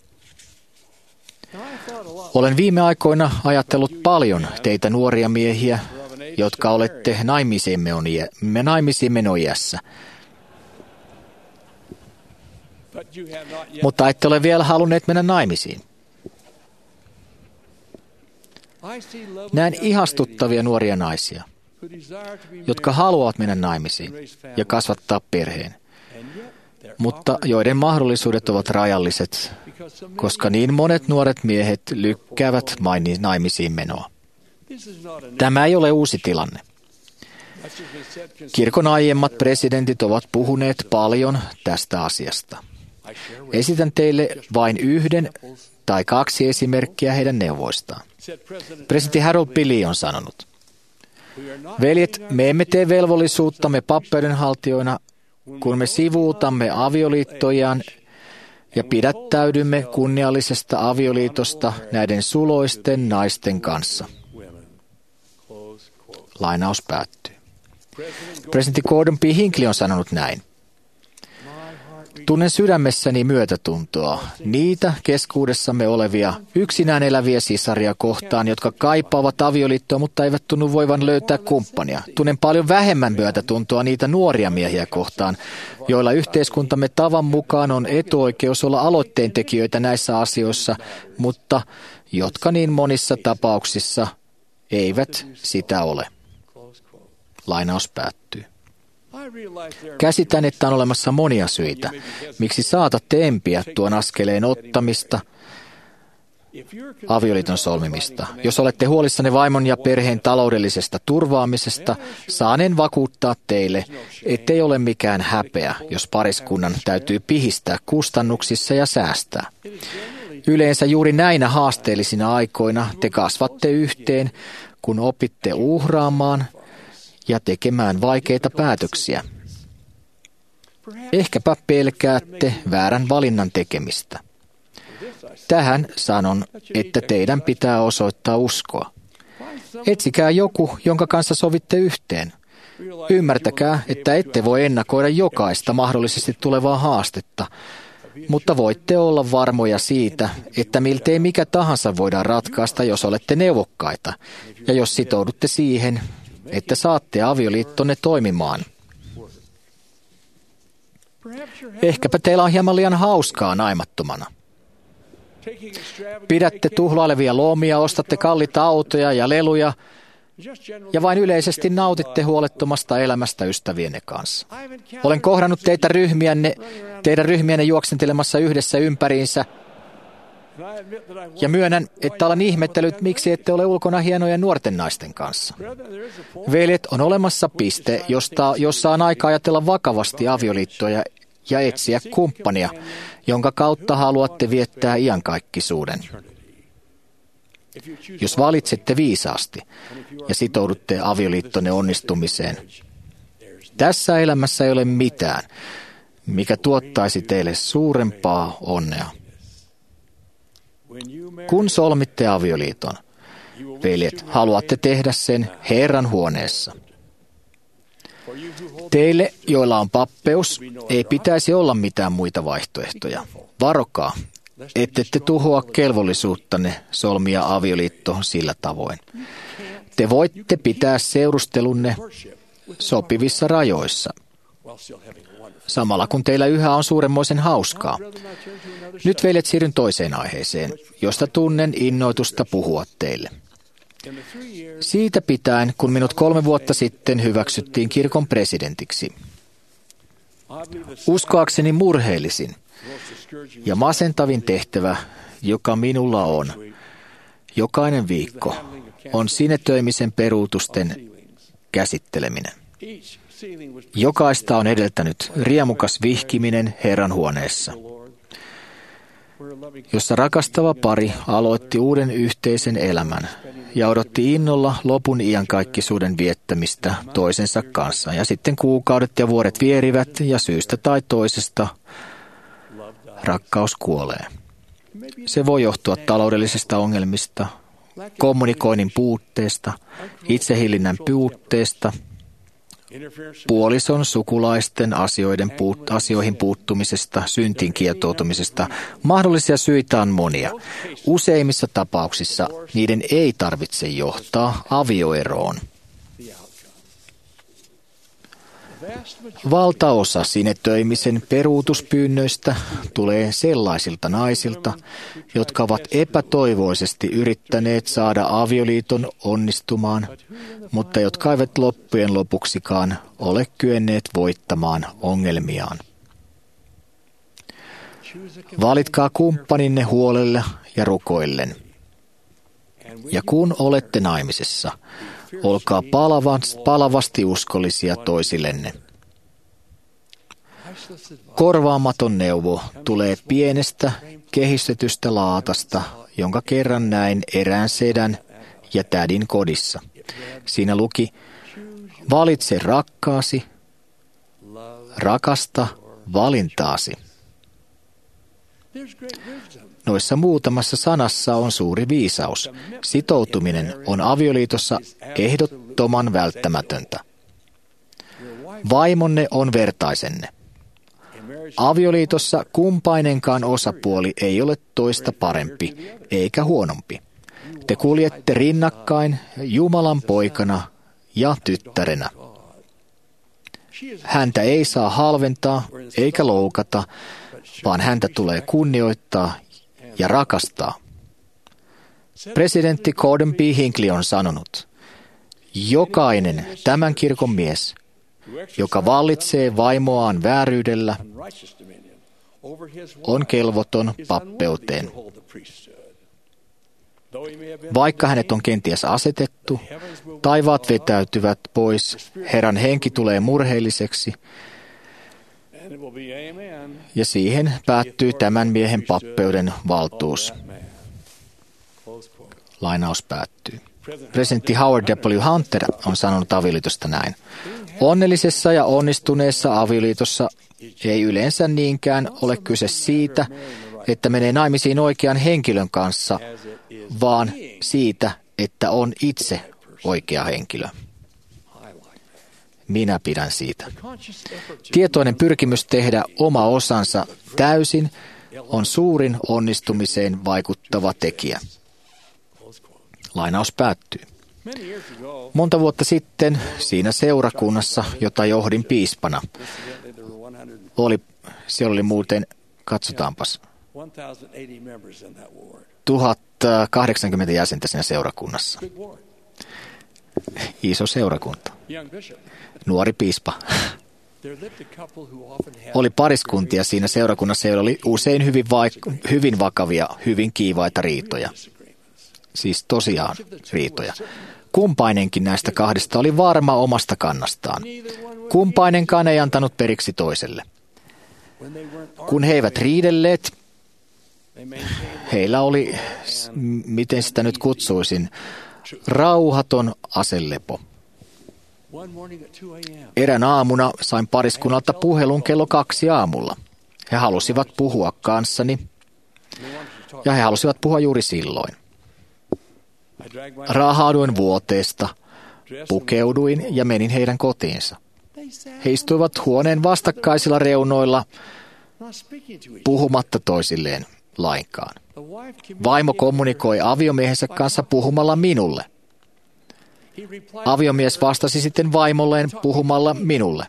Olen viime aikoina ajatellut paljon teitä nuoria miehiä, jotka olette naimisiinmenoiässä. Mutta ette ole vielä halunneet mennä naimisiin. Näen ihastuttavia nuoria naisia, jotka haluavat mennä naimisiin ja kasvattaa perheen, mutta joiden mahdollisuudet ovat rajalliset, koska niin monet nuoret miehet lykkäävät naimisiin menoa. Tämä ei ole uusi tilanne. Kirkon aiemmat presidentit ovat puhuneet paljon tästä asiasta. Esitän teille vain 1 tai 2 esimerkkiä heidän neuvoistaan. Presidentti Harold B. Lee on sanonut: veljet, me emme tee velvollisuuttamme pappeudenhaltijoina, kun me sivuutamme avioliittojaan ja pidättäydymme kunniallisesta avioliitosta näiden suloisten naisten kanssa. Lainaus päättyy. Presidentti Gordon B. Hinckley on sanonut näin: tunnen sydämessäni myötätuntoa niitä keskuudessamme olevia yksinään eläviä sisaria kohtaan, jotka kaipaavat avioliittoa, mutta eivät tunnu voivan löytää kumppania. Tunnen paljon vähemmän myötätuntoa niitä nuoria miehiä kohtaan, joilla yhteiskuntamme tavan mukaan on etuoikeus olla aloitteentekijöitä näissä asioissa, mutta jotka niin monissa tapauksissa eivät sitä ole. Lainaus päättyy. Käsitän, että on olemassa monia syitä, miksi saatatte empiä tuon askeleen ottamista, avioliiton solmimista. Jos olette huolissanne vaimon ja perheen taloudellisesta turvaamisesta, saanen vakuuttaa teille, ettei ole mikään häpeä, jos pariskunnan täytyy pihistää kustannuksissa ja säästää. Yleensä juuri näinä haasteellisina aikoina te kasvatte yhteen, kun opitte uhraamaan ja tekemään vaikeita päätöksiä. Ehkäpä pelkäätte väärän valinnan tekemistä. Tähän sanon, että teidän pitää osoittaa uskoa. Etsikää joku, jonka kanssa sovitte yhteen. Ymmärtäkää, että ette voi ennakoida jokaista mahdollisesti tulevaa haastetta, mutta voitte olla varmoja siitä, että miltei mikä tahansa voidaan ratkaista, jos olette neuvokkaita ja jos sitoudutte siihen, että saatte avioliittonne toimimaan. Ehkäpä teillä on hieman liian hauskaa naimattomana. Pidätte tuhlailevia lomia, ostatte kalliita autoja ja leluja ja vain yleisesti nautitte huolettomasta elämästä ystävienne kanssa. Olen kohdannut teidän ryhmiänne juoksentelemassa yhdessä ympäriinsä ja myönnän, että olen ihmetellyt, miksi ette ole ulkona hienojen nuorten naisten kanssa. Veljet, on olemassa piste, jossa on aika ajatella vakavasti avioliittoja ja etsiä kumppania, jonka kautta haluatte viettää iankaikkisuuden. Jos valitsette viisaasti ja sitoudutte avioliittonne onnistumiseen, tässä elämässä ei ole mitään, mikä tuottaisi teille suurempaa onnea. Kun solmitte avioliiton, veljet, haluatte tehdä sen Herran huoneessa. Teille, joilla on pappeus, ei pitäisi olla mitään muita vaihtoehtoja. Varokaa, ette te tuhoa kelvollisuuttanne solmia avioliitto sillä tavoin. Te voitte pitää seurustelunne sopivissa rajoissa, samalla kun teillä yhä on suuremmoisen hauskaa. Nyt veljet siirryn toiseen aiheeseen, josta tunnen innoitusta puhua teille. Siitä pitäen, kun minut 3 vuotta sitten hyväksyttiin kirkon presidentiksi, uskoakseni murheellisin ja masentavin tehtävä, joka minulla on, jokainen viikko, on sinetöimisen peruutusten käsitteleminen. Jokaista on edeltänyt riemukas vihkiminen Herran huoneessa, jossa rakastava pari aloitti uuden yhteisen elämän ja odotti innolla lopun iankaikkisuuden viettämistä toisensa kanssa. Ja sitten kuukaudet ja vuodet vierivät ja syystä tai toisesta rakkaus kuolee. Se voi johtua taloudellisista ongelmista, kommunikoinnin puutteesta, itsehillinnän puutteesta, puolison sukulaisten asioihin puuttumisesta, syntiin kietoutumisesta. Mahdollisia syitä on monia. Useimmissa tapauksissa niiden ei tarvitse johtaa avioeroon. Valtaosa sinetöimisen peruutuspyynnöistä tulee sellaisilta naisilta, jotka ovat epätoivoisesti yrittäneet saada avioliiton onnistumaan, mutta jotka eivät loppujen lopuksikaan ole kyenneet voittamaan ongelmiaan. Valitkaa kumppaninne huolella ja rukoillen. Ja kun olette naimisissa, olkaa palavasti uskollisia toisillenne. Korvaamaton neuvo tulee pienestä, kehistetystä laatasta, jonka kerran näin erään sedän ja tädin kodissa. Siinä luki, valitse rakkaasi, rakasta valintaasi. Noissa muutamassa sanassa on suuri viisaus. Sitoutuminen on avioliitossa ehdottoman välttämätöntä. Vaimonne on vertaisenne. Avioliitossa kumpainenkaan osapuoli ei ole toista parempi eikä huonompi. Te kuljette rinnakkain Jumalan poikana ja tyttärenä. Häntä ei saa halventaa eikä loukata, vaan häntä tulee kunnioittaa ja rakastaa. Presidentti Gordon B. Hinckley on sanonut, jokainen tämän kirkon mies, joka vallitsee vaimoaan vääryydellä, on kelvoton pappeuteen. Vaikka hänet on kenties asetettu, taivaat vetäytyvät pois, Herran henki tulee murheelliseksi, ja siihen päättyy tämän miehen pappeuden valtuus. Lainaus päättyy. Presidentti Howard W. Hunter on sanonut avioliitosta näin. Onnellisessa ja onnistuneessa avioliitossa ei yleensä niinkään ole kyse siitä, että menee naimisiin oikean henkilön kanssa, vaan siitä, että on itse oikea henkilö. Minä pidän siitä. Tietoinen pyrkimys tehdä oma osansa täysin on suurin onnistumiseen vaikuttava tekijä. Lainaus päättyy. Monta vuotta sitten siinä seurakunnassa, jota johdin piispana, siellä oli muuten, katsotaanpas, 1080 jäsentä siinä seurakunnassa. Iso seurakunta. Nuori piispa. Oli pariskuntia siinä seurakunnassa, joilla oli usein hyvin vakavia, hyvin kiivaita riitoja. Siis tosiaan riitoja. Kumpainenkin näistä kahdesta oli varma omasta kannastaan. Kumpainenkaan ei antanut periksi toiselle. Kun he eivät riidelleet, Heillä oli, miten sitä nyt kutsuisin, rauhaton aselepo. Erään aamuna sain pariskunnalta puhelun kello 2 aamulla. He halusivat puhua kanssani, ja he halusivat puhua juuri silloin. Raahauduin vuoteesta, pukeuduin ja menin heidän kotiinsa. He istuivat huoneen vastakkaisilla reunoilla, puhumatta toisilleen lainkaan. Vaimo kommunikoi aviomiehensä kanssa puhumalla minulle. Aviomies vastasi sitten vaimolleen puhumalla minulle.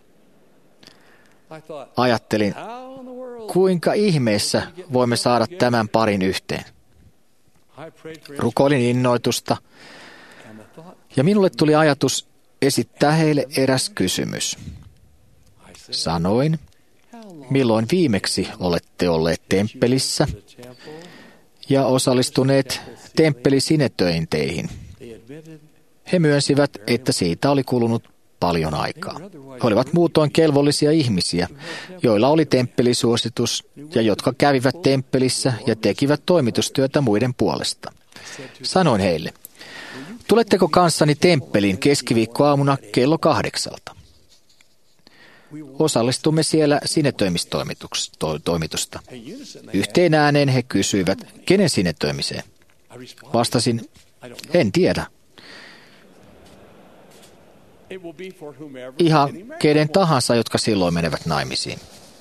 Ajattelin, kuinka ihmeessä voimme saada tämän parin yhteen. Rukoilin innoitusta, ja minulle tuli ajatus esittää heille eräs kysymys. Sanoin, milloin viimeksi olette olleet temppelissä ja osallistuneet temppelisinetöinteihin? He myönsivät, että siitä oli kulunut paljon aikaa. He olivat muutoin kelvollisia ihmisiä, joilla oli temppelisuositus ja jotka kävivät temppelissä ja tekivät toimitustyötä muiden puolesta. Sanoin heille, tuletteko kanssani temppeliin keskiviikkoaamuna kello 8? Osallistumme siellä sinetöimistoimitusta. Yhteen ääneen he kysyivät, kenen sinetöimiseen? Vastasin, en tiedä. Ihan keiden tahansa, jotka silloin menevät naimisiin.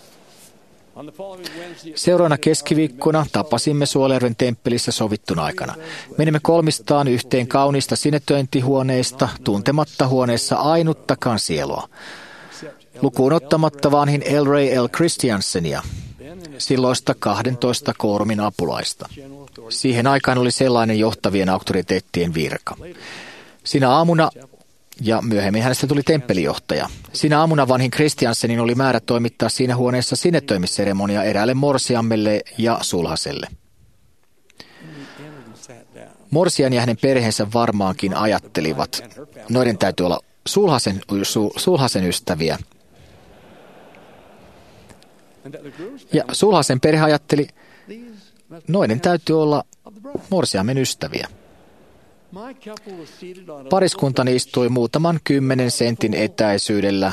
Seuraavana keskiviikkona tapasimme Suolijärven temppelissä sovittuna aikana. Menimme 3 yhteen kauniista sinetöintihuoneista, tuntematta huoneessa ainuttakaan sielua. Lukuun ottamatta vanhin L. Ray L. Christiansenia, silloista 12 koorumin apulaista. Siihen aikaan oli sellainen johtavien auktoriteettien virka. Sinä aamuna, ja myöhemmin hänestä tuli temppelijohtaja. Sinä aamuna vanhin Christiansenin oli määrä toimittaa siinä huoneessa sinetöimisseremonia eräälle morsiammelle ja sulhaselle. Morsian ja hänen perheensä varmaankin ajattelivat, noiden täytyy olla sulhasen ystäviä. Ja sulhasen perhe ajatteli, noiden täytyy olla morsiamen ystäviä. Pariskuntani istui muutaman 10 sentin etäisyydellä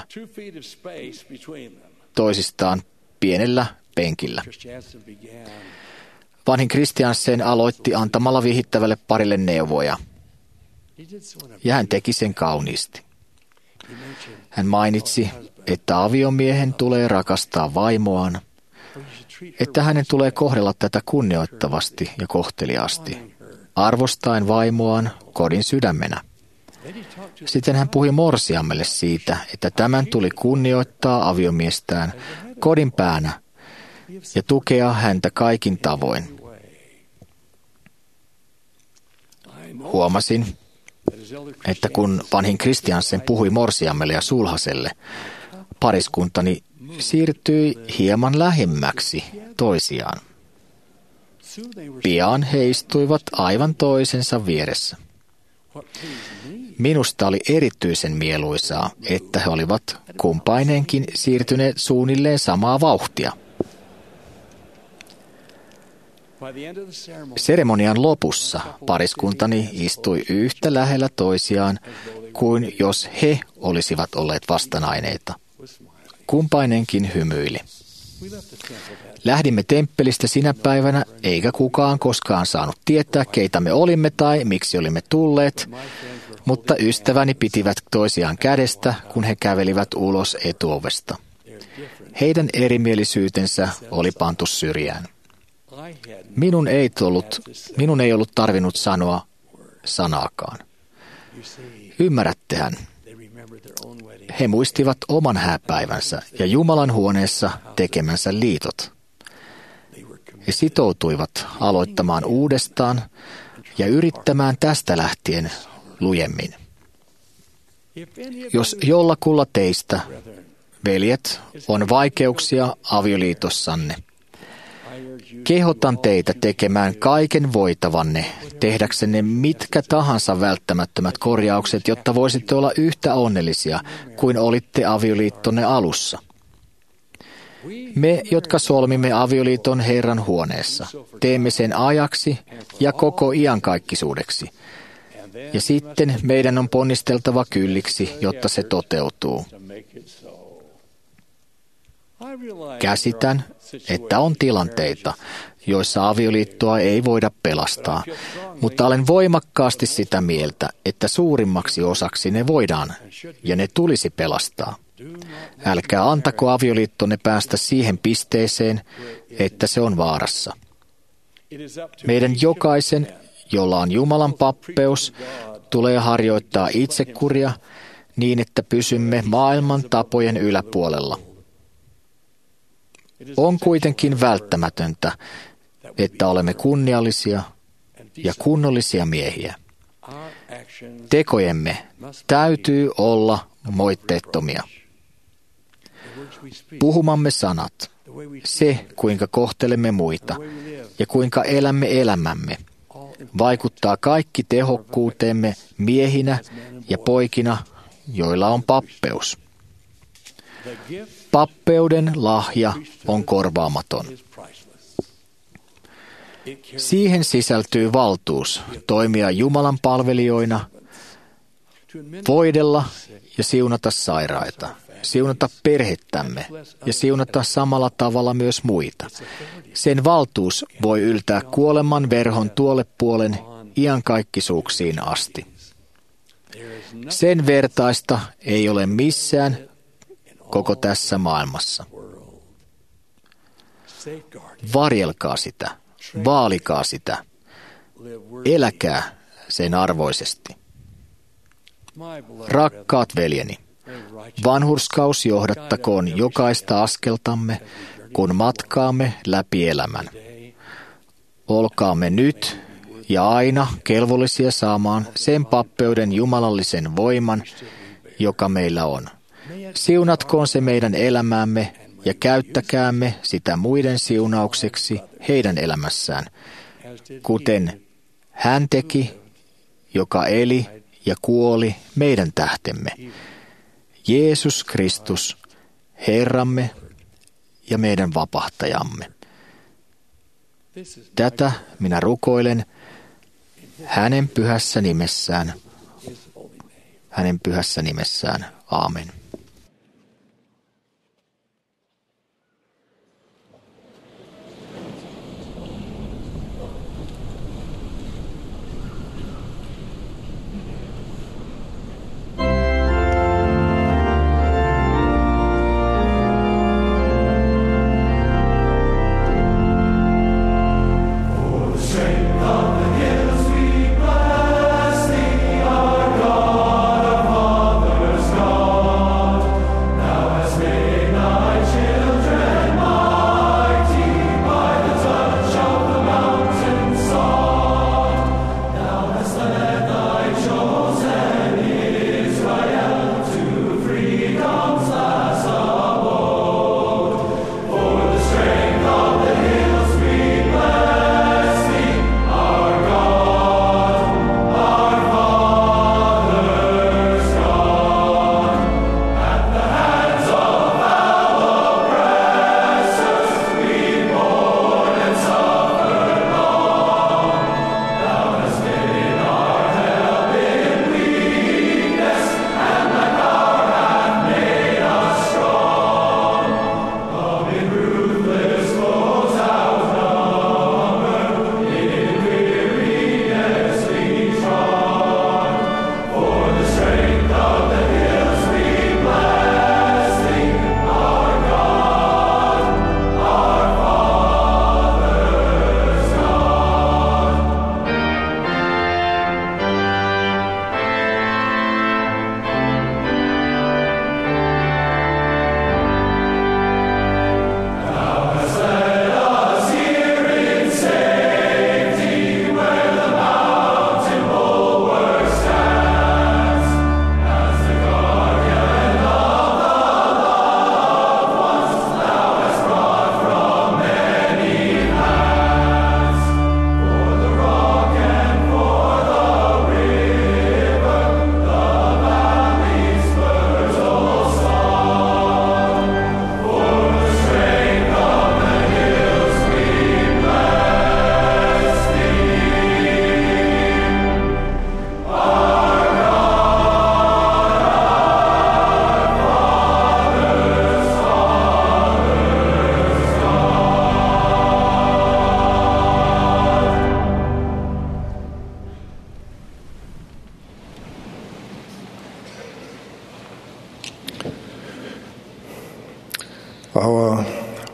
toisistaan pienellä penkillä. Vanhin Christiansen aloitti antamalla vihittävälle parille neuvoja, ja hän teki sen kauniisti. Hän mainitsi, että aviomiehen tulee rakastaa vaimoaan, että hänen tulee kohdella tätä kunnioittavasti ja kohteliaasti, arvostaen vaimoaan kodin sydämenä. Sitten hän puhui morsiammelle siitä, että tämän tuli kunnioittaa aviomiestään kodin päänä ja tukea häntä kaikin tavoin. Huomasin, että kun vanhin Christiansen puhui morsiammelle ja sulhaselle, pariskuntani siirtyi hieman lähemmäksi toisiaan. Pian he istuivat aivan toisensa vieressä. Minusta oli erityisen mieluisaa, että he olivat kumpainenkin siirtyneet suunnilleen samaa vauhtia. Seremonian lopussa pariskuntani istui yhtä lähellä toisiaan kuin jos he olisivat olleet vastanaineita. Kumpainenkin hymyili. Lähdimme temppelistä sinä päivänä, eikä kukaan koskaan saanut tietää, keitä me olimme tai miksi olimme tulleet, mutta ystäväni pitivät toisiaan kädestä, kun he kävelivät ulos etuovesta. Heidän erimielisyytensä oli pantu syrjään. Minun ei ollut tarvinnut sanoa sanaakaan. Ymmärrättehän? He muistivat oman hääpäivänsä ja Jumalan huoneessa tekemänsä liitot. He sitoutuivat aloittamaan uudestaan ja yrittämään tästä lähtien lujemmin. Jos jollakulla teistä, veljet, on vaikeuksia avioliitossanne, kehotan teitä tekemään kaiken voitavanne tehdäksenne mitkä tahansa välttämättömät korjaukset, jotta voisitte olla yhtä onnellisia kuin olitte avioliittonne alussa. Me, jotka solmimme avioliiton Herran huoneessa, teemme sen ajaksi ja koko iankaikkisuudeksi. Ja sitten meidän on ponnisteltava kylliksi, jotta se toteutuu. Käsitän, että on tilanteita, joissa avioliittoa ei voida pelastaa, mutta olen voimakkaasti sitä mieltä, että suurimmaksi osaksi ne voidaan ja ne tulisi pelastaa. Älkää antako avioliittonne päästä siihen pisteeseen, että se on vaarassa. Meidän jokaisen, jolla on Jumalan pappeus, tulee harjoittaa itsekuria niin, että pysymme maailman tapojen yläpuolella. On kuitenkin välttämätöntä, että olemme kunniallisia ja kunnollisia miehiä. Tekojemme täytyy olla moitteettomia. Puhumamme sanat, se kuinka kohtelemme muita ja kuinka elämme elämämme, vaikuttaa kaikki tehokkuuteemme miehinä ja poikina, joilla on pappeus. Pappeuden lahja on korvaamaton. Siihen sisältyy valtuus toimia Jumalan palvelijoina, voidella ja siunata sairaita, siunata perhettämme ja siunata samalla tavalla myös muita. Sen valtuus voi yltää kuoleman verhon tuolle puolen iankaikkisuuksiin asti. Sen vertaista ei ole missään koko tässä maailmassa. Varjelkaa sitä, vaalikaa sitä, eläkää sen arvoisesti. Rakkaat veljeni, vanhurskaus johdattakoon jokaista askeltamme, kun matkaamme läpi elämän. Olkaamme nyt ja aina kelvollisia saamaan sen pappeuden jumalallisen voiman, joka meillä on. Siunatkoon se meidän elämäämme ja käyttäkäämme sitä muiden siunaukseksi heidän elämässään, kuten hän teki, joka eli ja kuoli meidän tähtemme. Jeesus Kristus, Herramme ja meidän vapahtajamme. Tätä minä rukoilen hänen pyhässä nimessään. Hänen pyhässä nimessään. Aamen. God.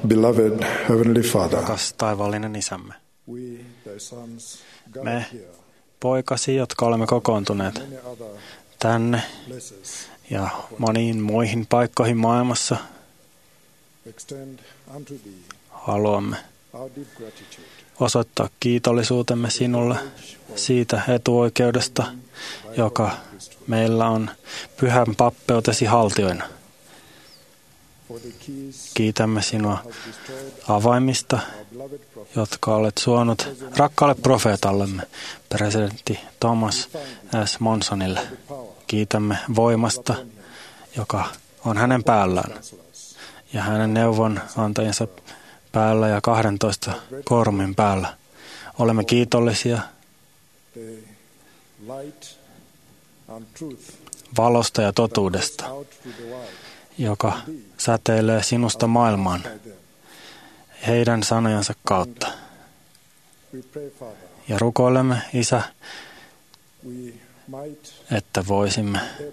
Beloved Heavenly Father, rakas taivaallinen Isämme. we, thy sons, Me, gathered here, poikasi, jotka olemme kokoontuneet many other tänne places, ja moniin muihin paikkoihin maailmassa, extend unto thee haluamme our deep gratitude. osoittaa kiitollisuutemme sinulle siitä etuoikeudesta, joka meillä on pyhän pappeutesi haltioina. For the keys Kiitämme sinua has destroyed avaimista, our beloved prophet, jotka olet suonut rakkaalle profeetallemme, presidentti Thomas S. Monsonille. the power Kiitämme voimasta, joka on hänen päällään counselors, ja hänen neuvonantajansa päällä ja 12 kormin päällä. Olemme kiitollisia the light and truth valosta ja totuudesta, out to the world joka säteilee sinusta maailmaan by them. heidän sanojansa kautta. We pray, Father, Ja rukoilemme, Isä, we might että voisimme able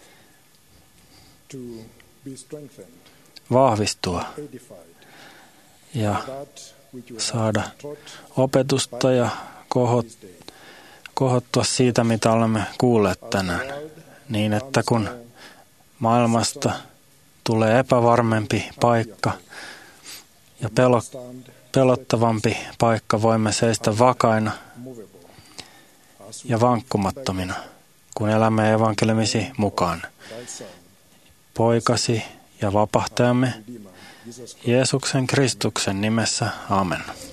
to be strengthened, vahvistua edified, ja that which you saada have taught opetusta ja this day. kohottua siitä, mitä olemme kuulleet tänään, niin että kun maailmasta tulee epävarmempi paikka ja Stand pelottavampi paikka, voimme seistä vakaina movable as ja vankkumattomina, kun elämme evankeliumisi mukaan. thy Son, Poikasi ja vapahtajamme Redeemer, Jesus Christ. Jeesuksen Kristuksen nimessä. Amen.